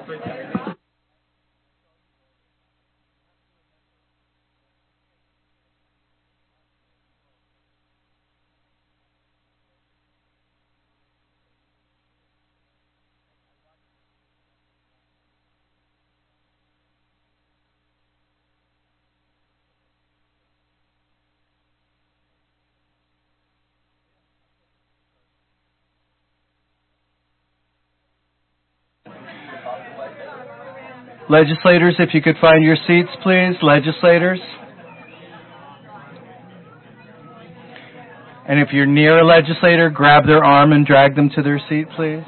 Legislators, if you could find your seats, please. Legislators. And if you're near a legislator, grab their arm and drag them to their seat, please.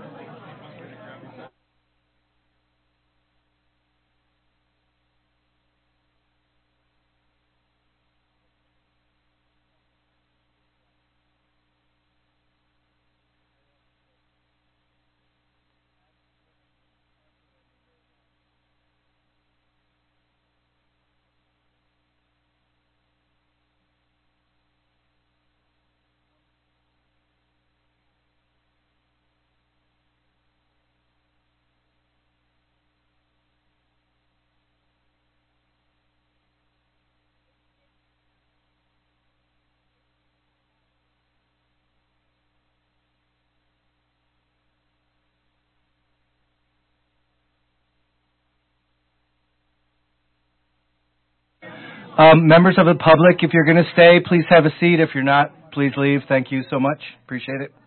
Um, members of the public, if you're going to stay, please have a seat. If you're not, please leave. Thank you so much. Appreciate it.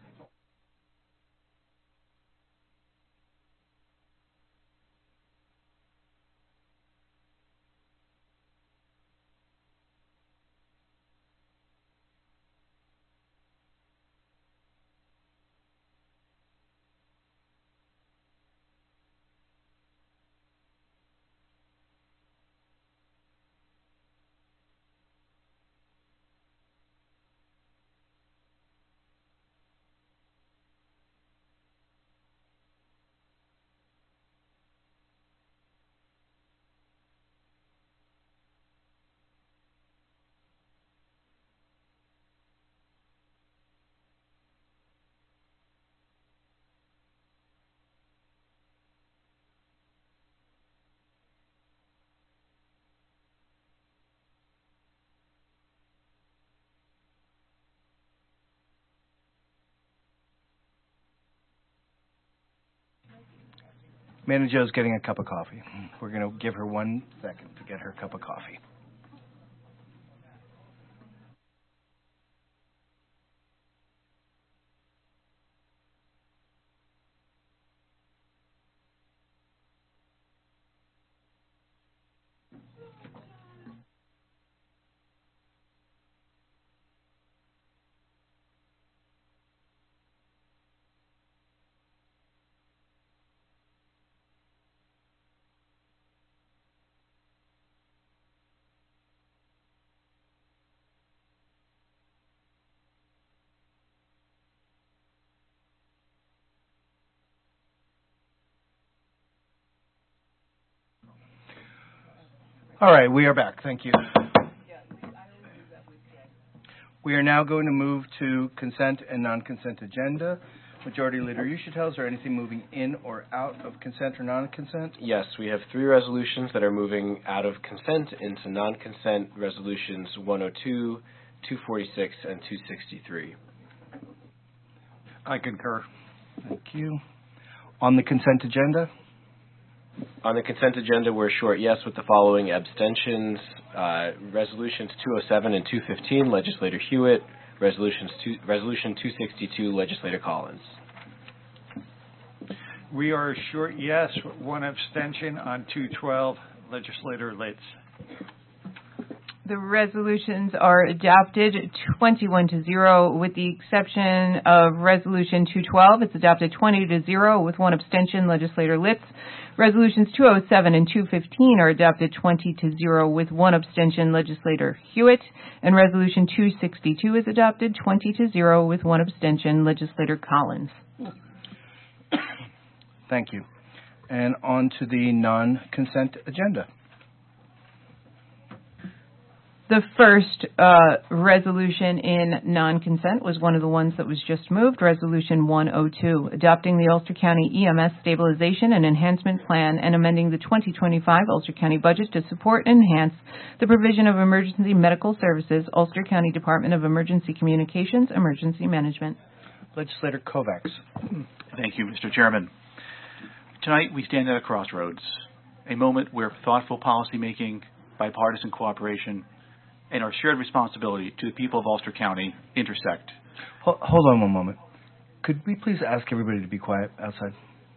Amanda Jo's getting a cup of coffee. We're going to give her one second to get her cup of coffee. All right, we are back. Thank you. We are now going to move to consent and non-consent agenda. Majority Leader Uchitel, is there anything moving in or out of consent or non-consent? Yes, we have three resolutions that are moving out of consent into non-consent, resolutions one oh two, two forty-six, and two sixty-three. I concur. Thank you. On the consent agenda? On the consent agenda, we're short yes with the following abstentions. Uh, resolutions two oh seven and two fifteen, Legislator Hewitt. Resolutions two, Resolution two sixty-two, Legislator Collins. We are short yes, one abstention on two twelve, Legislator Litz. The resolutions are adopted twenty-one to zero with the exception of Resolution two twelve. It's adopted twenty to zero with one abstention, Legislator Litz. Resolutions two oh seven and two fifteen are adopted twenty to zero with one abstention, Legislator Hewitt. And Resolution two sixty-two is adopted twenty to zero with one abstention, Legislator Collins. Thank you. And on to the non-consent agenda. The first uh, resolution in non-consent was one of the ones that was just moved, Resolution one oh two, adopting the Ulster County E M S Stabilization and Enhancement Plan and amending the twenty twenty-five Ulster County budget to support and enhance the provision of emergency medical services, Ulster County Department of Emergency Communications, Emergency Management. Legislator Kovacs. Thank you, Mister Chairman. Tonight we stand at a crossroads, a moment where thoughtful policymaking, bipartisan cooperation, and our shared responsibility to the people of Ulster County intersect. Hold, hold on one moment. Could we please ask everybody to be quiet outside?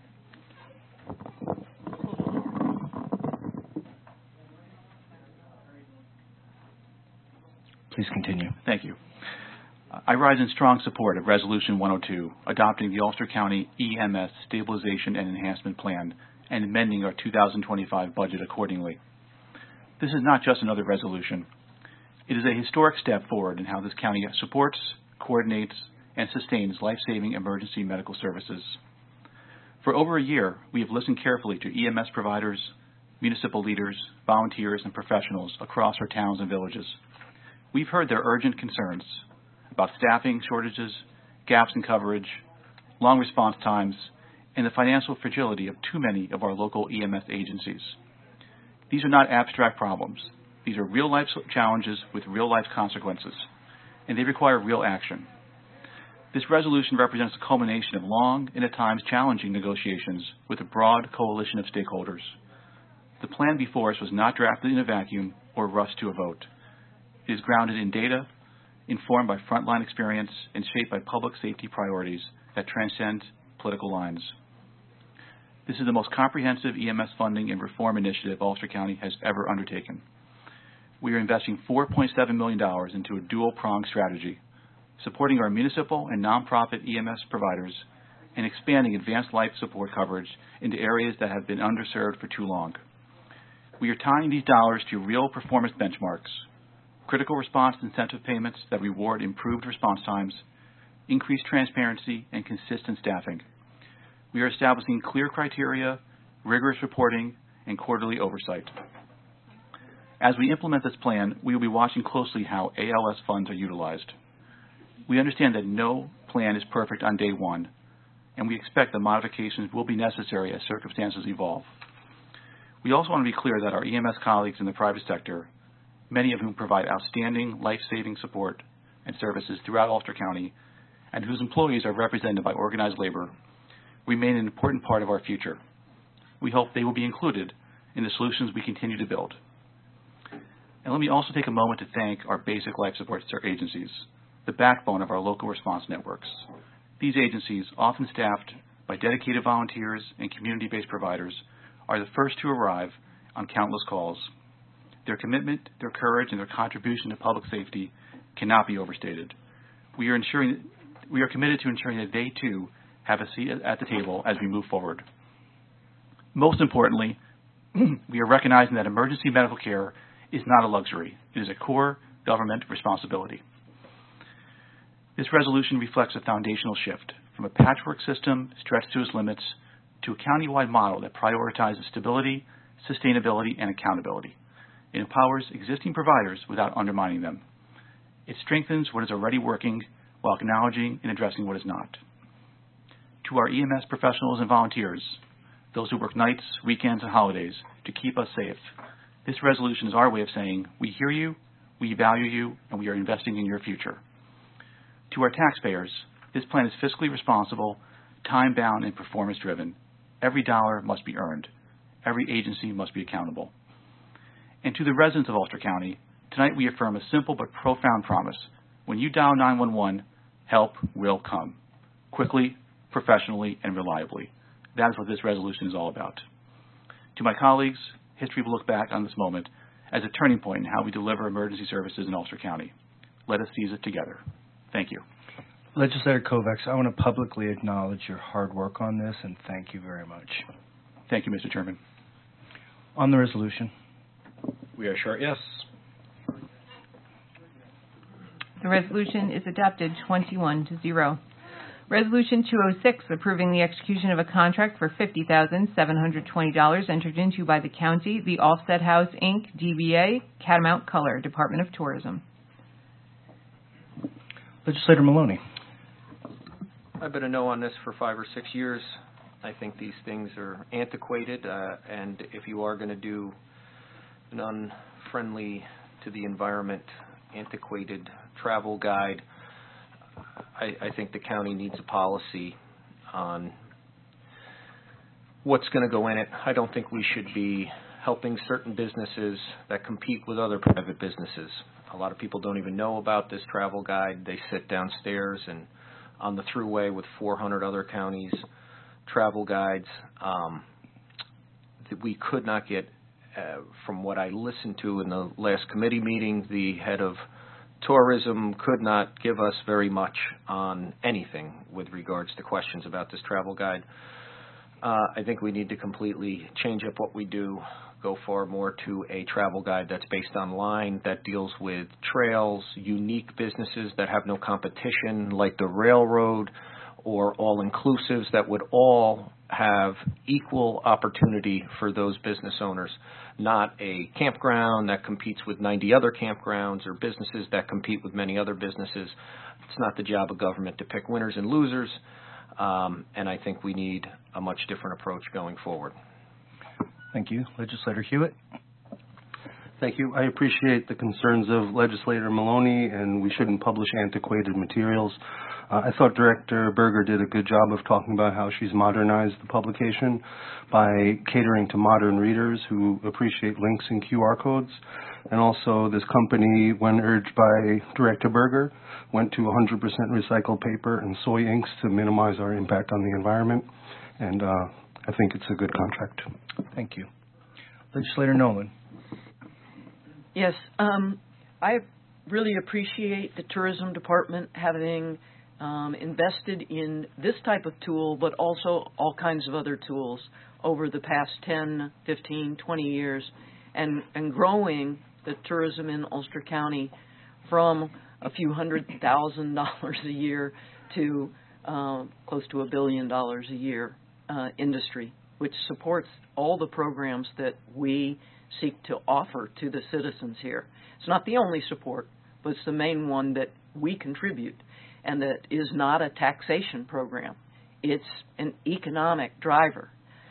Please continue. Thank you. I rise in strong support of Resolution one oh two, adopting the Ulster County E M S Stabilization and Enhancement Plan and amending our two thousand twenty-five budget accordingly. This is not just another resolution. It is a historic step forward in how this county supports, coordinates, and sustains life-saving emergency medical services. For over a year, we have listened carefully to E M S providers, municipal leaders, volunteers, and professionals across our towns and villages. We've heard their urgent concerns about staffing shortages, gaps in coverage, long response times, and the financial fragility of too many of our local E M S agencies. These are not abstract problems. These are real-life challenges with real-life consequences, and they require real action. This resolution represents the culmination of long and at times challenging negotiations with a broad coalition of stakeholders. The plan before us was not drafted in a vacuum or rushed to a vote. It is grounded in data, informed by frontline experience, and shaped by public safety priorities that transcend political lines. This is the most comprehensive E M S funding and reform initiative Ulster County has ever undertaken. We are investing four point seven million dollars into a dual-pronged strategy, supporting our municipal and nonprofit E M S providers and expanding advanced life support coverage into areas that have been underserved for too long. We are tying these dollars to real performance benchmarks, critical response incentive payments that reward improved response times, increased transparency, and consistent staffing. We are establishing clear criteria, rigorous reporting, and quarterly oversight. As we implement this plan, we will be watching closely how A L S funds are utilized. We understand that no plan is perfect on day one, and we expect that modifications will be necessary as circumstances evolve. We also want to be clear that our E M S colleagues in the private sector, many of whom provide outstanding life-saving support and services throughout Ulster County, and whose employees are represented by organized labor, remain an important part of our future. We hope they will be included in the solutions we continue to build. And let me also take a moment to thank our basic life support agencies, the backbone of our local response networks. These agencies, often staffed by dedicated volunteers and community-based providers, are the first to arrive on countless calls. Their commitment, their courage, and their contribution to public safety cannot be overstated. We are ensuring, we are committed to ensuring that they too have a seat at the table as we move forward. Most importantly, we are recognizing that emergency medical care is not a luxury. It is a core government responsibility. This resolution reflects a foundational shift from a patchwork system stretched to its limits to a countywide model that prioritizes stability, sustainability, and accountability. It empowers existing providers without undermining them. It strengthens what is already working while acknowledging and addressing what is not. To our E M S professionals and volunteers, those who work nights, weekends, and holidays to keep us safe, this resolution is our way of saying, we hear you, we value you, and we are investing in your future. To our taxpayers, this plan is fiscally responsible, time-bound, and performance-driven. Every dollar must be earned. Every agency must be accountable. And to the residents of Ulster County, tonight we affirm a simple but profound promise. When you dial nine one one, help will come. Quickly, professionally, and reliably. That is what this resolution is all about. To my colleagues, history will look back on this moment as a turning point in how we deliver emergency services in Ulster County. Let us seize it together. Thank you. Legislator Kovacs, I want to publicly acknowledge your hard work on this, and thank you very much. Thank you, Mister Chairman. On the resolution. We are short yes. The resolution is adopted twenty-one to zero. Resolution two oh six, approving the execution of a contract for fifty thousand seven hundred twenty dollars entered into by the county, the Offset House, Incorporated, D B A, Catamount Color, Department of Tourism. Legislator Maloney. I've been a no on this for five or six years. I think these things are antiquated, uh, and if you are going to do an unfriendly to the environment, antiquated travel guide, I, I think the county needs a policy on what's going to go in it. I don't think we should be helping certain businesses that compete with other private businesses. A lot of people don't even know about this travel guide. They sit downstairs and on the thruway with four hundred other counties' travel guides. Um, that we could not get, uh, from what I listened to in the last committee meeting, the head of tourism could not give us very much on anything with regards to questions about this travel guide. Uh, I think we need to completely change up what we do, go far more to a travel guide that's based online, that deals with trails, unique businesses that have no competition, like the railroad, or all-inclusives that would all have equal opportunity for those business owners, not a campground that competes with ninety other campgrounds or businesses that compete with many other businesses. It's not the job of government to pick winners and losers, um, and I think we need a much different approach going forward. Thank you. Legislator Hewitt. Thank you. I appreciate the concerns of Legislator Maloney, and we shouldn't publish antiquated materials. Uh, I thought Director Berger did a good job of talking about how she's modernized the publication by catering to modern readers who appreciate links and Q R codes. And also, this company, when urged by Director Berger, went to one hundred percent recycled paper and soy inks to minimize our impact on the environment. And uh, I think it's a good contract. Thank you. Legislator Nolan. Yes, um, I really appreciate the tourism department having um, invested in this type of tool, but also all kinds of other tools over the past ten, fifteen, twenty years, and, and growing the tourism in Ulster County from a few hundred thousand dollars a year to uh, close to a billion dollars a year uh, industry, which supports all the programs that we seek to offer to the citizens here. It's not the only support, but it's the main one that we contribute, and that is not a taxation program. It's an economic driver.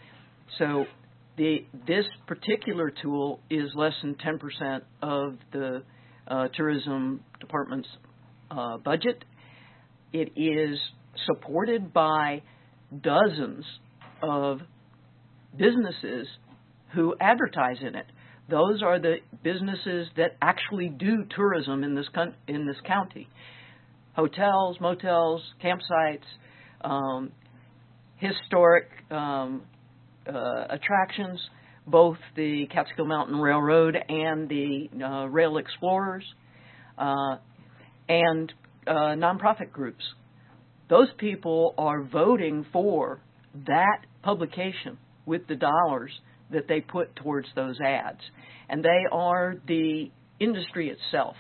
So the this particular tool is less than ten percent of the uh, tourism department's uh, budget. It is supported by dozens of businesses who advertise in it. Those are the businesses that actually do tourism in this con- in this county. Hotels, motels, campsites, um, historic um, uh, attractions, both the Catskill Mountain Railroad and the uh, Rail Explorers, uh, and uh, nonprofit groups. Those people are voting for that publication with the dollars that they put towards those ads. And they are the industry itself.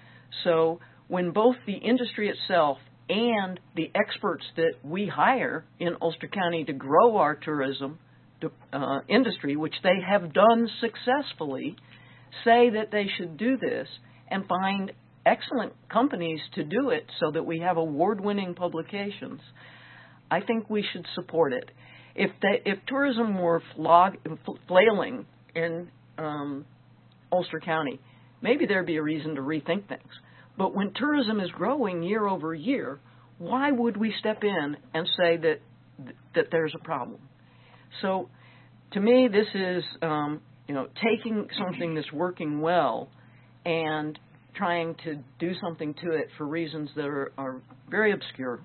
So when both the industry itself and the experts that we hire in Ulster County to grow our tourism uh, industry, which they have done successfully, say that they should do this and find excellent companies to do it so that we have award-winning publications, I think we should support it. If they, if tourism were flog, flailing in um, Ulster County, maybe there'd be a reason to rethink things. But when tourism is growing year over year, why would we step in and say that that there's a problem? So, to me, this is um, you know taking something that's working well and trying to do something to it for reasons that are, are very obscure.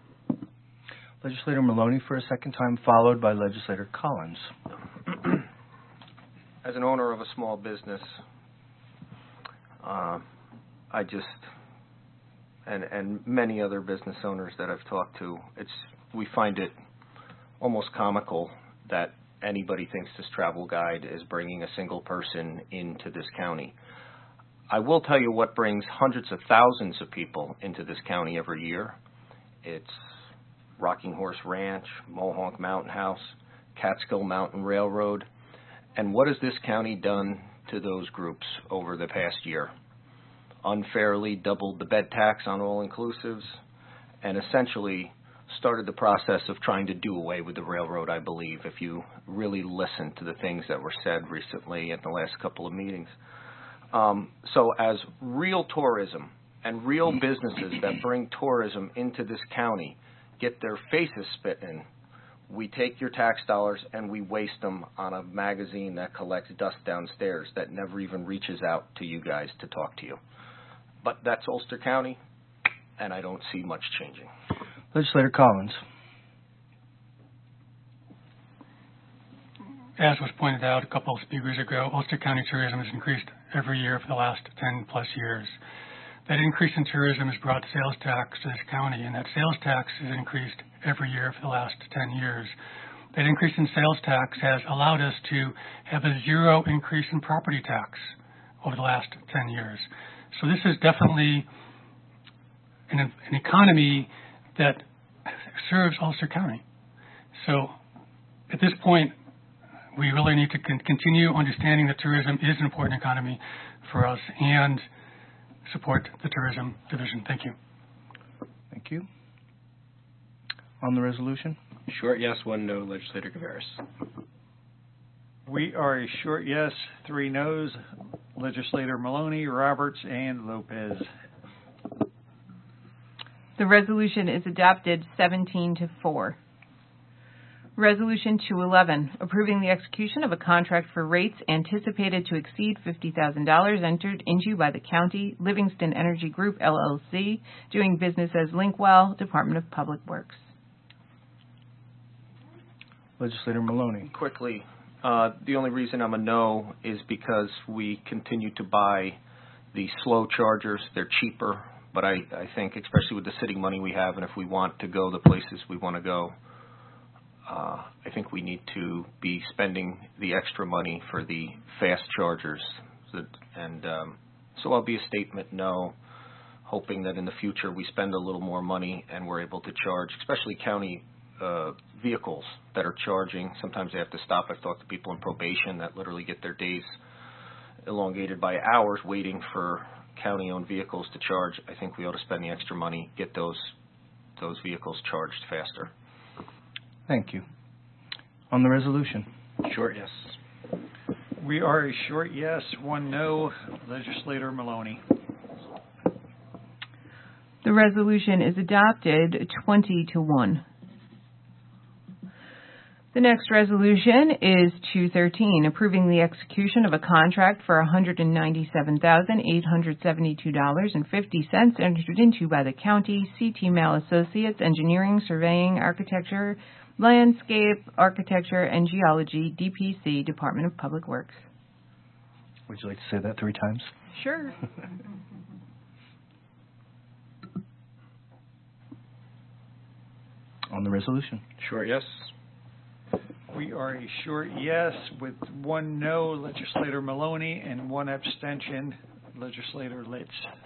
Legislator Maloney for a second time, followed by Legislator Collins. As an owner of a small business, uh, I just, and and many other business owners that I've talked to, it's we find it almost comical that anybody thinks this travel guide is bringing a single person into this county. I will tell you what brings hundreds of thousands of people into this county every year. It's Rocking Horse Ranch, Mohonk Mountain House, Catskill Mountain Railroad. And what has this county done to those groups over the past year? Unfairly doubled the bed tax on all-inclusives and essentially started the process of trying to do away with the railroad, I believe, if you really listen to the things that were said recently at the last couple of meetings. Um, so as real tourism and real businesses that bring tourism into this county get their faces spit in, we take your tax dollars and we waste them on a magazine that collects dust downstairs that never even reaches out to you guys to talk to you. But that's Ulster County, and I don't see much changing. Legislator Collins. As was pointed out a couple of speakers ago, Ulster County tourism has increased every year for the last ten plus years. That increase in tourism has brought sales tax to this county, and that sales tax has increased every year for the last ten years. That increase in sales tax has allowed us to have a zero increase in property tax over the last ten years. So this is definitely an, an economy that serves Ulster County. So at this point, we really need to con- continue understanding that tourism is an important economy for us and support the tourism division. Thank you. Thank you. On the resolution? Short yes, one no. Legislator Gaveras. We are a short yes, three noes. Legislator Maloney, Roberts, and Lopez. The resolution is adopted seventeen to four. Resolution two eleven, approving the execution of a contract for rates anticipated to exceed fifty thousand dollars entered into by the county, Livingston Energy Group, L L C, doing business as Linkwell, Department of Public Works. Legislator Maloney. Quickly, uh, the only reason I'm a no is because we continue to buy the slow chargers. They're cheaper, but I, I think, especially with the city money we have, and if we want to go the places we want to go, Uh, I think we need to be spending the extra money for the fast chargers. And um, so I'll be a statement no, hoping that in the future we spend a little more money and we're able to charge, especially county uh, vehicles that are charging. Sometimes they have to stop. I've talked to people in probation that literally get their days elongated by hours waiting for county-owned vehicles to charge. I think we ought to spend the extra money, get those those vehicles charged faster. Thank you. On the resolution? Short yes. We are a short yes, one no. Legislator Maloney. The resolution is adopted twenty to one. The next resolution is two thirteen, approving the execution of a contract for one hundred ninety-seven thousand eight hundred seventy-two dollars and fifty cents entered into by the county, C T Mal Associates, Engineering, Surveying, Architecture, Landscape, Architecture, and Geology, D P C, Department of Public Works. Would you like to say that three times? Sure. On the resolution? Short yes. We are a short yes with one no, Legislator Maloney, and one abstention, Legislator Litz.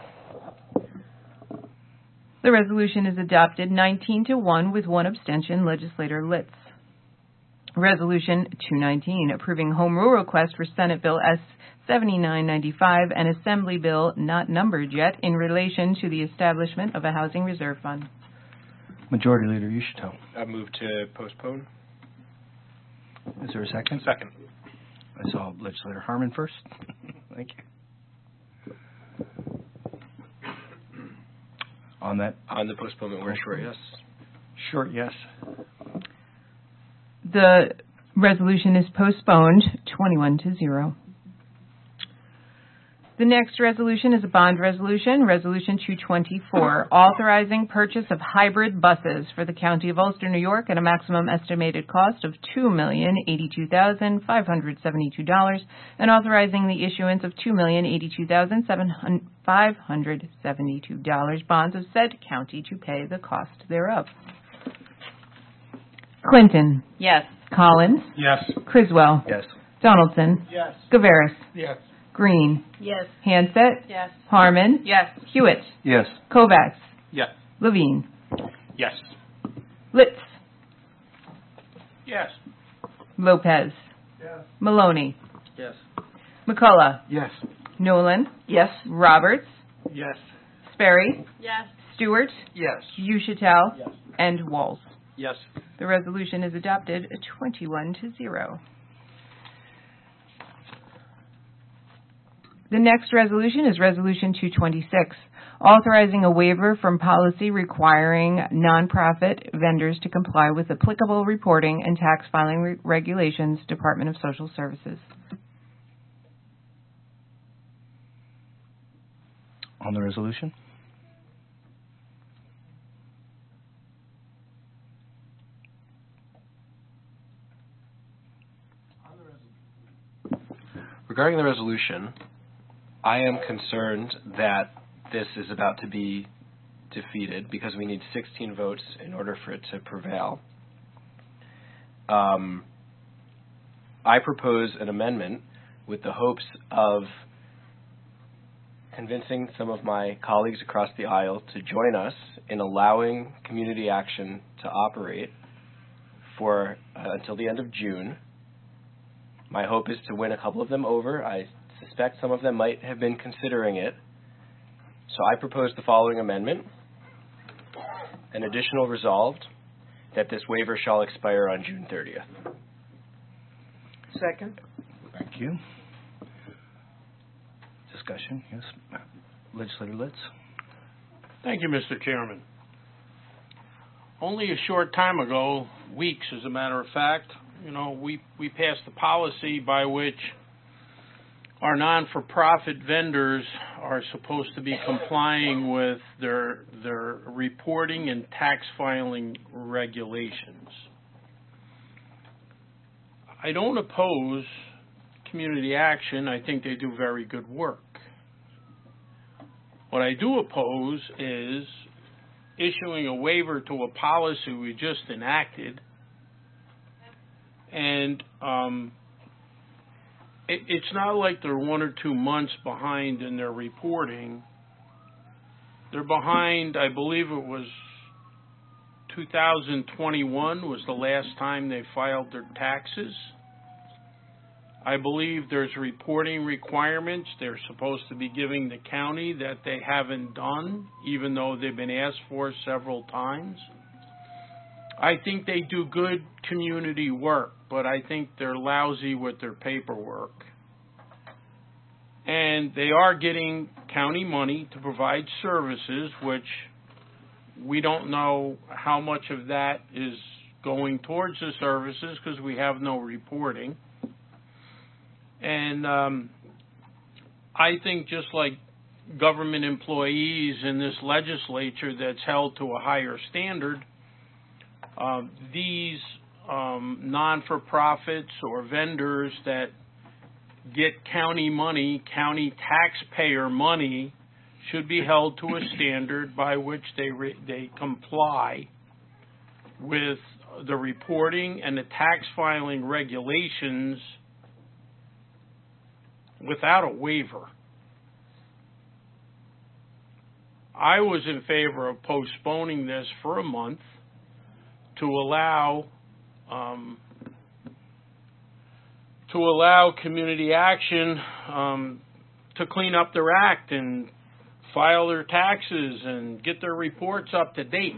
The resolution is adopted nineteen to one with one abstention, Legislator Litz. Resolution two nineteen, approving home rule request for Senate Bill S seventy-nine ninety-five and Assembly Bill not numbered yet in relation to the establishment of a housing reserve fund. Majority Leader, you should tell. I move to postpone. Is there a second? Second. I saw Legislator Harmon first. Thank you. On that? On the postponement, we're short yes. Short yes. The resolution is postponed twenty-one to zero. The next resolution is a bond resolution, Resolution two twenty-four, authorizing purchase of hybrid buses for the County of Ulster, New York, at a maximum estimated cost of two million eighty-two thousand five hundred seventy-two dollars and authorizing the issuance of two million eighty-two thousand five hundred seventy-two dollars bonds of said county to pay the cost thereof. Clinton. Yes. Collins. Yes. Criswell. Yes. Donaldson. Yes. Gaveras. Yes. Green. Yes. Hanset. Yes. Harmon. Yes. Hewitt. Yes. Kovacs. Yes. Levine. Yes. Litz. Yes. Lopez. Yes. Maloney. Yes. McCullough. Yes. Nolan. Yes. Roberts. Yes. Sperry. Yes. Stewart. Yes. Uchitel. Yes. And Walls. Yes. The resolution is adopted twenty-one to zero. The next resolution is Resolution two twenty-six, authorizing a waiver from policy requiring nonprofit vendors to comply with applicable reporting and tax filing re- regulations, Department of Social Services. On the resolution? Regarding the resolution, I am concerned that this is about to be defeated because we need sixteen votes in order for it to prevail. Um, I propose an amendment with the hopes of convincing some of my colleagues across the aisle to join us in allowing community action to operate for uh, until the end of June. My hope is to win a couple of them over. I suspect some of them might have been considering it. So I propose the following amendment. An additional resolved that this waiver shall expire on June thirtieth. Second. Thank you. Discussion, yes. Legislator Litz. Thank you, Mister Chairman. Only a short time ago, weeks as a matter of fact, you know, we, we passed a policy by which our non-for-profit vendors are supposed to be complying with their their reporting and tax filing regulations. I don't oppose community action. I think they do very good work. What I do oppose is issuing a waiver to a policy we just enacted, and um, it, it's not like they're one or two months behind in their reporting. They're behind, I believe it was two thousand twenty-one was the last time they filed their taxes. I believe there's reporting requirements they're supposed to be giving the county that they haven't done, even though they've been asked for several times. I think they do good community work, but I think they're lousy with their paperwork. And they are getting county money to provide services, which we don't know how much of that is going towards the services because we have no reporting. And um, I think just like government employees in this legislature that's held to a higher standard, uh, these um, non-for-profits or vendors that get county money, county taxpayer money, should be held to a standard by which they re- they comply with the reporting and the tax filing regulations without a waiver. I was in favor of postponing this for a month to allow um, to allow community action um, to clean up their act and file their taxes and get their reports up to date.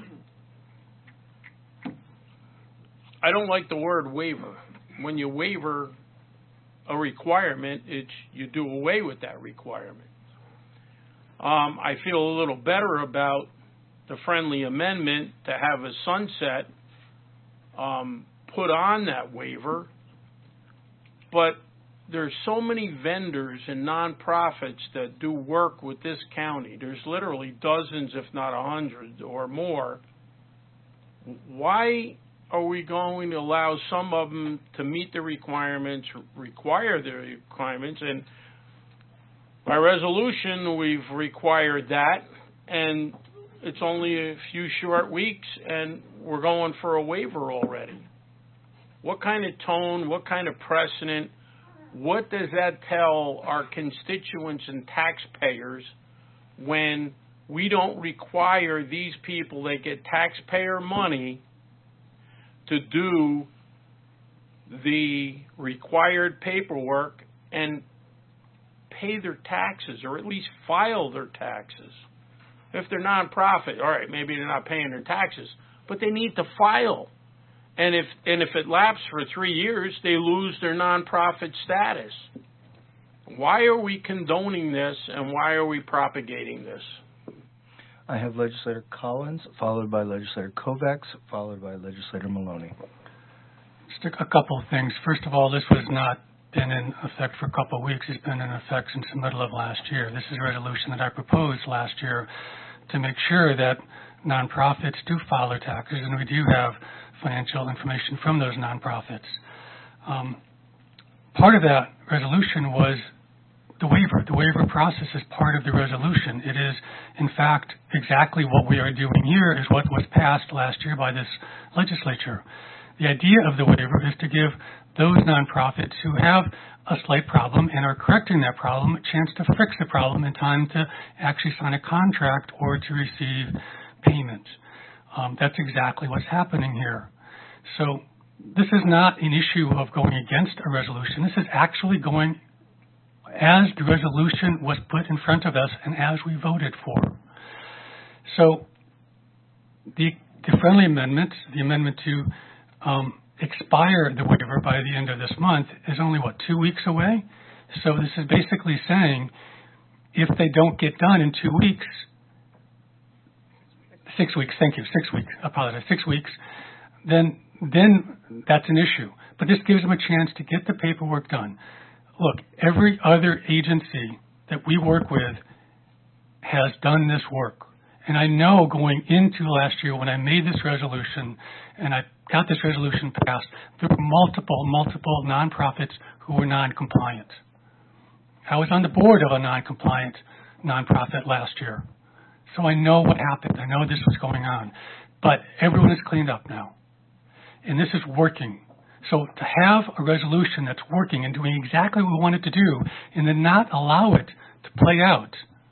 I don't like the word waiver. When you waiver a requirement, it's you do away with that requirement. Um, I feel a little better about the friendly amendment to have a sunset um, put on that waiver, but there's so many vendors and nonprofits that do work with this county. There's literally dozens, if not a hundred or more. Why are we going to allow some of them to meet the requirements, require the requirements? And by resolution, we've required that, and it's only a few short weeks, and we're going for a waiver already. What kind of tone, what kind of precedent, what does that tell our constituents and taxpayers when we don't require these people that get taxpayer money to do the required paperwork and pay their taxes, or at least file their taxes. If they're nonprofit, all right, maybe they're not paying their taxes, but they need to file. And if and if it lapses for three years, they lose their nonprofit status. Why are we condoning this, and why are we propagating this? I have Legislator Collins, followed by Legislator Kovacs, followed by Legislator Maloney. Just a couple of things. First of all, this was not been in effect for a couple of weeks. It's been in effect since the middle of last year. This is a resolution that I proposed last year to make sure that nonprofits do file their taxes, and we do have financial information from those nonprofits. Um, part of that resolution was the waiver. The waiver process is part of the resolution. It is, in fact, exactly what we are doing here is what was passed last year by this legislature. The idea of the waiver is to give those nonprofits who have a slight problem and are correcting that problem a chance to fix the problem in time to actually sign a contract or to receive payment. Um, that's exactly what's happening here. So this is not an issue of going against a resolution. This is actually going as the resolution was put in front of us and as we voted for. So the, the friendly amendment, the amendment to um, expire the waiver by the end of this month is only, what, two weeks away? So this is basically saying if they don't get done in two weeks, six weeks, thank you, six weeks, I apologize, six weeks, then then that's an issue. But this gives them a chance to get the paperwork done. Look, every other agency that we work with has done this work. And I know going into last year when I made this resolution and I got this resolution passed, there were multiple, multiple nonprofits who were non-compliant. I was on the board of a non-compliant nonprofit last year. So I know what happened. I know this was going on. But everyone is cleaned up now. And this is working. So to have a resolution that's working and doing exactly what we want it to do and then not allow it to play out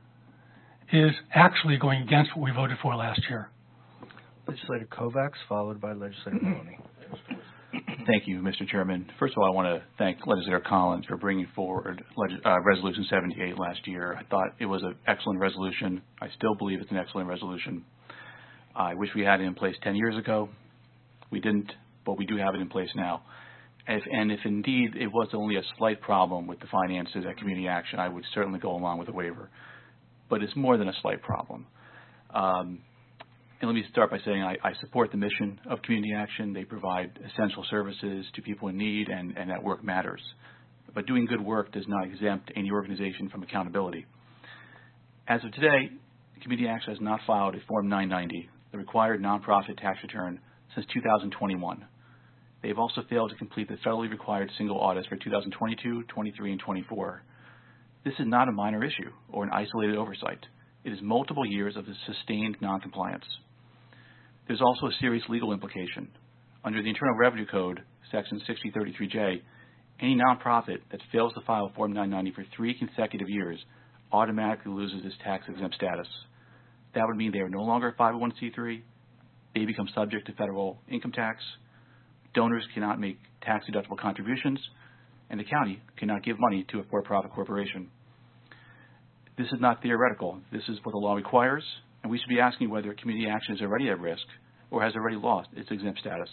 is actually going against what we voted for last year. Legislator Kovacs, followed by Legislator Maloney. Thank you, Mister Chairman. First of all, I want to thank Legislator Collins for bringing forward uh, Resolution seventy-eight last year. I thought it was an excellent resolution. I still believe it's an excellent resolution. I wish we had it in place ten years ago. We didn't, but we do have it in place now. If, and if indeed it was only a slight problem with the finances at Community Action, I would certainly go along with a waiver. But it's more than a slight problem. Um, and let me start by saying I, I support the mission of Community Action. They provide essential services to people in need, and, and that work matters. But doing good work does not exempt any organization from accountability. As of today, Community Action has not filed a Form nine ninety, the required nonprofit tax return, since two thousand twenty-one. They've also failed to complete the federally required single audits for two thousand twenty-two, twenty-three, and twenty-four. This is not a minor issue or an isolated oversight. It is multiple years of sustained noncompliance. There's also a serious legal implication. Under the Internal Revenue Code, Section sixty thirty-three J, any nonprofit that fails to file Form nine ninety for three consecutive years automatically loses its tax-exempt status. That would mean they are no longer a five oh one c three, they become subject to federal income tax, donors cannot make tax-deductible contributions, and the county cannot give money to a for-profit corporation. This is not theoretical. This is what the law requires, and we should be asking whether Community Action is already at risk or has already lost its exempt status.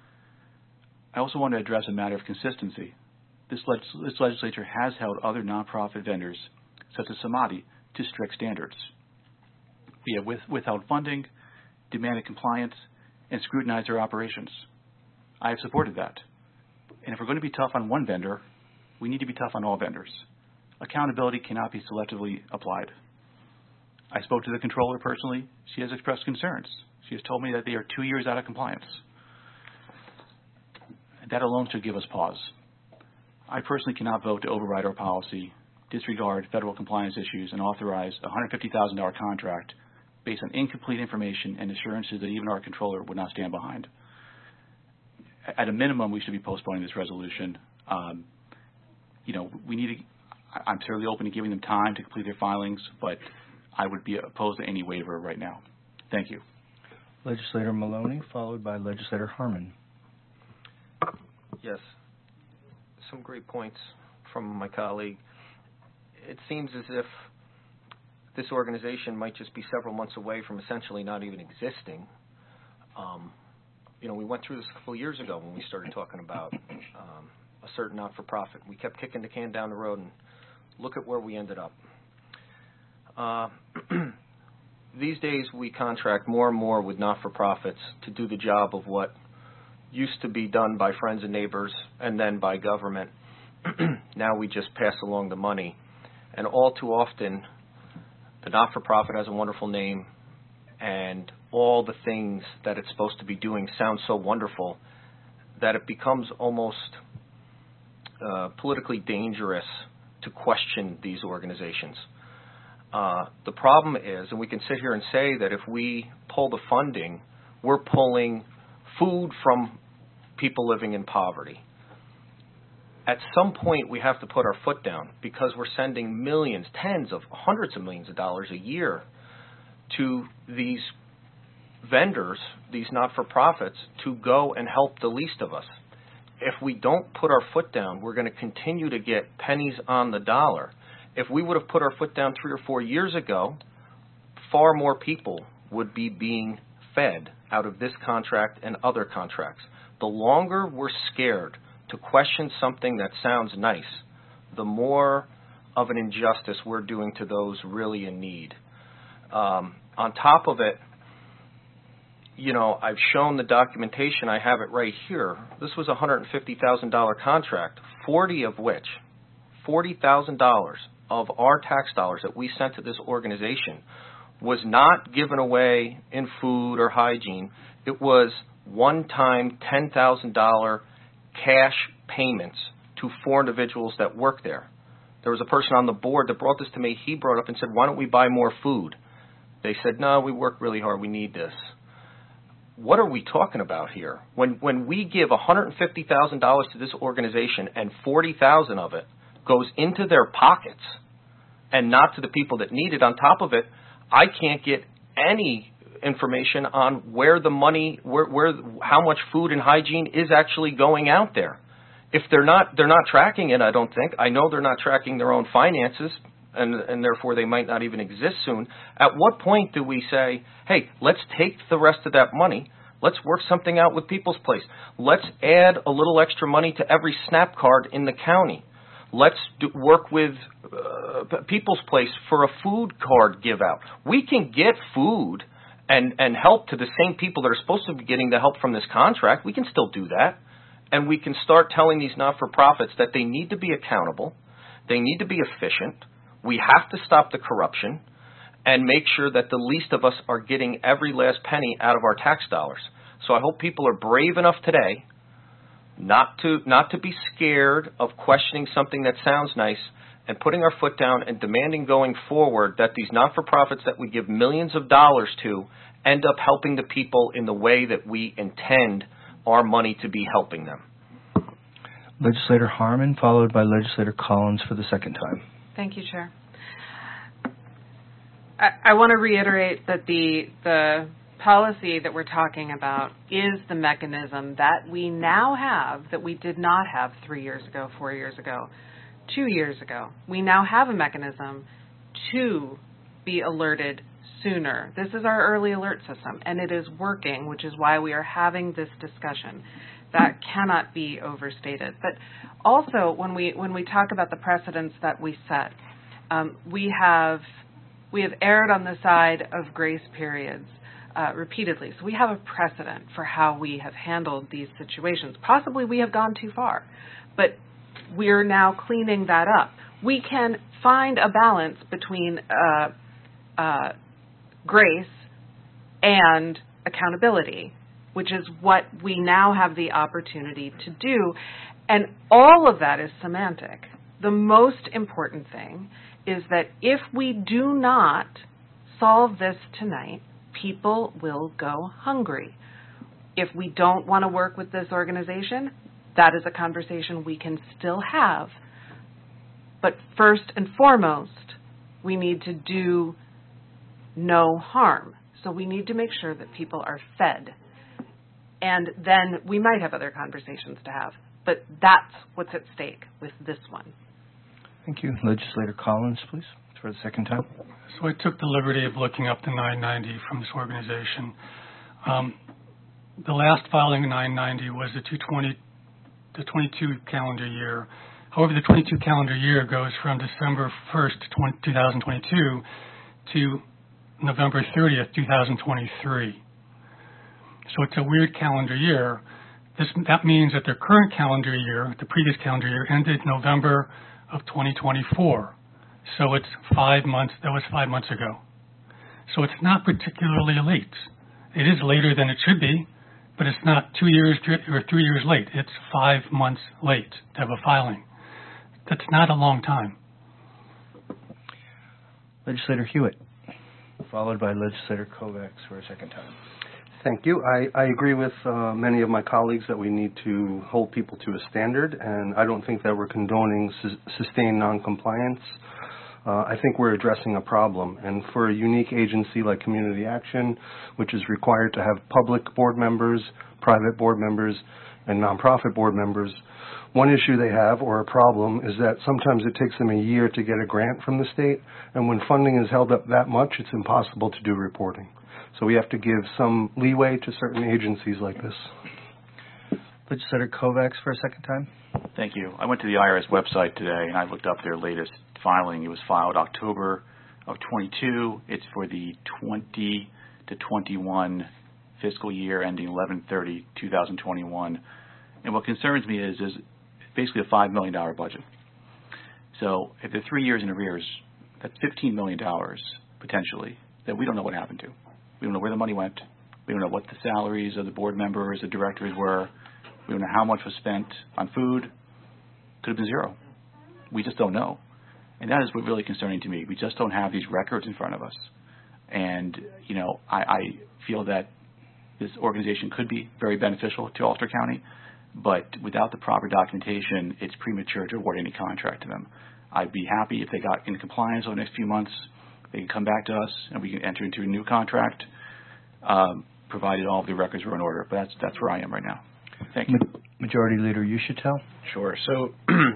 I also want to address a matter of consistency. This, leg- this legislature has held other nonprofit vendors, such as Samadhi, to strict standards. We have with- withheld funding, demanded compliance, and scrutinized their operations. I have supported that. And if we're going to be tough on one vendor, we need to be tough on all vendors. Accountability cannot be selectively applied. I spoke to the controller personally. She has expressed concerns. She has told me that they are two years out of compliance. That alone should give us pause. I personally cannot vote to override our policy, disregard federal compliance issues, and authorize a one hundred fifty thousand dollars contract based on incomplete information and assurances that even our controller would not stand behind. At a minimum, we should be postponing this resolution. Um, you know, we need to, I'm certainly open to giving them time to complete their filings, but I would be opposed to any waiver right now. Thank you. Legislator Maloney, followed by Legislator Harmon. Yes. Some great points from my colleague. It seems as if this organization might just be several months away from essentially not even existing. Um, you know, we went through this a couple of years ago when we started talking about um, a certain not-for-profit. We kept kicking the can down the road, and look at where we ended up. Uh, these days, we contract more and more with not-for-profits to do the job of what used to be done by friends and neighbors and then by government. Now we just pass along the money. And all too often, the not-for-profit has a wonderful name, and all the things that it's supposed to be doing sound so wonderful that it becomes almost uh, politically dangerous to question these organizations. Uh, the problem is, and we can sit here and say that if we pull the funding, we're pulling food from people living in poverty. At some point, we have to put our foot down because we're sending millions, tens of, hundreds of millions of dollars a year to these vendors, these not-for-profits, to go and help the least of us. If we don't put our foot down, we're going to continue to get pennies on the dollar. If we would have put our foot down three or four years ago, far more people would be being fed out of this contract and other contracts. The longer we're scared to question something that sounds nice, the more of an injustice we're doing to those really in need. Um, on top of it, you know, I've shown the documentation. I have it right here. This was a one hundred fifty thousand dollars contract, forty of which, forty thousand dollars of our tax dollars that we sent to this organization was not given away in food or hygiene. It was one-time ten thousand dollars cash payments to four individuals that work there. There was a person on the board that brought this to me. He brought up and said, why don't we buy more food? They said, no, we work really hard. We need this. What are we talking about here? When when we give one hundred fifty thousand dollars to this organization and forty thousand dollars of it goes into their pockets and not to the people that need it, on top of it, I can't get any information on where the money, where, where, how much food and hygiene is actually going out there. If they're not, they're not tracking it, I don't think. I know they're not tracking their own finances, and, and therefore they might not even exist soon. At what point do we say, hey, let's take the rest of that money, let's work something out with People's Place. Let's add a little extra money to every SNAP card in the county. Let's do, work with uh, People's Place for a food card give out. We can get food and, and help to the same people that are supposed to be getting the help from this contract. We can still do that. And we can start telling these not-for-profits that they need to be accountable, they need to be efficient, we have to stop the corruption, and make sure that the least of us are getting every last penny out of our tax dollars. So I hope people are brave enough today not to not to be scared of questioning something that sounds nice and putting our foot down and demanding going forward that these not-for-profits that we give millions of dollars to end up helping the people in the way that we intend our money to be helping them. Legislator Harmon, followed by Legislator Collins for the second time. Thank you, Chair. I, I want to reiterate that the the policy that we're talking about is the mechanism that we now have that we did not have three years ago, four years ago, two years ago. We now have a mechanism to be alerted sooner. This is our early alert system, and it is working, which is why we are having this discussion. That cannot be overstated. But also, when we when we talk about the precedents that we set, um, we have we have erred on the side of grace periods uh, repeatedly. So we have a precedent for how we have handled these situations. Possibly we have gone too far, but we are now cleaning that up. We can find a balance between uh, uh, grace and accountability, which is what we now have the opportunity to do. And all of that is semantic. The most important thing is that if we do not solve this tonight, people will go hungry. If we don't want to work with this organization, that is a conversation we can still have. But first and foremost, we need to do no harm. So we need to make sure that people are fed. and then we might have other conversations to have. But that's what's at stake with this one. Thank you. Legislator Collins, please, for the second time. So I took the liberty of looking up the nine ninety from this organization. Um, the last filing of nine ninety was the two twenty, the twenty-two calendar year. However, the twenty-two calendar year goes from December first, two thousand twenty-two to November thirtieth, two thousand twenty-three. So it's a weird calendar year. This, that means that their current calendar year, the previous calendar year, ended November of twenty twenty-four. So it's five months, that was five months ago. So it's not particularly late. It is later than it should be, but it's not two years or three years late. It's five months late to have a filing. That's not a long time. Legislator Hewitt, followed by Legislator Kovacs for a second time. Thank you. I, I agree with uh, many of my colleagues that we need to hold people to a standard, and I don't think that we're condoning su- sustained noncompliance. Uh, I think we're addressing a problem, and for a unique agency like Community Action, which is required to have public board members, private board members, and nonprofit board members, one issue they have, or a problem, is that sometimes it takes them a year to get a grant from the state, and when funding is held up that much, it's impossible to do reporting. So we have to give some leeway to certain agencies like this. Legislator Kovacs for a second time. Thank you. I went to the I R S website today and I looked up their latest filing. It was filed October of twenty-two. It's for the twenty to twenty-one fiscal year ending eleven thirty twenty twenty-one. And what concerns me is, is basically a five million dollars budget. So if they're three years in arrears, that's fifteen million dollars potentially that we don't know what happened to. We don't know where the money went. We don't know what the salaries of the board members, the directors were. We don't know how much was spent on food. Could have been zero. We just don't know. And that is what really concerning to me. We just don't have these records in front of us. And, you know, I, I feel that this organization could be very beneficial to Ulster County, but without the proper documentation, it's premature to award any contract to them. I'd be happy if they got in compliance over the next few months. They can come back to us and we can enter into a new contract, um, provided all of the records were in order. But that's that's where I am right now. Thank you. Majority Leader Uschitel. Sure. So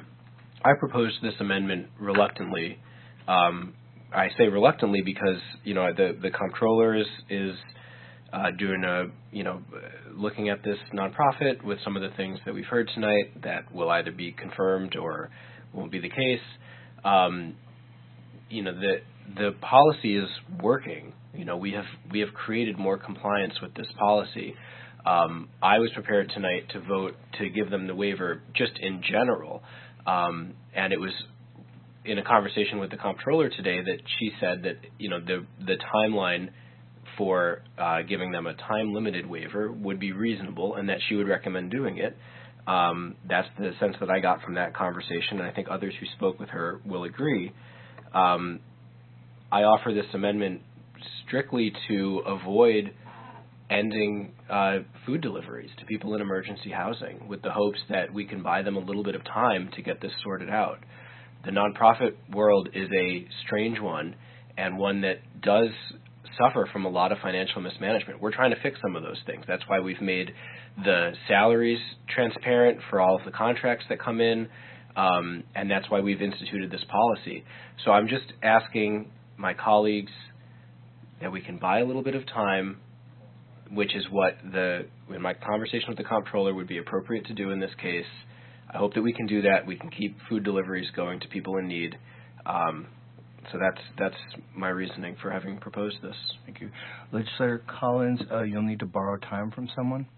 I proposed this amendment reluctantly. Um, I say reluctantly because, you know, the, the comptroller is, is uh, doing a, you know, looking at this nonprofit with some of the things that we've heard tonight that will either be confirmed or won't be the case. Um, you know, the the policy is working. You know, we have we have created more compliance with this policy. Um, I was prepared tonight to vote to give them the waiver just in general, um, and it was in a conversation with the comptroller today that she said that, you know, the the timeline for uh, giving them a time limited waiver would be reasonable, and that she would recommend doing it. Um, that's the sense that I got from that conversation, and I think others who spoke with her will agree. Um, I offer this amendment strictly to avoid ending uh, food deliveries to people in emergency housing, with the hopes that we can buy them a little bit of time to get this sorted out. The nonprofit world is a strange one, and one that does suffer from a lot of financial mismanagement. We're trying to fix some of those things. That's why we've made the salaries transparent for all of the contracts that come in, um, and that's why we've instituted this policy. So I'm just asking my colleagues that we can buy a little bit of time, which is what the in my conversation with the comptroller would be appropriate to do in this case. I hope that we can do that. We can keep food deliveries going to people in need. Um, so that's that's my reasoning for having proposed this. Thank you. Legislator Collins, uh, you'll need to borrow time from someone.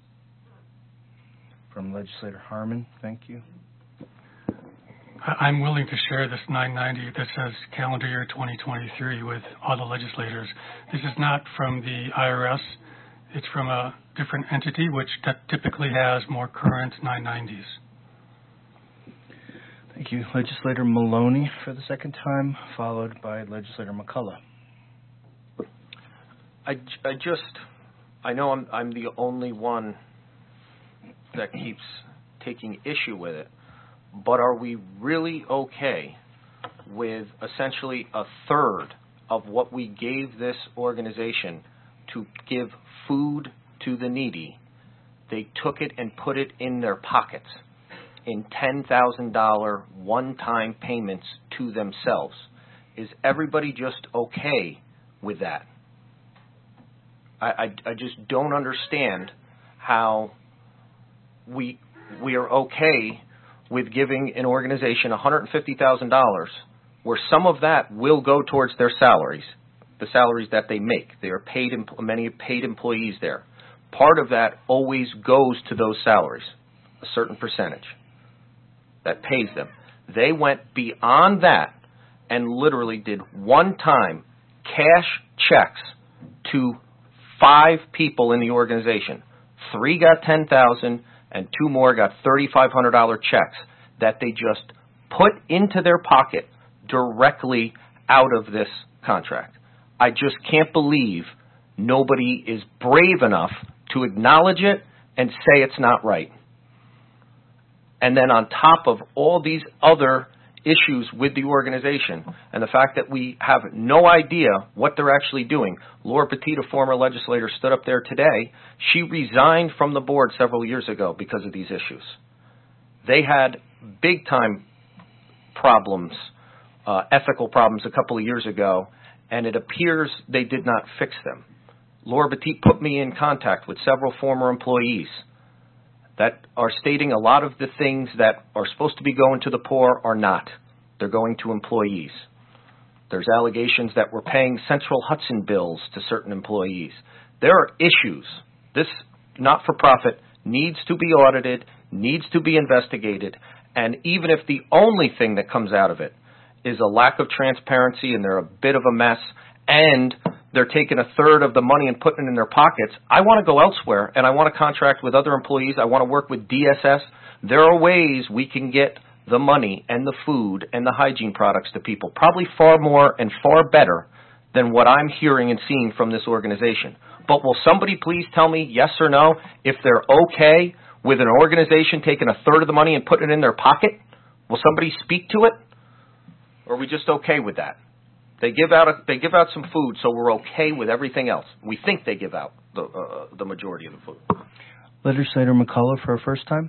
From Legislator Harmon, thank you. I'm willing to share this nine ninety that says calendar year twenty twenty-three with all the legislators. This is not from the I R S. It's from a different entity which t- typically has more current nine nineties. Thank you. Legislator Maloney for the second time, followed by Legislator McCullough. I, I just, I know I'm, I'm the only one that keeps taking issue with it, but are we really okay with essentially a third of what we gave this organization to give food to the needy they took it and put it in their pockets in ten thousand dollars one-time payments to themselves. Is everybody just okay with that? I, I, I just don't understand how we we are okay with giving an organization one hundred fifty thousand dollars where some of that will go towards their salaries, the salaries that they make. They are paid, many paid employees there. Part of that always goes to those salaries, a certain percentage that pays them. They went beyond that and literally did one-time cash checks to five people in the organization. Three got ten thousand dollars and two more got three thousand five hundred dollars checks that they just put into their pocket directly out of this contract. I just can't believe nobody is brave enough to acknowledge it and say it's not right. And then on top of all these other issues with the organization and the fact that we have no idea what they're actually doing. Laura Petit, a former legislator, stood up there today. She resigned from the board several years ago because of these issues. They had big-time problems, uh, ethical problems a couple of years ago, and it appears they did not fix them. Laura Petit put me in contact with several former employees that are stating a lot of the things that are supposed to be going to the poor are not. They're going to employees. There's allegations that we're paying Central Hudson bills to certain employees. There are issues. This not-for-profit needs to be audited, needs to be investigated, and even if the only thing that comes out of it is a lack of transparency and they're a bit of a mess and they're taking a third of the money and putting it in their pockets, I want to go elsewhere, and I want to contract with other employees. I want to work with D S S. There are ways we can get the money and the food and the hygiene products to people, probably far more and far better than what I'm hearing and seeing from this organization. But will somebody please tell me, yes or no, if they're okay with an organization taking a third of the money and putting it in their pocket? Will somebody speak to it? Or are we just okay with that? They give out a, they give out some food, so we're okay with everything else. We think they give out the uh, the majority of the food. Legislator McCullough for a first time.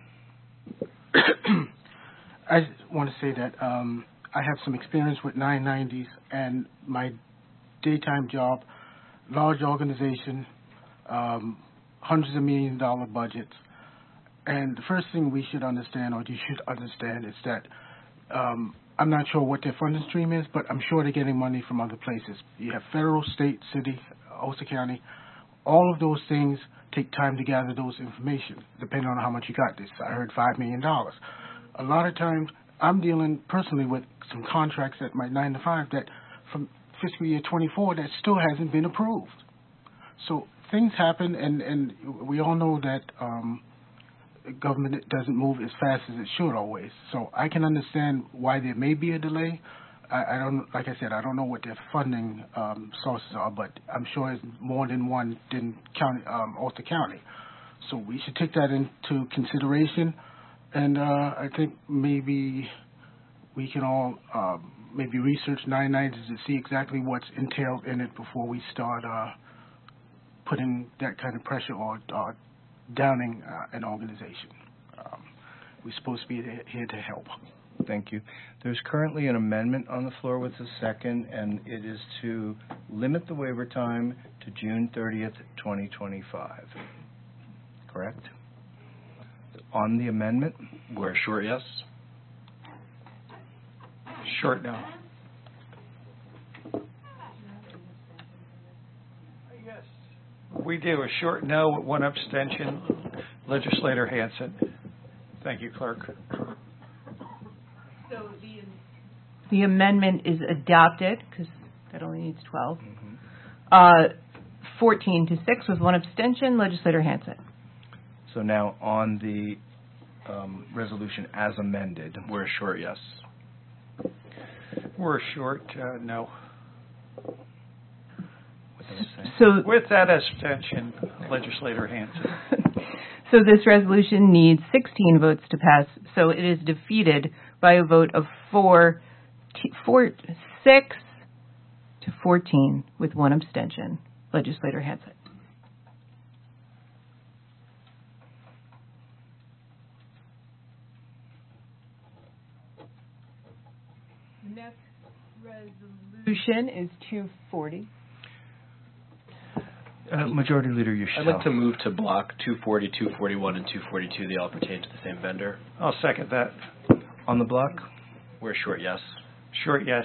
I want to say that um, I have some experience with nine nineties and my daytime job, large organization, um, hundreds of million dollar budgets. And the first thing we should understand, or you should understand, is that um, I'm not sure what their funding stream is, but I'm sure they're getting money from other places. You have federal, state, city, Ulster County. All of those things take time to gather those information, depending on how much you got. This I heard five million dollars. A lot of times, I'm dealing personally with some contracts at my nine to five that from fiscal year twenty-four that still hasn't been approved. So things happen, and, and we all know that um, government doesn't move as fast as it should always. So I can understand why there may be a delay. I, I don't, like I said, I don't know what their funding um, sources are, but I'm sure it's more than one in county, um, Ulster County. So we should take that into consideration, and uh, I think maybe we can all uh, maybe research nine nineties to see exactly what's entailed in it before we start uh, putting that kind of pressure or, or downing uh, an organization. Um, we're supposed to be here to help. Thank you. There's currently an amendment on the floor with a second, and it is to limit the waiver time to June thirtieth, twenty twenty-five. Correct? On the amendment? We're a short yes. Short no. Yes. We do. A short no with one abstention. Legislator Hansen. Thank you, Clerk. So the, the amendment is adopted, because that only needs twelve. Mm-hmm. Uh, fourteen to six with one abstention. Legislator Hansen. So now on the um, resolution as amended. We're a short yes. We're short uh, no. So with that abstention, Legislator Hansen. So this resolution needs sixteen votes to pass. So it is defeated by a vote of four, t- four, six to fourteen with one abstention. Legislator Hansen. Next resolution is two forty. Uh, Majority Leader Ushel. I'd like to move to block two forty, two forty-one, and two forty-two. They all pertain to the same vendor. I'll second that. On the block? We're short yes. Short yes.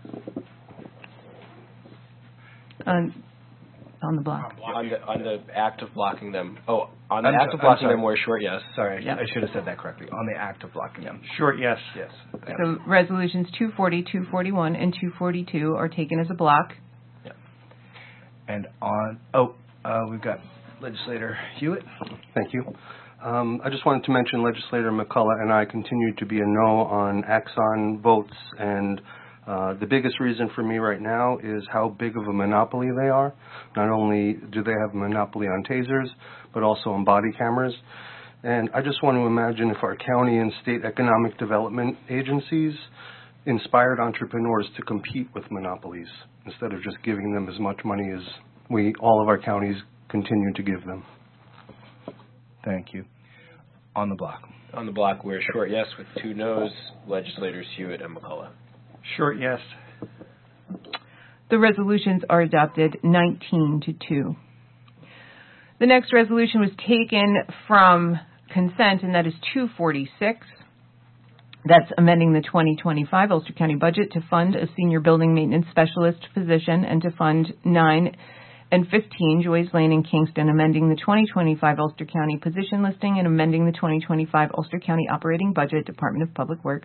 On, on the block. On the, on the act of blocking them. Oh, on the I'm act so- of blocking I'm sorry. them, we're short yes. Sorry, Yeah. I should have said that correctly. On the act of blocking them. Short yes. Yes. So resolutions two forty, two forty-one, and two forty-two are taken as a block. And on, oh, uh, we've got Legislator Hewitt. Thank you. Um, I just wanted to mention Legislator McCullough and I continue to be a no on Axon votes, and uh, the biggest reason for me right now is how big of a monopoly they are. Not only do they have a monopoly on tasers, but also on body cameras. And I just want to imagine if our county and state economic development agencies inspired entrepreneurs to compete with monopolies instead of just giving them as much money as we, all of our counties, continue to give them. Thank you. On the block. On the block, we're short yes with two noes. Legislators Hewitt and McCullough. Short yes. The resolutions are adopted nineteen to two. The next resolution was taken from consent, and that is two forty-six. That's amending the twenty twenty-five Ulster County budget to fund a senior building maintenance specialist position and to fund nine and fifteen Joyce Lane in Kingston, amending the twenty twenty-five Ulster County position listing and amending the twenty twenty-five Ulster County operating budget, Department of Public Works.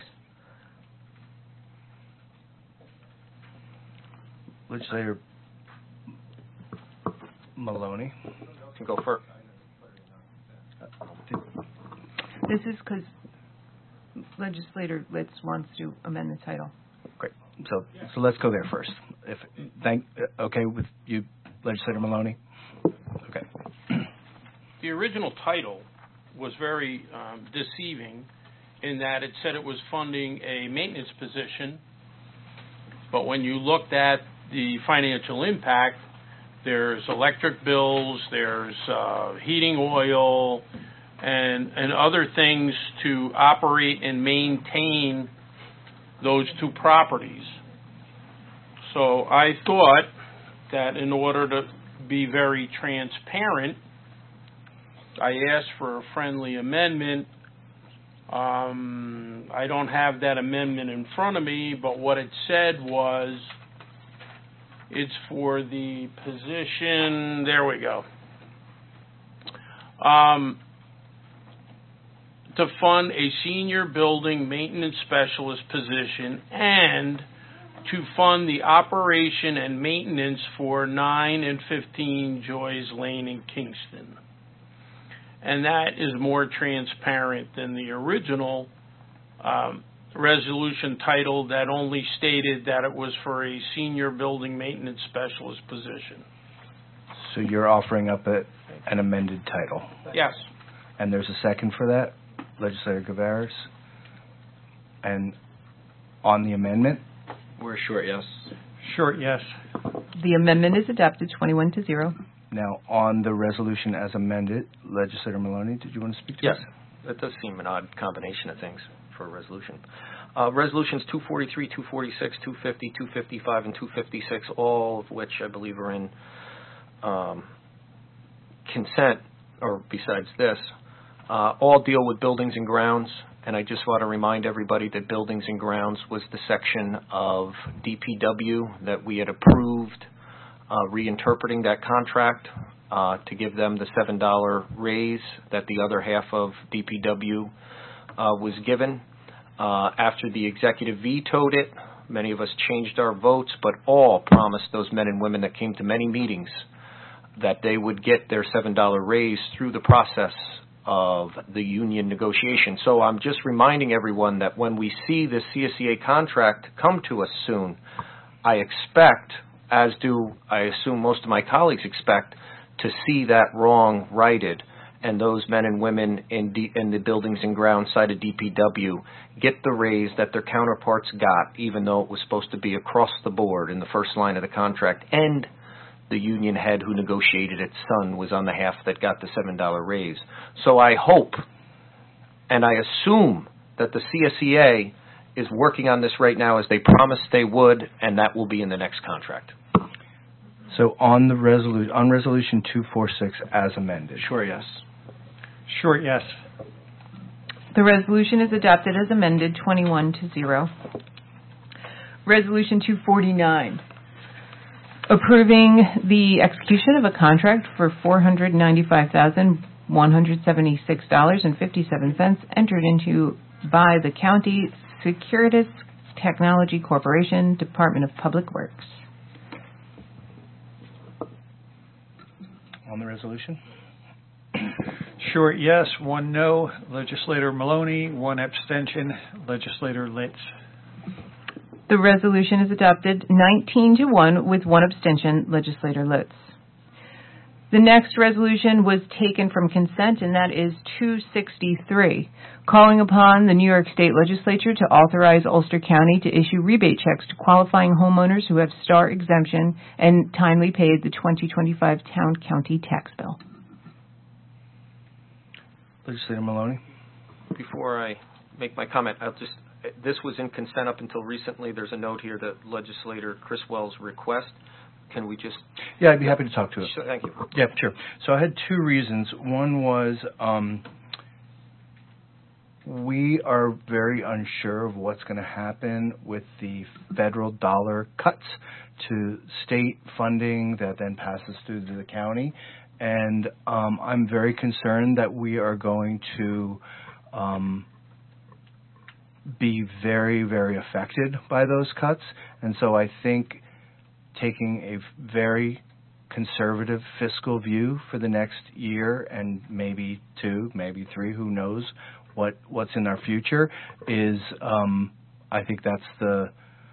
Legislator Maloney. You can go first. This is because Legislator Litz wants to amend the title. Great. So, so let's go there first. If thank, uh, okay with you, Legislator Maloney. Okay. The original title was very um, deceiving in that it said it was funding a maintenance position, but when you looked at the financial impact, there's electric bills, there's uh, heating oil, and and other things to operate and maintain those two properties. So I thought that in order to be very transparent, I asked for a friendly amendment. Um, I don't have that amendment in front of me, but what it said was it's for the position, there we go, um, to fund a senior building maintenance specialist position and to fund the operation and maintenance for nine and fifteen Joyce Lane in Kingston. And that is more transparent than the original um, resolution title that only stated that it was for a senior building maintenance specialist position. So you're offering up a, an amended title. Yes. And there's a second for that, Legislator Gavaris. And on the amendment? We're short yes. Short yes. The amendment is adopted twenty-one to zero. Now, on the resolution as amended, Legislator Maloney, did you want to speak to Yes. this? That does seem an odd combination of things for a resolution. Uh, resolutions two forty-three, two forty-six, two fifty, two fifty-five, and two fifty-six, all of which I believe are in um, consent, or besides this, uh, all deal with buildings and grounds. And I just want to remind everybody that buildings and grounds was the section of D P W that we had approved uh, reinterpreting that contract uh, to give them the seven dollar raise that the other half of D P W uh, was given. Uh, after the executive vetoed it, many of us changed our votes, but all promised those men and women that came to many meetings that they would get their seven dollar raise through the process of the union negotiation. So I'm just reminding everyone that when we see this C S E A contract come to us soon, I expect, as do I assume most of my colleagues expect, to see that wrong righted and those men and women in, D, in the buildings and grounds side of D P W get the raise that their counterparts got, even though it was supposed to be across the board in the first line of the contract, and the union head who negotiated it, son, was on the half that got the seven dollar raise. So I hope and I assume that the C S E A is working on this right now as they promised they would, and that will be in the next contract. So on the resolu- on resolution two forty-six as amended. Sure, yes. Short yes. The resolution is adopted as amended, twenty-one to zero. Resolution two forty-nine, approving the execution of a contract for four hundred ninety-five thousand one hundred seventy-six dollars and fifty-seven cents entered into by the County Securitas Technology Corporation, Department of Public Works. On the resolution? Short yes, one no. Legislator Maloney, one abstention. Legislator Litz. The resolution is adopted nineteen to one with one abstention, Legislator Litz. The next resolution was taken from consent, and that is two sixty-three, calling upon the New York State Legislature to authorize Ulster County to issue rebate checks to qualifying homeowners who have STAR exemption and timely paid the twenty twenty-five town-county tax bill. Legislator Maloney. Before I make my comment, I'll just, this was in consent up until recently. There's a note here that Legislator Chris Wells' request. Can we just... Yeah, I'd be happy to talk to it. Sure, thank you. Yeah, sure. So I had two reasons. One was um, we are very unsure of what's going to happen with the federal dollar cuts to state funding that then passes through to the county. And um, I'm very concerned that we are going to um, be very, very affected by those cuts. And so I think taking a very conservative fiscal view for the next year and maybe two, maybe three, who knows what what's in our future, is um, I think that's the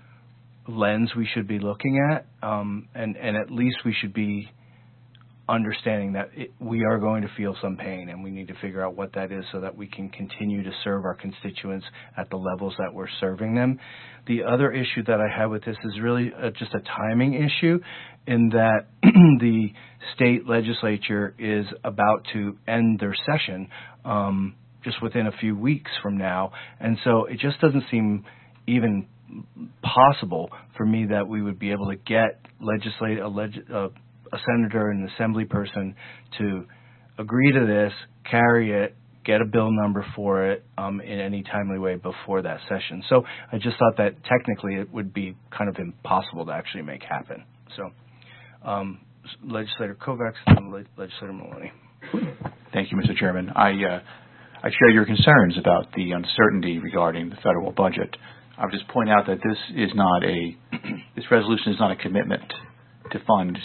lens we should be looking at. Um, and, and at least we should be understanding that it, we are going to feel some pain, and we need to figure out what that is so that we can continue to serve our constituents at the levels that we're serving them. The other issue that I have with this is really a, just a timing issue, in that the state legislature is about to end their session um, just within a few weeks from now, and so it just doesn't seem even possible for me that we would be able to get legislate a leg- uh, a senator and an assembly person to agree to this, carry it, get a bill number for it um, in any timely way before that session. So I just thought that technically it would be kind of impossible to actually make happen. So um, Legislator Kovacs and Le- Legislator Maloney. Thank you, Mister Chairman. I uh, I share your concerns about the uncertainty regarding the federal budget. I would just point out that this is not a this resolution is not a commitment to fund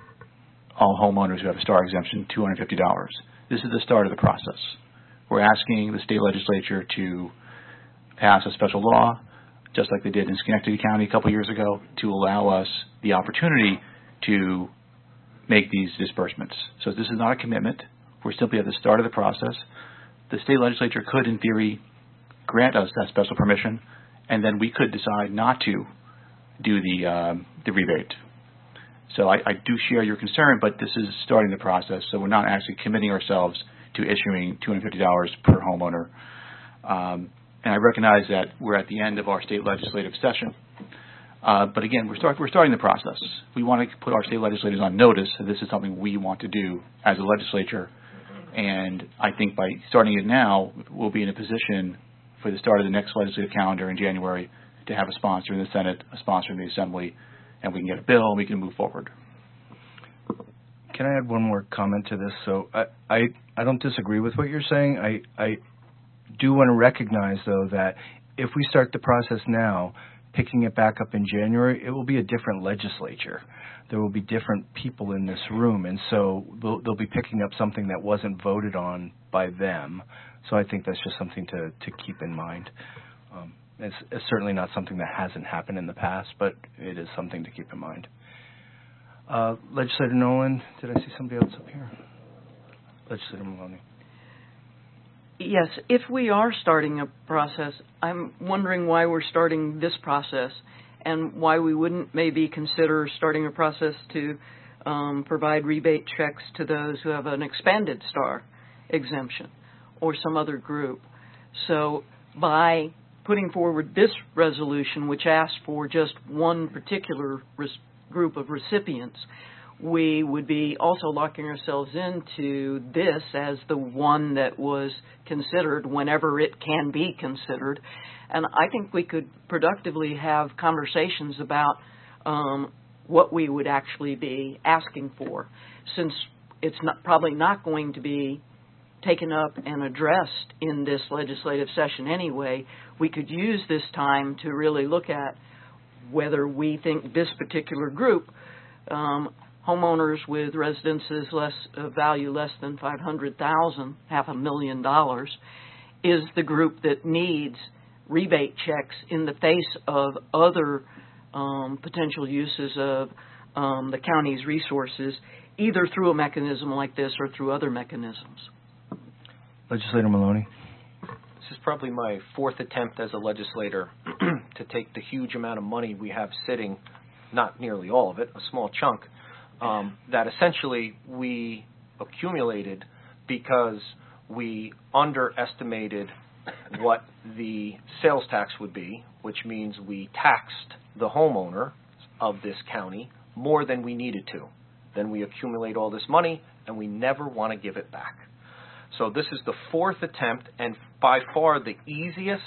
all homeowners who have a STAR exemption two hundred fifty dollars. This is the start of the process. We're asking the state legislature to pass a special law, just like they did in Schenectady County a couple years ago, to allow us the opportunity to make these disbursements. So this is not a commitment. We're simply at the start of the process. The state legislature could, in theory, grant us that special permission, and then we could decide not to do the um, the rebate. So I, I do share your concern, but this is starting the process, so we're not actually committing ourselves to issuing two hundred fifty dollars per homeowner. Um, and I recognize that we're at the end of our state legislative session. Uh, but again, we're, start, we're starting the process. We want to put our state legislators on notice that this is something we want to do as a legislature. And I think by starting it now, we'll be in a position for the start of the next legislative calendar in January to have a sponsor in the Senate, a sponsor in the Assembly, and we can get a bill and we can move forward. Can I add one more comment to this? So I, I, I don't disagree with what you're saying. I, I do want to recognize, though, that if we start the process now, picking it back up in January, it will be a different legislature. There will be different people in this room, and so they'll, they'll be picking up something that wasn't voted on by them. So I think that's just something to, to keep in mind. Um, it's, it's certainly not something that hasn't happened in the past, but it is something to keep in mind. Uh, Legislator Nolan, did I see somebody else up here? Legislator Maloney. Yes, if we are starting a process, I'm wondering why we're starting this process and why we wouldn't maybe consider starting a process to um, provide rebate checks to those who have an expanded STAR exemption or some other group. So by putting forward this resolution, which asks for just one particular res- group of recipients, we would be also locking ourselves into this as the one that was considered whenever it can be considered. And I think we could productively have conversations about um, what we would actually be asking for, since it's not, probably not going to be taken up and addressed in this legislative session anyway. We could use this time to really look at whether we think this particular group, um, homeowners with residences less uh, value less than five hundred thousand dollars, half a million dollars, is the group that needs rebate checks in the face of other um, potential uses of um, the county's resources, either through a mechanism like this or through other mechanisms. Legislator Maloney. This is probably my fourth attempt as a legislator to take the huge amount of money we have sitting, not nearly all of it, a small chunk, um, that essentially we accumulated because we underestimated what the sales tax would be, which means we taxed the homeowner of this county more than we needed to. Then we accumulate all this money and we never want to give it back. So this is the fourth attempt, and by far the easiest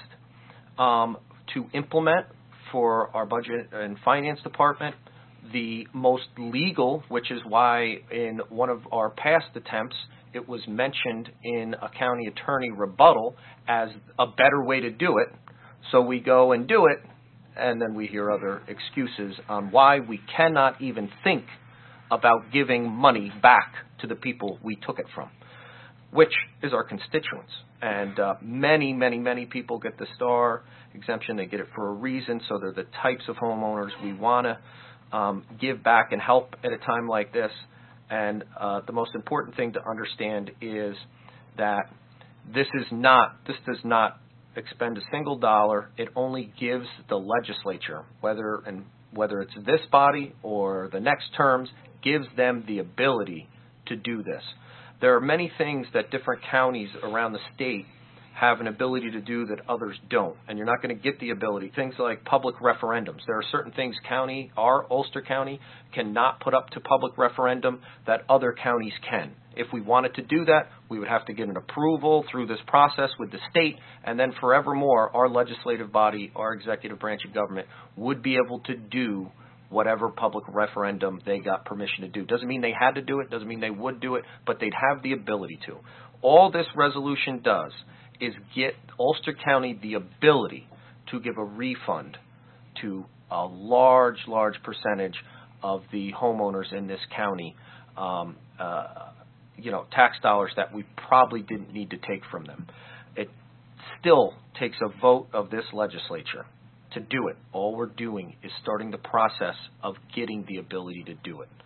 um, to implement for our budget and finance department, the most legal, which is why in one of our past attempts it was mentioned in a county attorney rebuttal as a better way to do it. So we go and do it, and then we hear other excuses on why we cannot even think about giving money back to the people we took it from, which is our constituents. And uh, many, many, many people get the STAR exemption. They get it for a reason, so they're the types of homeowners we want to um, give back and help at a time like this. And uh, the most important thing to understand is that this is not, this does not expend a single dollar. It only gives the legislature, whether and whether it's this body or the next terms, gives them the ability to do this. There are many things that different counties around the state have an ability to do that others don't, and you're not going to get the ability. Things like public referendums. There are certain things county, our Ulster County, cannot put up to public referendum that other counties can. If we wanted to do that, we would have to get an approval through this process with the state, and then forevermore, our legislative body, our executive branch of government, would be able to do whatever public referendum they got permission to do. Doesn't mean they had to do it, doesn't mean they would do it, but they'd have the ability to. All this resolution does is get Ulster County the ability to give a refund to a large, large percentage of the homeowners in this county, um, uh, you know, tax dollars that we probably didn't need to take from them. It still takes a vote of this legislature to do it. All we're doing is starting the process of getting the ability to do it.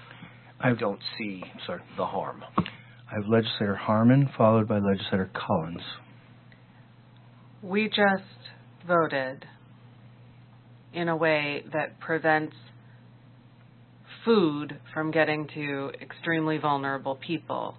I don't see sorry, the harm. I have Legislator Harmon, followed by Legislator Collins. We just voted in a way that prevents food from getting to extremely vulnerable people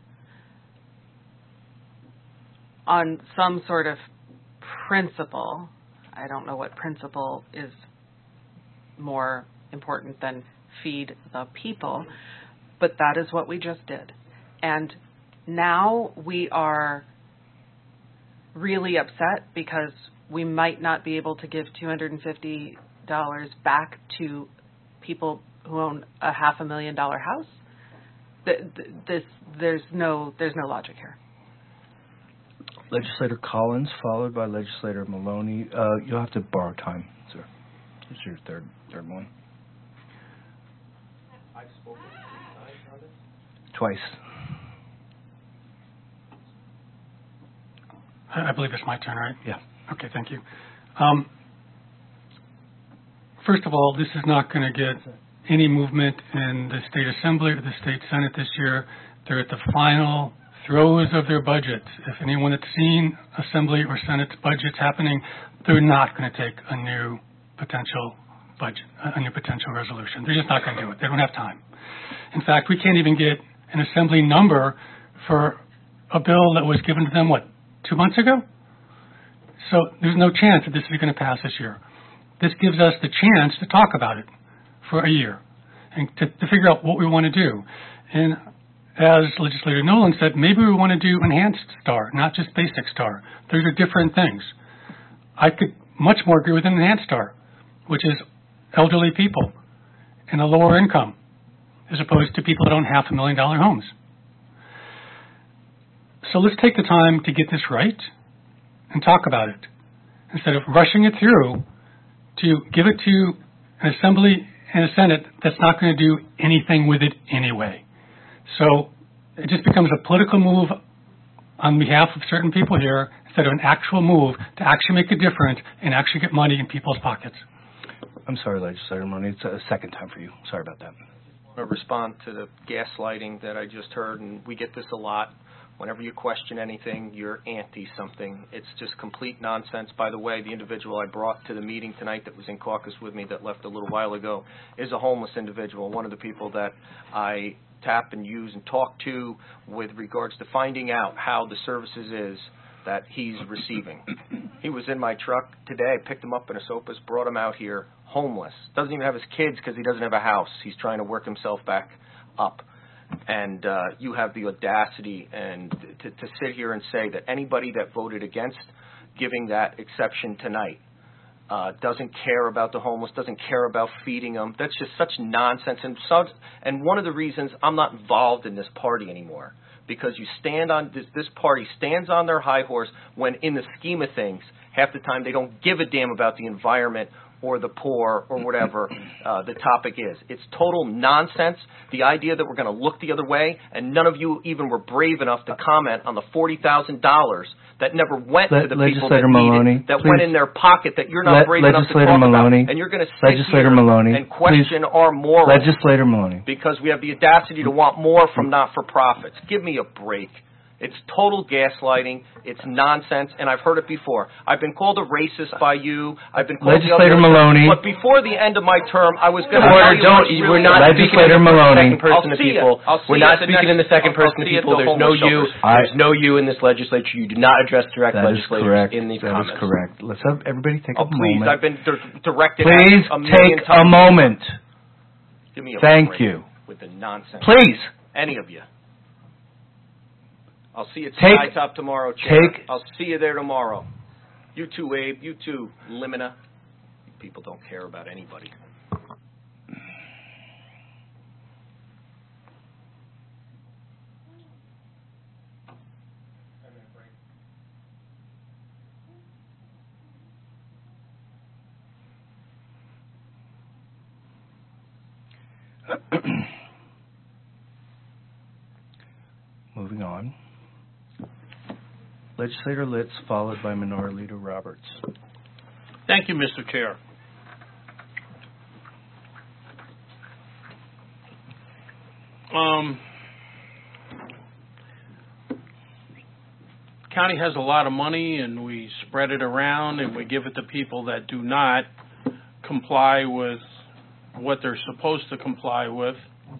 on some sort of principle. I don't know what principle is more important than feed the people, but that is what we just did. And now we are really upset because we might not be able to give two hundred fifty dollars back to people who own a half a million dollar house. This, there's no, there's no logic here. Legislator Collins, followed by Legislator Maloney. Uh, you'll have to borrow time, sir. This is your third, third one. I've spoken three times on this. Twice. I believe it's my turn, right? Yeah. Okay, thank you. Um, first of all, this is not going to get any movement in the state assembly or the state senate this year. They're at the final throes of their budgets. If anyone has seen assembly or senate budgets happening, they're not going to take a new potential budget, a new potential resolution. They're just not going to do it. They don't have time. In fact, we can't even get an assembly number for a bill that was given to them, what, two months ago? So there's no chance that this is going to pass this year. This gives us the chance to talk about it for a year and to, to figure out what we want to do. And as Legislator Nolan said, maybe we want to do enhanced STAR, not just basic STAR. Those are different things. I could much more agree with an enhanced STAR, which is elderly people and a lower income, as opposed to people that own half a million dollar homes. So let's take the time to get this right and talk about it, instead of rushing it through to give it to an assembly and a Senate that's not going to do anything with it anyway. So it just becomes a political move on behalf of certain people here instead of an actual move to actually make a difference and actually get money in people's pockets. I'm sorry, Legislator Maloney. It's a second time for you. Sorry about that. I want to respond to the gaslighting that I just heard, and we get this a lot. Whenever you question anything, you're anti-something. It's just complete nonsense. By the way, the individual I brought to the meeting tonight that was in caucus with me that left a little while ago is a homeless individual, one of the people that I tap and use and talk to with regards to finding out how the services is that he's receiving. He was in my truck today. I picked him up in a Sopas, brought him out here, homeless. Doesn't even have his kids because he doesn't have a house. He's trying to work himself back up. And uh, you have the audacity and to, to sit here and say that anybody that voted against giving that exception tonight uh, doesn't care about the homeless, doesn't care about feeding them. That's just such nonsense. And, such, and one of the reasons I'm not involved in this party anymore, because you stand on this, this party stands on their high horse when in the scheme of things, half the time they don't give a damn about the environment or the poor or whatever uh, the topic is. It's total nonsense. The idea that we're going to look the other way, and none of you even were brave enough to comment on the forty thousand dollars that never went Le- to the Legislator people that Maloney, need it, that please. went in their pocket that you're not Le- brave enough to Legislator talk Maloney, about. And you're going to sit Legislator here Maloney, and question please. our morals. Legislator Maloney. Because we have the audacity to want more from not-for-profits. Give me a break. It's total gaslighting. It's nonsense, and I've heard it before. I've been called a racist by you. I've been called Legislator the other Maloney. But before the end of my term, I was going to Order, tell don't. you We're really not speaking in Legislator the Maloney. second person I'll to see people. it. I'll see We're it not the speaking next- in the second I'll- person I'll to see it people. the There's no homeless you. shelters. There's no you in this legislature. You do not address direct That is legislators correct. in these That comments. is correct. Let's have everybody take Oh, a please. moment. I've been di- directed Please at a million take times. a moment. Give me a Thank break you. with the nonsense. Please. Any of you. I'll see you at Take- Skytop tomorrow, Chair. take- I'll see you there tomorrow. You too, Abe. You too, Limina. People don't care about anybody. Moving on. Legislator Litz, followed by Minority Leader Roberts. Thank you, Mister Chair. Um, county has a lot of money, and we spread it around, and we give it to people that do not comply with what they're supposed to comply with.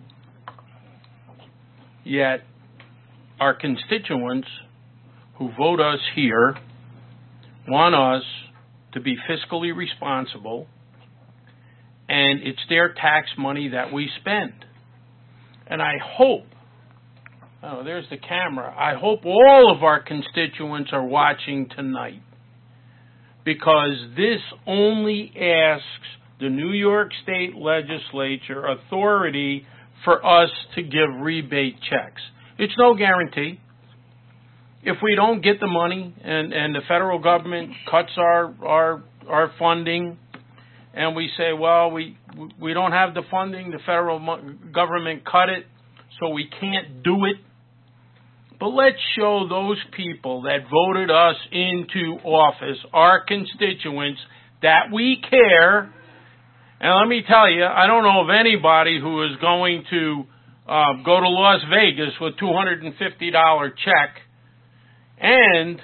Yet, our constituents who vote us here want us to be fiscally responsible, and it's their tax money that we spend. And I hope, oh, there's the camera, I hope all of our constituents are watching tonight, because this only asks the New York State Legislature authority for us to give rebate checks. It's no guarantee. If we don't get the money and, and the federal government cuts our, our our funding, and we say, well, we we don't have the funding, the federal government cut it, so we can't do it. But let's show those people that voted us into office, our constituents, that we care. And let me tell you, I don't know of anybody who is going to uh, go to Las Vegas with a two hundred fifty dollars check. And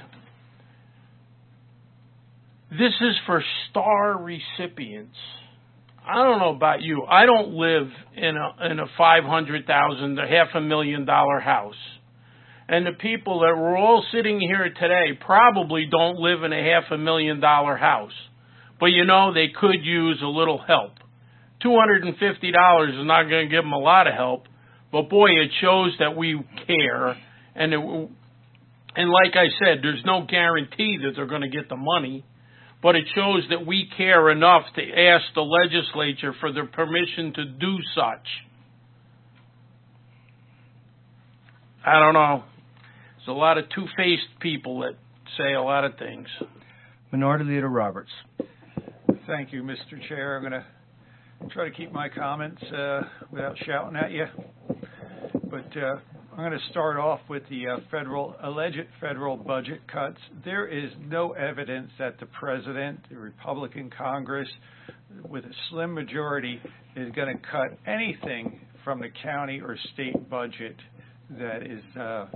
this is for STAR recipients. I don't know about you. I don't live in a in a five hundred thousand, a half a million dollar house, And the people that were all sitting here today probably don't live in a half a million dollar house. But, you know, they could use a little help. two hundred fifty dollars is not going to give them a lot of help. But, boy, it shows that we care. And, it, and like I said, there's no guarantee that they're going to get the money. But it shows that we care enough to ask the legislature for their permission to do such. I don't know. There's a lot of two-faced people that say a lot of things. Minority Leader Roberts. Thank you, Mister Chair. I'm going to try to keep my comments uh, without shouting at you. But uh, I'm going to start off with the uh, federal alleged federal budget cuts. There is no evidence that the president, the Republican Congress, with a slim majority, is going to cut anything from the county or state budget that is uh,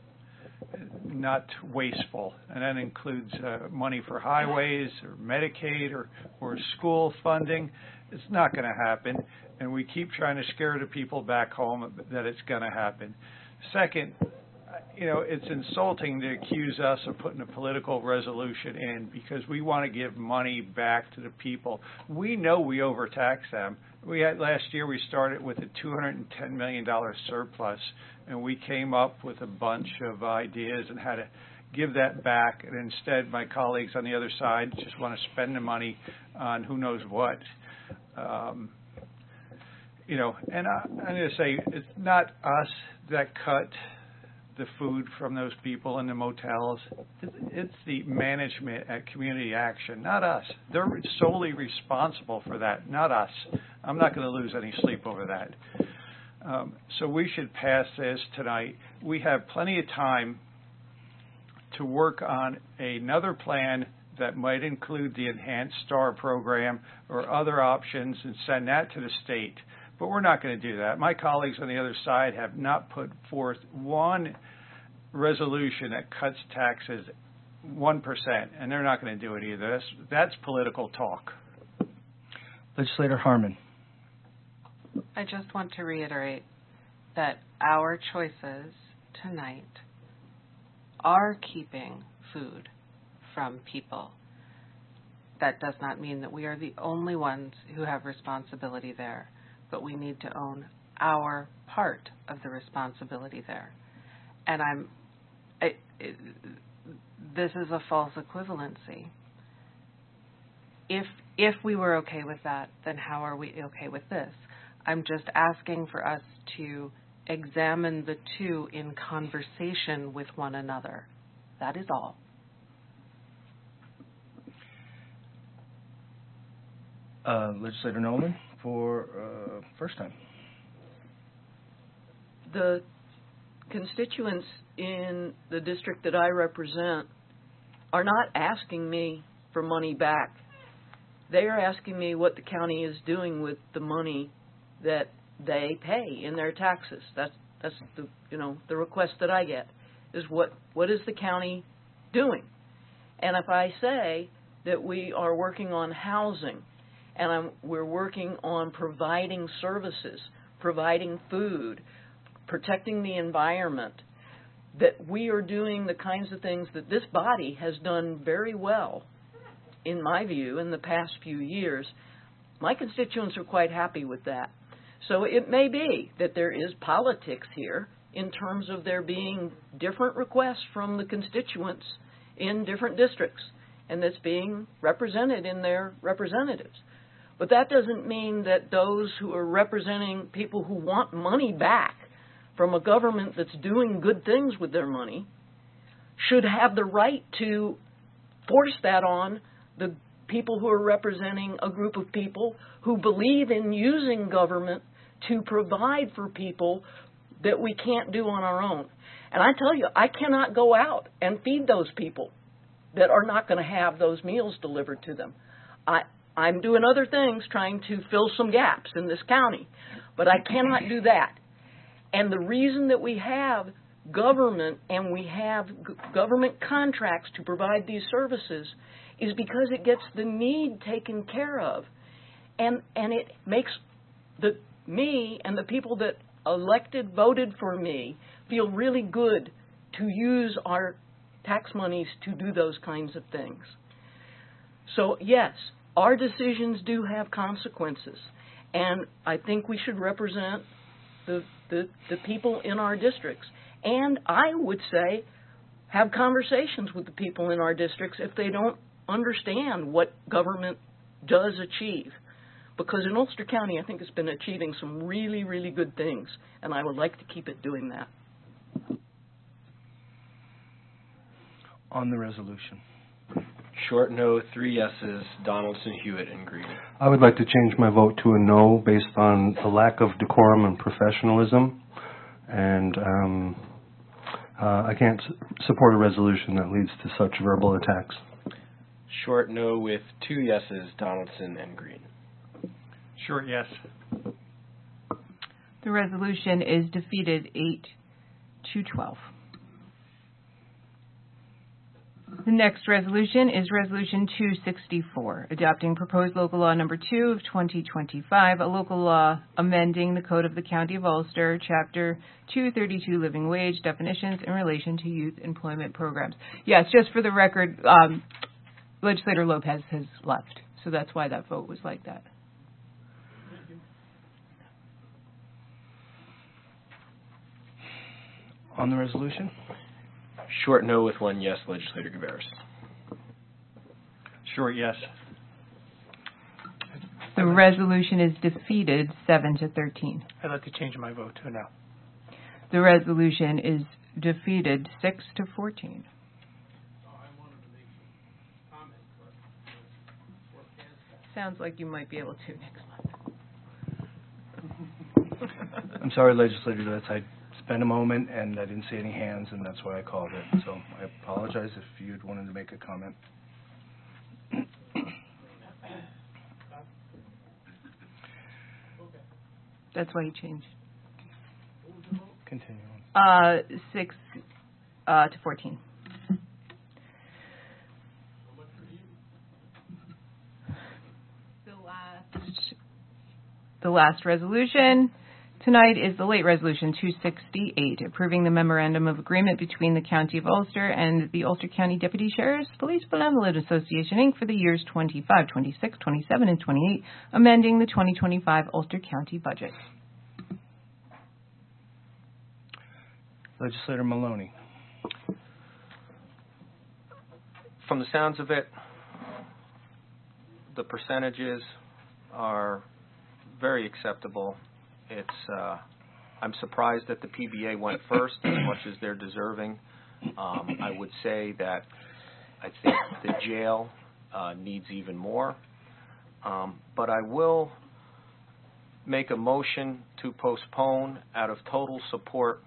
not wasteful, and that includes uh, money for highways or Medicaid or, or school funding. It's not going to happen, and we keep trying to scare the people back home that it's going to happen. Second, you know, it's insulting to accuse us of putting a political resolution in because we want to give money back to the people. We know we overtax them. We had last year we started with a two hundred ten million dollars surplus, and we came up with a bunch of ideas and how to give that back. And instead, my colleagues on the other side just want to spend the money on who knows what. Um, you know, and I, I'm going to say it's not us that cut the food from those people in the motels. It's the management at Community Action, not us. They're solely responsible for that, not us. I'm not going to lose any sleep over that. Um, so we should pass this tonight. We have plenty of time to work on another plan that might include the Enhanced STAR program or other options and send that to the state. But we're not going to do that. My colleagues on the other side have not put forth one resolution that cuts taxes one percent, and they're not going to do it either. That's, that's political talk. Legislator Harman. I just want to reiterate that our choices tonight are keeping food from people. That does not mean that we are the only ones who have responsibility there, but we need to own our part of the responsibility there. And I'm, I, it, this is a false equivalency. If if we were okay with that, then how are we okay with this? I'm just asking for us to examine the two in conversation with one another. That is all. Uh, Legislator Nolan for uh, first time. The constituents in the district that I represent are not asking me for money back. They are asking me what the county is doing with the money that they pay in their taxes. That's that's the you know the request that I get is what what is the county doing? And if I say that we are working on housing and I'm, we're working on providing services, providing food, protecting the environment, that we are doing the kinds of things that this body has done very well, in my view, in the past few years, my constituents are quite happy with that. So it may be that there is politics here in terms of there being different requests from the constituents in different districts, and that's being represented in their representatives. But that doesn't mean that those who are representing people who want money back from a government that's doing good things with their money should have the right to force that on the people who are representing a group of people who believe in using government to provide for people that we can't do on our own. And I tell you, I cannot go out and feed those people that are not going to have those meals delivered to them. I, I'm doing other things trying to fill some gaps in this county, but I cannot do that. And the reason that we have government and we have g- government contracts to provide these services is because it gets the need taken care of. And and it makes the me and the people that elected, voted for me, feel really good to use our tax monies to do those kinds of things. So, yes, our decisions do have consequences, and I think we should represent the, the, the people in our districts. And I would say have conversations with the people in our districts if they don't understand what government does achieve. Because in Ulster County, I think it's been achieving some really, really good things, and I would like to keep it doing that. On the resolution. Short no, three yeses, Donaldson, Hewitt, and Green. I would like to change my vote to a no based on the lack of decorum and professionalism, and um, uh, I can't s- support a resolution that leads to such verbal attacks. Short no with two yeses, Donaldson and Green. Short yes. The resolution is defeated eight to twelve. The next resolution is Resolution two sixty-four, adopting proposed local law number two of twenty twenty-five, a local law amending the Code of the County of Ulster, Chapter two thirty-two, Living Wage definitions in relation to youth employment programs. Yes, just for the record, um, Legislator Lopez has left, so that's why that vote was like that. On the resolution? Short no with one yes, Legislator Gaveras. Short yes. The resolution is defeated seven to thirteen. I'd like to change my vote to a no. The resolution is defeated six to fourteen. Sounds like you might be able to next month. I'm sorry, Legislator Litz. I spent a moment and I didn't see any hands, and that's why I called it. So I apologize if you'd wanted to make a comment. That's why you changed. Continue on. Uh, six uh, to fourteen. The last, the last resolution tonight is the late resolution two sixty-eight, approving the memorandum of agreement between the County of Ulster and the Ulster County Deputy Sheriff's Police Benevolent Association, Incorporated for the years twenty-five, twenty-six, twenty-seven, and twenty-eight, amending the twenty twenty-five Ulster County budget. Legislator Maloney. From the sounds of it, the percentages are very acceptable. It's uh, I'm surprised that the P B A went first as much as they're deserving. Um, I would say that I think the jail uh, needs even more. Um, but I will make a motion to postpone out of total support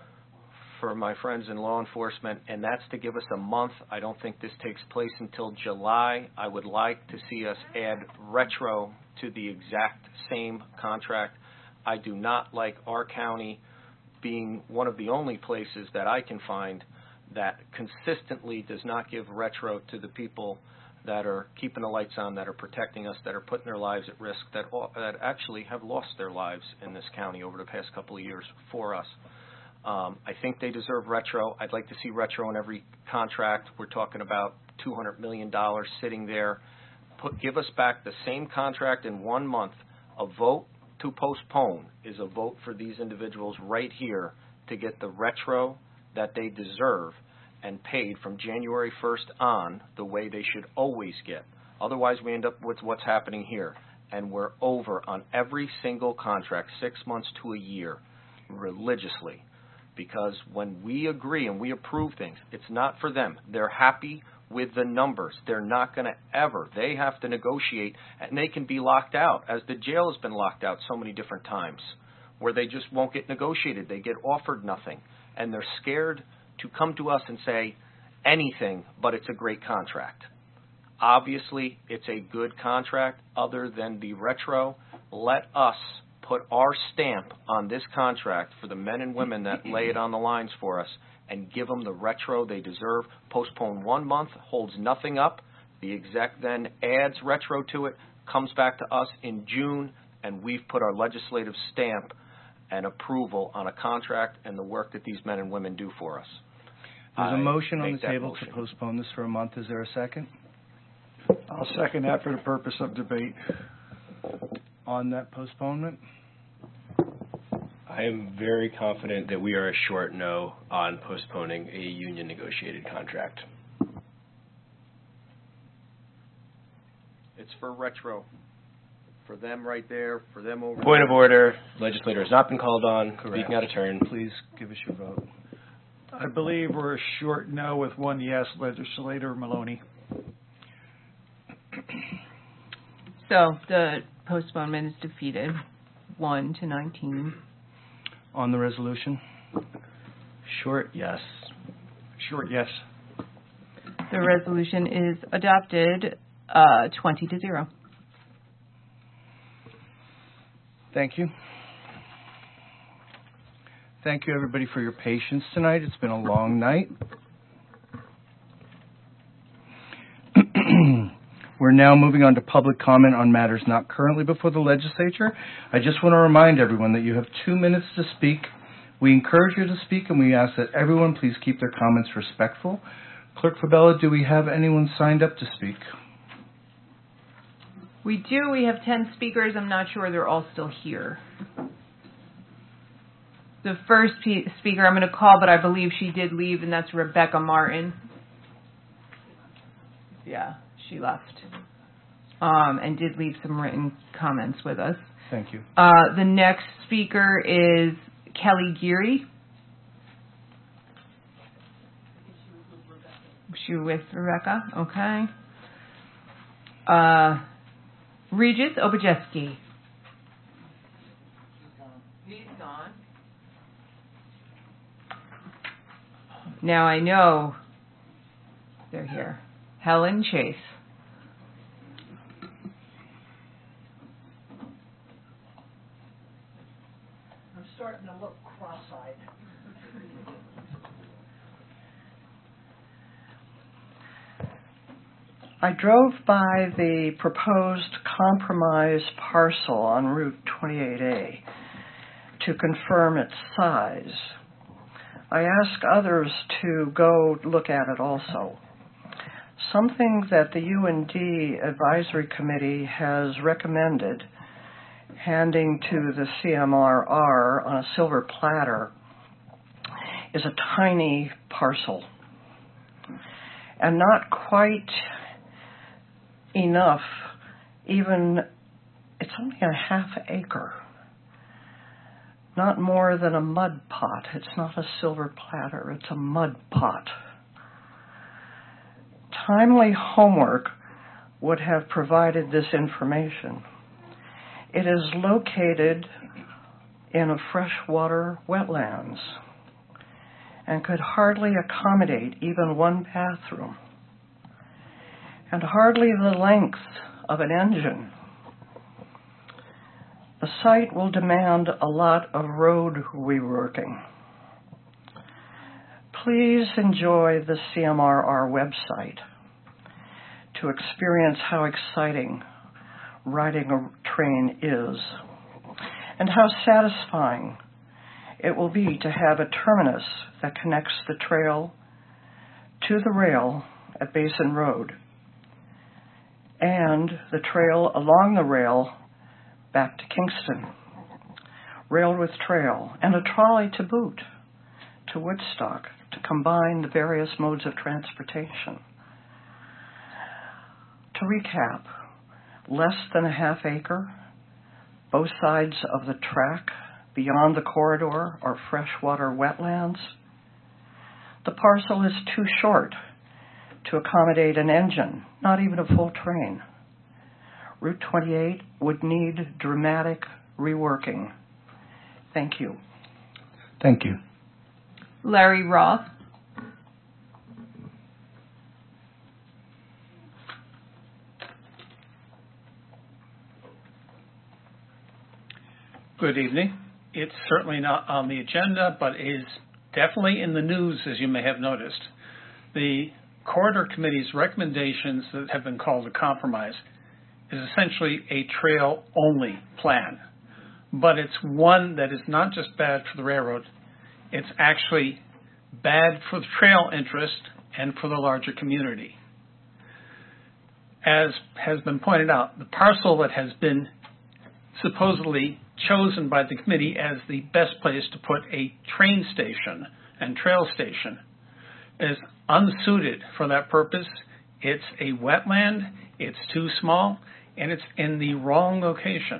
for my friends in law enforcement, and that's to give us a month. I don't think this takes place until July. I would like to see us add retro to the exact same contract. I do not like our county being one of the only places that I can find that consistently does not give retro to the people that are keeping the lights on, that are protecting us, that are putting their lives at risk, that that actually have lost their lives in this county over the past couple of years for us. Um, I think they deserve retro. I'd like to see retro in every contract. We're talking about two hundred million dollars sitting there. Put, give us back the same contract in one month. A vote to postpone is a vote for these individuals right here to get the retro that they deserve and paid from January first on the way they should always get. Otherwise, we end up with what's happening here. And we're over on every single contract, six months to a year, religiously. Because when we agree and we approve things, it's not for them. They're happy with the numbers. They're not going to ever. They have to negotiate, and they can be locked out, as the jail has been locked out so many different times, where they just won't get negotiated. They get offered nothing, and they're scared to come to us and say anything, but it's a great contract. Obviously, it's a good contract other than the retro. Let us put our stamp on this contract for the men and women that lay it on the lines for us and give them the retro they deserve. Postpone one month, holds nothing up. The exec then adds retro to it, comes back to us in June, and we've put our legislative stamp and approval on a contract and the work that these men and women do for us. There's a I motion on make the that table motion. to postpone this for a month. Is there a second? I'll second that for the purpose of debate. On that postponement? I am very confident that we are a short no on postponing a union negotiated contract. It's for retro. For them right there, for them over Point there. of order. Legislator has not been called on. Correct. Speaking out of turn. Please give us your vote. I believe we're a short no with one yes, Legislator Maloney. So the postponement is defeated, one to nineteen. On the resolution? Short yes. Short yes. The resolution is adopted, uh, twenty to zero. Thank you. Thank you, everybody, for your patience tonight. It's been a long night. We're now moving on to public comment on matters not currently before the legislature. I just want to remind everyone that you have two minutes to speak. We encourage you to speak, and we ask that everyone please keep their comments respectful. Clerk Fabella, do we have anyone signed up to speak? We do. We have ten speakers. I'm not sure they're all still here. The first pe- speaker I'm going to call, but I believe she did leave, and that's Rebecca Martin. Yeah, she left. Um, and did leave some written comments with us. Thank you. Uh, the next speaker is Kelly Geary. She with Rebecca? Okay. Uh, Regis Obajeski. He's gone. Now I know they're here. Helen Chase. I'm starting to look cross-eyed. I drove by the proposed compromise parcel on Route twenty-eight A to confirm its size. I asked others to go look at it also. Something that the U N D Advisory Committee has recommended handing to the C M R R on a silver platter is a tiny parcel and not quite enough, even, it's only a half acre, not more than a mud pot. It's not a silver platter, it's a mud pot. Timely homework would have provided this information. It is located in a freshwater wetlands and could hardly accommodate even one bathroom, and hardly the length of an engine. The site will demand a lot of road reworking. Please enjoy the C M R R website to experience how exciting riding a train is and how satisfying it will be to have a terminus that connects the trail to the rail at Basin Road and the trail along the rail back to Kingston, railed with trail, and a trolley to boot to Woodstock to combine the various modes of transportation. To recap, less than a half acre, both sides of the track beyond the corridor are freshwater wetlands. The parcel is too short to accommodate an engine, not even a full train. Route twenty-eight would need dramatic reworking. Thank you. Thank you. Larry Roth. Good evening. It's certainly not on the agenda, but is definitely in the news, as you may have noticed. The Corridor Committee's recommendations that have been called a compromise is essentially a trail-only plan. But it's one that is not just bad for the railroad, it's actually bad for the trail interest and for the larger community. As has been pointed out, the parcel that has been supposedly chosen by the committee as the best place to put a train station and trail station is unsuited for that purpose. It's a wetland, it's too small, and it's in the wrong location.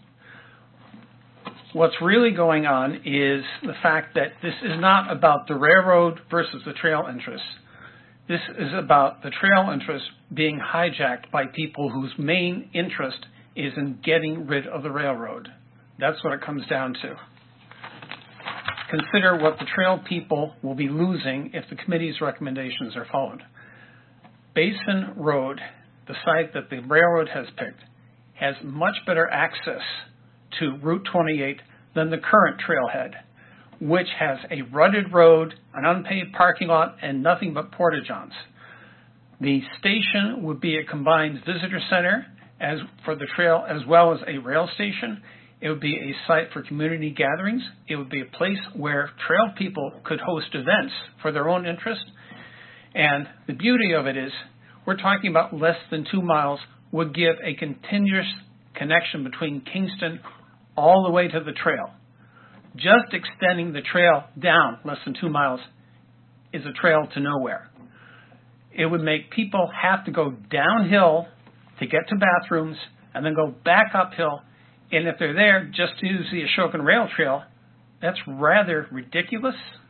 What's really going on is the fact that this is not about the railroad versus the trail interests. This is about the trail interests being hijacked by people whose main interest is in getting rid of the railroad. That's what it comes down to. Consider what the trail people will be losing if the committee's recommendations are followed. Basin Road, the site that the railroad has picked, has much better access to Route twenty-eight than the current trailhead, which has a rutted road, an unpaved parking lot, and nothing but porta-johns. The station would be a combined visitor center as for the trail as well as a rail station. It would be a site for community gatherings. It would be a place where trail people could host events for their own interest. And the beauty of it is we're talking about less than two miles would give a continuous connection between Kingston all the way to the trail. Just extending the trail down less than two miles is a trail to nowhere. It would make people have to go downhill to get to bathrooms and then go back uphill. And if they're there just to use the Ashokan Rail Trail, that's rather ridiculous.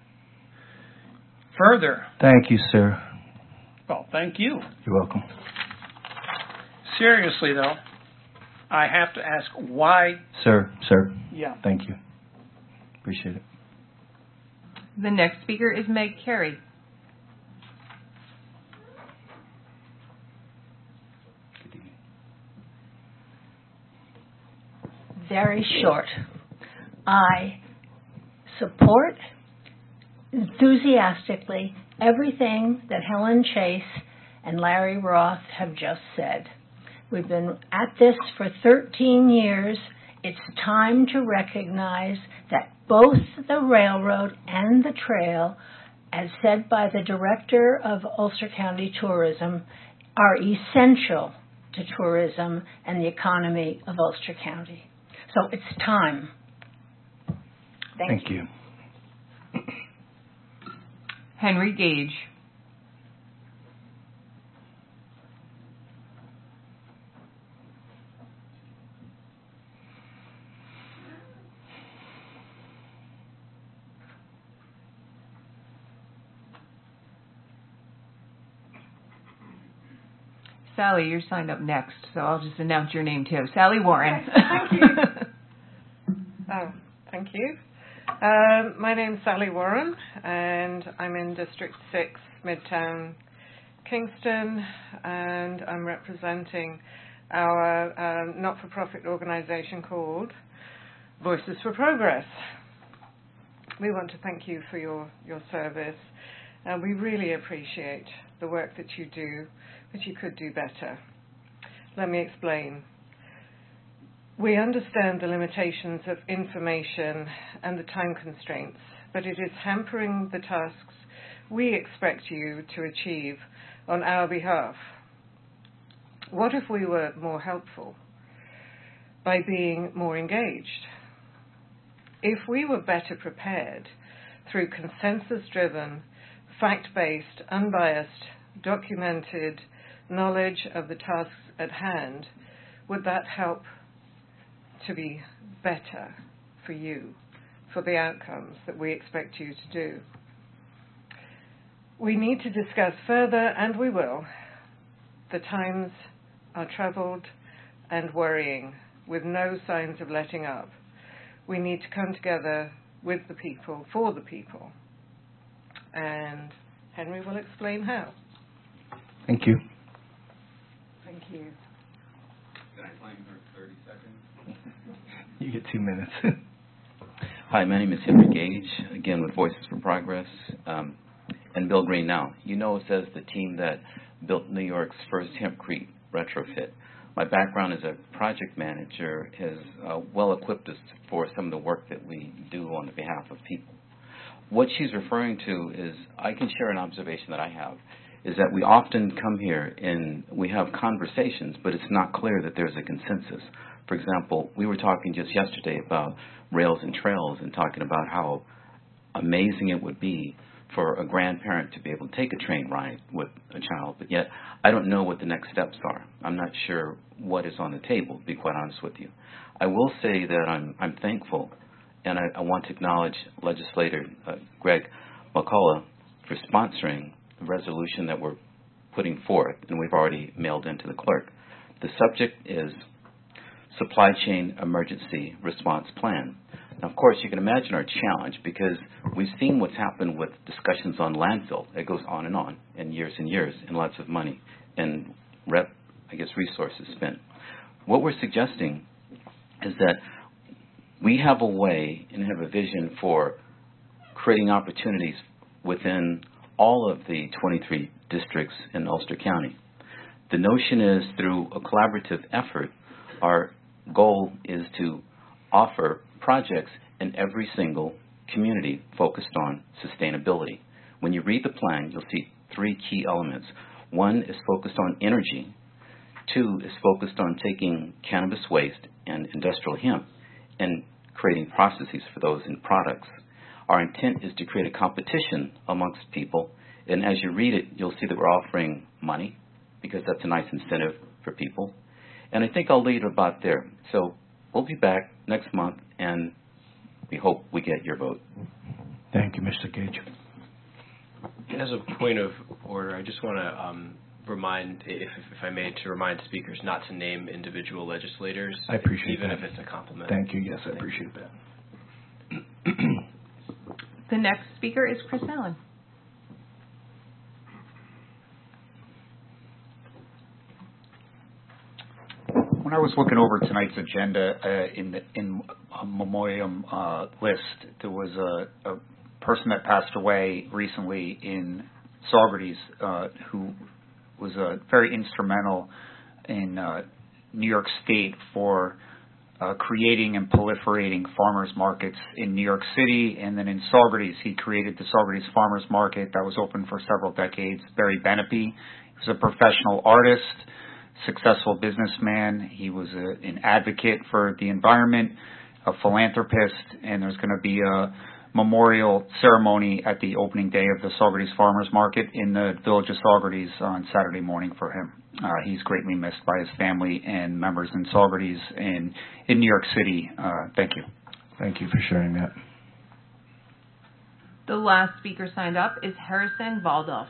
Further. Thank you, sir. Well, thank you. You're welcome. Seriously, though, I have to ask why. Sir, sir. Yeah. Thank you. Appreciate it. The next speaker is Meg Carey. Very short. I support enthusiastically everything that Helen Chase and Larry Roth have just said. We've been at this for thirteen years. It's time to recognize that both the railroad and the trail, as said by the director of Ulster County Tourism, are essential to tourism and the economy of Ulster County. So it's time. Thank, Thank you. you. Henry Gage. Sally, you're signed up next, so I'll just announce your name too. Sally Warren. Okay, thank you. oh, thank you. Um, my name's Sally Warren, and I'm in District six, Midtown, Kingston, and I'm representing our um, not-for-profit organisation called Voices for Progress. We want to thank you for your, your service, and we really appreciate the work that you do, but you could do better. Let me explain. We understand the limitations of information and the time constraints, but it is hampering the tasks we expect you to achieve on our behalf. What if we were more helpful by being more engaged? If we were better prepared through consensus-driven, fact-based, unbiased, documented knowledge of the tasks at hand, would that help to be better for you, for the outcomes that we expect you to do? We need to discuss further, and we will. The times are troubled and worrying, with no signs of letting up. We need to come together with the people, for the people. And Henry will explain how. Thank you. Thank you. Can I claim her thirty seconds? You get two minutes. Hi, my name is Henry Gage, again with Voices for Progress, um, and Bill Green now. You know, it says the team that built New York's first hempcrete retrofit. My background as a project manager has uh, well equipped us for some of the work that we do on behalf of people. what she's referring to is, I can share an observation that I have, is that we often come here and we have conversations, but it's not clear that there's a consensus. For example, we were talking just yesterday about rails and trails and talking about how amazing it would be for a grandparent to be able to take a train ride with a child, but yet I don't know what the next steps are. I'm not sure what is on the table, to be quite honest with you. I will say that I'm, I'm thankful, and I, I want to acknowledge legislator uh, Greg McCullough for sponsoring the resolution that we're putting forth, and we've already mailed into the clerk. The subject is Supply Chain Emergency Response Plan. Now, of course, you can imagine our challenge, because we've seen what's happened with discussions on landfill. It goes on and on, and years and years, and lots of money and, rep, I guess, resources spent. What we're suggesting is that we have a way and have a vision for creating opportunities within all of the twenty-three districts in Ulster County. The notion is, through a collaborative effort, our goal is to offer projects in every single community focused on sustainability. When you read the plan, you'll see three key elements. One is focused on energy. Two is focused on taking cannabis waste and industrial hemp and creating processes for those in products. Our intent is to create a competition amongst people, and as you read it, you'll see that we're offering money, because that's a nice incentive for people. And I think I'll leave it about there. So we'll be back next month, and we hope we get your vote. Thank you, Mister Gage. As a point of order, I just want to um, remind, if, if I may, to remind speakers not to name individual legislators. I appreciate even that. Even if it's a compliment. Thank you. Yes, I appreciate that. The next speaker is Chris Allen. When I was looking over tonight's agenda uh, in the in a memoriam uh, list, there was a, a person that passed away recently in Saugerties uh, who was uh, very instrumental in uh, New York State for uh, creating and proliferating farmers markets in New York City, and then in Saugerties he created the Saugerties Farmers Market that was open for several decades. Barry Benepe, he was a professional artist, successful businessman. He was a, an advocate for the environment, a philanthropist, and there's going to be a memorial ceremony at the opening day of the Saugerties Farmers Market in the village of Saugerties on Saturday morning for him. Uh, he's greatly missed by his family and members in Saugerties and in New York City. Uh, thank you. Thank you for sharing that. The last speaker signed up is Harrison Baldoff.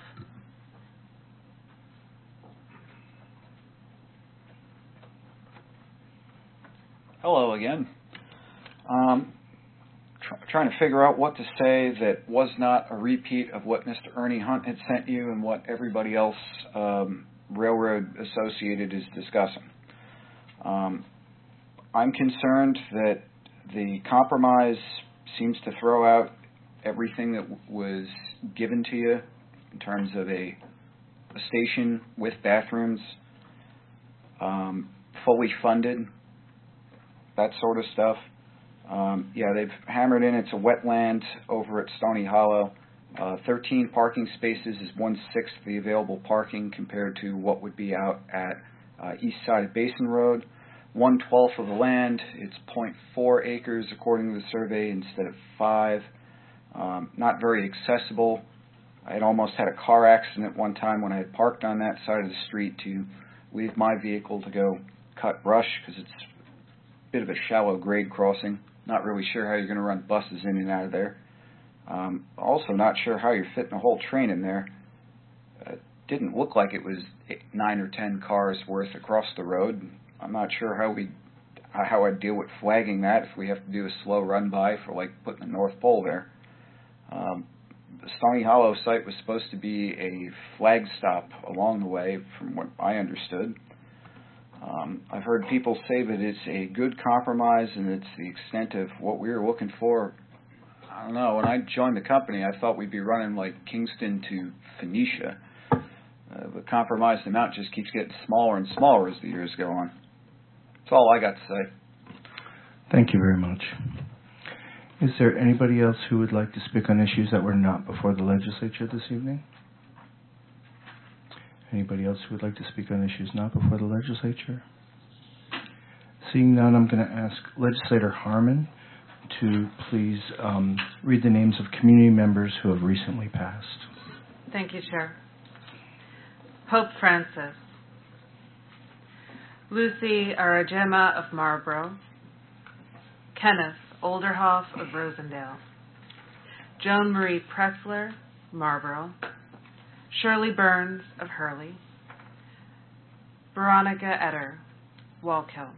Hello again. Um, tr- trying to figure out what to say that was not a repeat of what Mister Ernie Hunt had sent you and what everybody else um, Railroad Associated is discussing. Um, I'm concerned that the compromise seems to throw out everything that w- was given to you in terms of a, a station with bathrooms, um, fully funded, that sort of stuff. Um, yeah, they've hammered in it's a wetland over at Stony Hollow. Uh, thirteen parking spaces is one-sixth the available parking compared to what would be out at uh, east side of Basin Road. One-twelfth of the land, it's zero point four acres according to the survey instead of five. Um, not very accessible. I had almost had a car accident one time when I had parked on that side of the street to leave my vehicle to go cut brush because it's a bit of a shallow grade crossing. Not really sure how you're going to run buses in and out of there. Um, also not sure how you're fitting a whole train in there. Uh, didn't look like it was eight, nine or ten cars worth across the road. I'm not sure how we how I'd deal with flagging that if we have to do a slow run by for like putting the North Pole there. Um, the Stony Hollow site was supposed to be a flag stop along the way, from what I understood. Um, I've heard people say that it's a good compromise and it's the extent of what we were looking for. I don't know. When I joined the company, I thought we'd be running like Kingston to Phoenicia. Uh, the compromised amount just keeps getting smaller and smaller as the years go on. That's all I got to say. Thank you very much. Is there anybody else who would like to speak on issues that were not before the legislature this evening? Anybody else who would like to speak on issues not before the legislature? Seeing none, I'm going to ask Legislator Harmon to please um, read the names of community members who have recently passed. Thank you, Chair. Pope Francis, Lucy Arajema of Marlborough, Kenneth Olderhoff of Rosendale, Joan Marie Pressler, Marlborough, Shirley Burns of Hurley, Veronica Etter, Wallkill,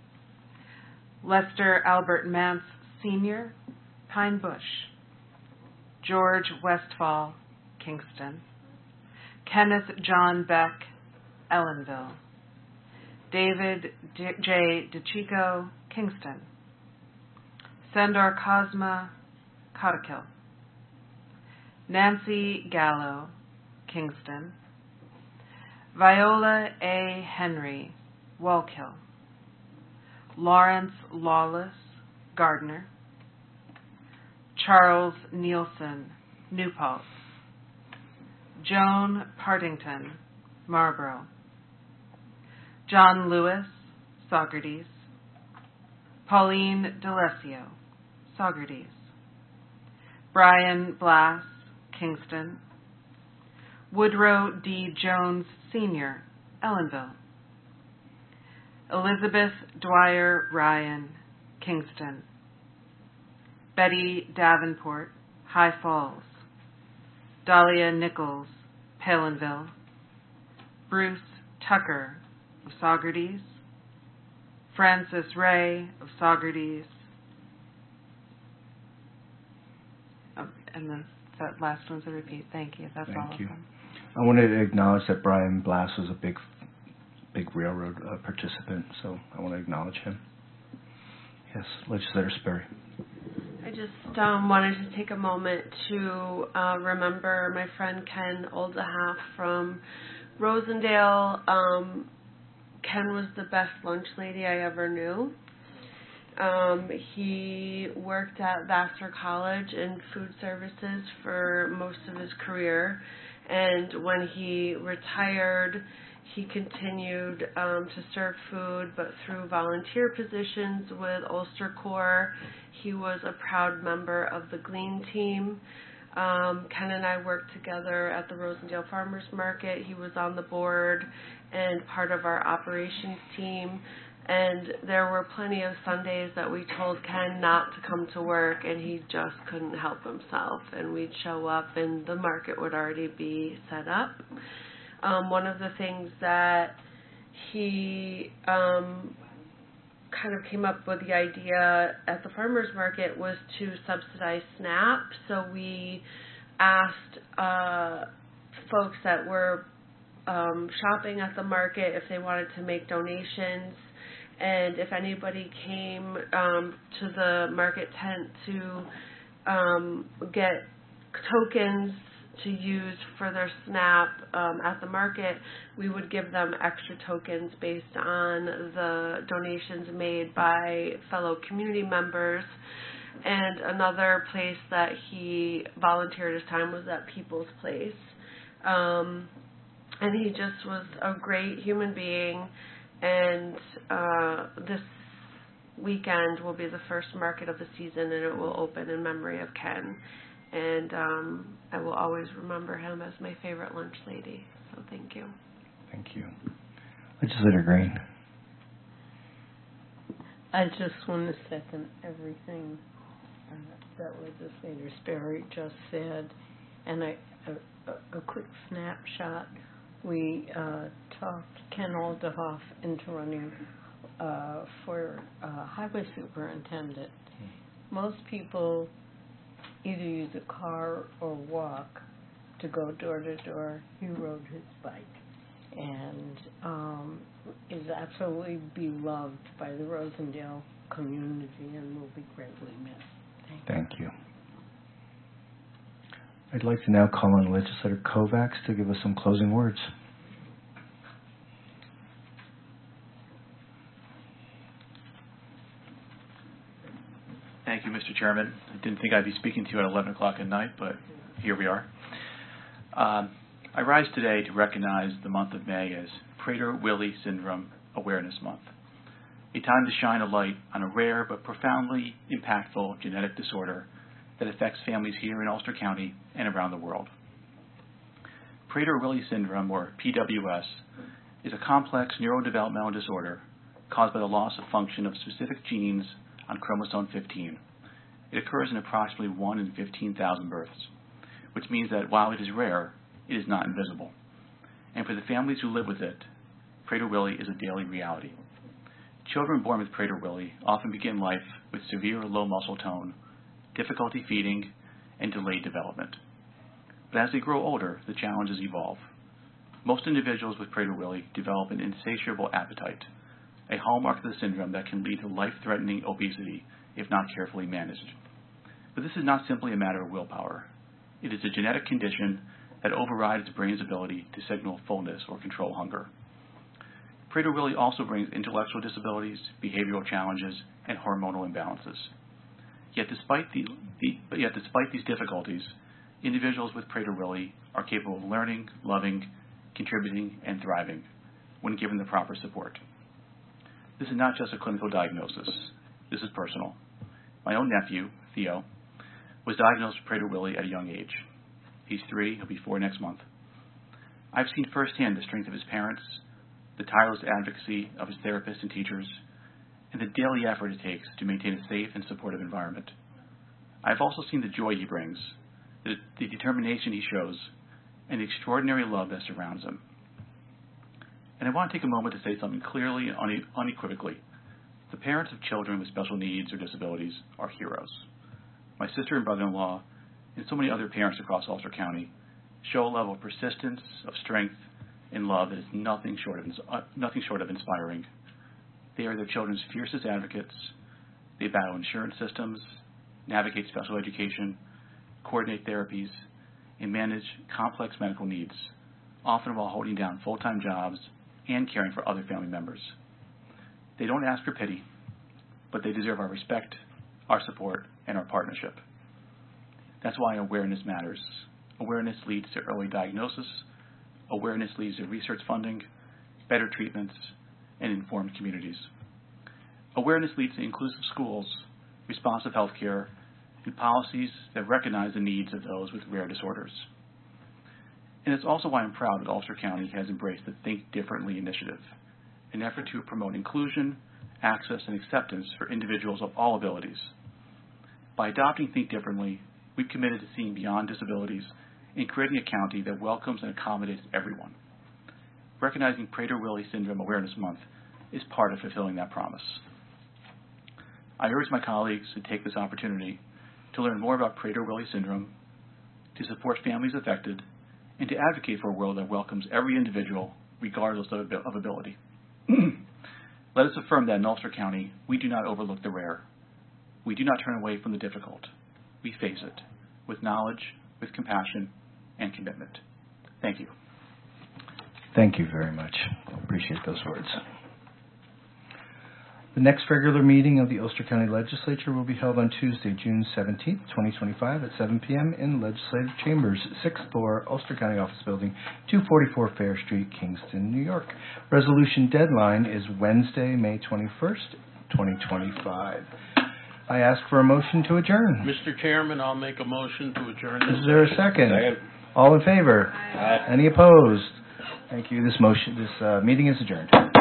Lester Albert Mance, Senior, Pine Bush, George Westfall, Kingston, Kenneth John Beck, Ellenville, David D- J. DeChico, Kingston, Sandor Cosma, Cottakill, Nancy Gallo, Kingston, Viola A. Henry, Wallkill, Lawrence Lawless, Gardner, Charles Nielsen, New Paltz, Joan Partington, Marlborough, John Lewis, Saugerties, Pauline D'Alessio, Saugerties, Brian Blass, Kingston, Woodrow D. Jones, Senior, Ellenville, Elizabeth Dwyer Ryan, Kingston, Betty Davenport, High Falls, Dahlia Nichols, Palinville, Bruce Tucker of Saugerties, Francis Ray of Saugerties, oh, and then that last one's a repeat. Thank you. That's Thank all you. of them. I wanted to acknowledge that Brian Blass was a big, big railroad uh, participant, so I want to acknowledge him. Yes, Legislator Sperry. I just um, wanted to take a moment to uh, remember my friend Ken Oldehoff from Rosendale. Um, Ken was the best lunch lady I ever knew. Um, he worked at Vassar College in food services for most of his career, and when he retired, he continued um, to serve food, but through volunteer positions with Ulster Corps. He was a proud member of the Glean team. Um, Ken and I worked together at the Rosendale Farmers Market. He was on the board and part of our operations team. And there were plenty of Sundays that we told Ken not to come to work, and he just couldn't help himself. And we'd show up, and the market would already be set up. Um, one of the things that he um, kind of came up with the idea at the farmers market was to subsidize SNAP. So we asked uh, folks that were um, shopping at the market if they wanted to make donations, and if anybody came um, to the market tent to um, get tokens to use for their SNAP um, at the market, we would give them extra tokens based on the donations made by fellow community members. And another place that he volunteered his time was at People's Place. Um, and he just was a great human being. And uh, this weekend will be the first market of the season, and it will open in memory of Ken. And um, I will always remember him as my favorite lunch lady. So thank you. Thank you. Legislator Green. I just want to second everything uh, that Legislator Sperry just said. And I, a, a quick snapshot. We uh, talked Ken Oldehoff into running uh, for uh, highway superintendent. Most people either use a car or walk to go door to door. He rode his bike and um, is absolutely beloved by the Rosendale community and will be greatly missed. Thank, Thank you. I'd like to now call on Legislator Kovacs to give us some closing words. Thank you, Mister Chairman. I didn't think I'd be speaking to you at eleven o'clock at night, but here we are. Um, I rise today to recognize the month of May as Prader-Willi Syndrome Awareness Month, a time to shine a light on a rare but profoundly impactful genetic disorder that affects families here in Ulster County and around the world. Prader-Willi Syndrome, or P W S, is a complex neurodevelopmental disorder caused by the loss of function of specific genes on chromosome fifteen. It occurs in approximately one in fifteen thousand births, which means that while it is rare, it is not invisible. And for the families who live with it, Prader-Willi is a daily reality. Children born with Prader-Willi often begin life with severe low muscle tone, difficulty feeding, and delayed development. But as they grow older, the challenges evolve. Most individuals with Prader-Willi develop an insatiable appetite, a hallmark of the syndrome that can lead to life-threatening obesity if not carefully managed. But this is not simply a matter of willpower. It is a genetic condition that overrides the brain's ability to signal fullness or control hunger. Prader-Willi also brings intellectual disabilities, behavioral challenges, and hormonal imbalances. Yet despite, the, the, yet despite these difficulties, individuals with Prader-Willi are capable of learning, loving, contributing, and thriving when given the proper support. This is not just a clinical diagnosis. This is personal. My own nephew, Theo, was diagnosed with Prader-Willi at a young age. He's three, he'll be four next month. I've seen firsthand the strength of his parents, the tireless advocacy of his therapists and teachers, and the daily effort it takes to maintain a safe and supportive environment. I've also seen the joy he brings, the, the determination he shows, and the extraordinary love that surrounds him. And I want to take a moment to say something clearly and une- unequivocally. The parents of children with special needs or disabilities are heroes. My sister and brother-in-law, and so many other parents across Ulster County, show a level of persistence, of strength, and love that is nothing short of, uh, nothing short of inspiring. They are their children's fiercest advocates. They battle insurance systems, navigate special education, coordinate therapies, and manage complex medical needs, often while holding down full-time jobs and caring for other family members. They don't ask for pity, but they deserve our respect, our support, and our partnership. That's why awareness matters. Awareness leads to early diagnosis. Awareness leads to research funding, better treatments, and informed communities. Awareness leads to inclusive schools, responsive health care, and policies that recognize the needs of those with rare disorders. And it's also why I'm proud that Ulster County has embraced the Think Differently initiative, an effort to promote inclusion, access, and acceptance for individuals of all abilities. By adopting Think Differently, we've committed to seeing beyond disabilities and creating a county that welcomes and accommodates everyone. Recognizing Prader-Willi Syndrome Awareness Month is part of fulfilling that promise. I urge my colleagues to take this opportunity to learn more about Prader-Willi Syndrome, to support families affected, and to advocate for a world that welcomes every individual regardless of, of ability. Let us affirm that in Ulster County, we do not overlook the rare. We do not turn away from the difficult. We face it with knowledge, with compassion, and commitment. Thank you. Thank you very much. I appreciate those words. The next regular meeting of the Ulster County Legislature will be held on Tuesday, June seventeenth, twenty twenty-five at seven p.m. in Legislative Chambers, sixth floor, Ulster County Office Building, two forty-four Fair Street, Kingston, New York. Resolution deadline is Wednesday, May twenty-first, twenty twenty-five. I ask for a motion to adjourn. Mister Chairman, I'll make a motion to adjourn this Is there a second? Second. All in favor? Aye. Any opposed? Thank you. This motion, this uh, meeting is adjourned.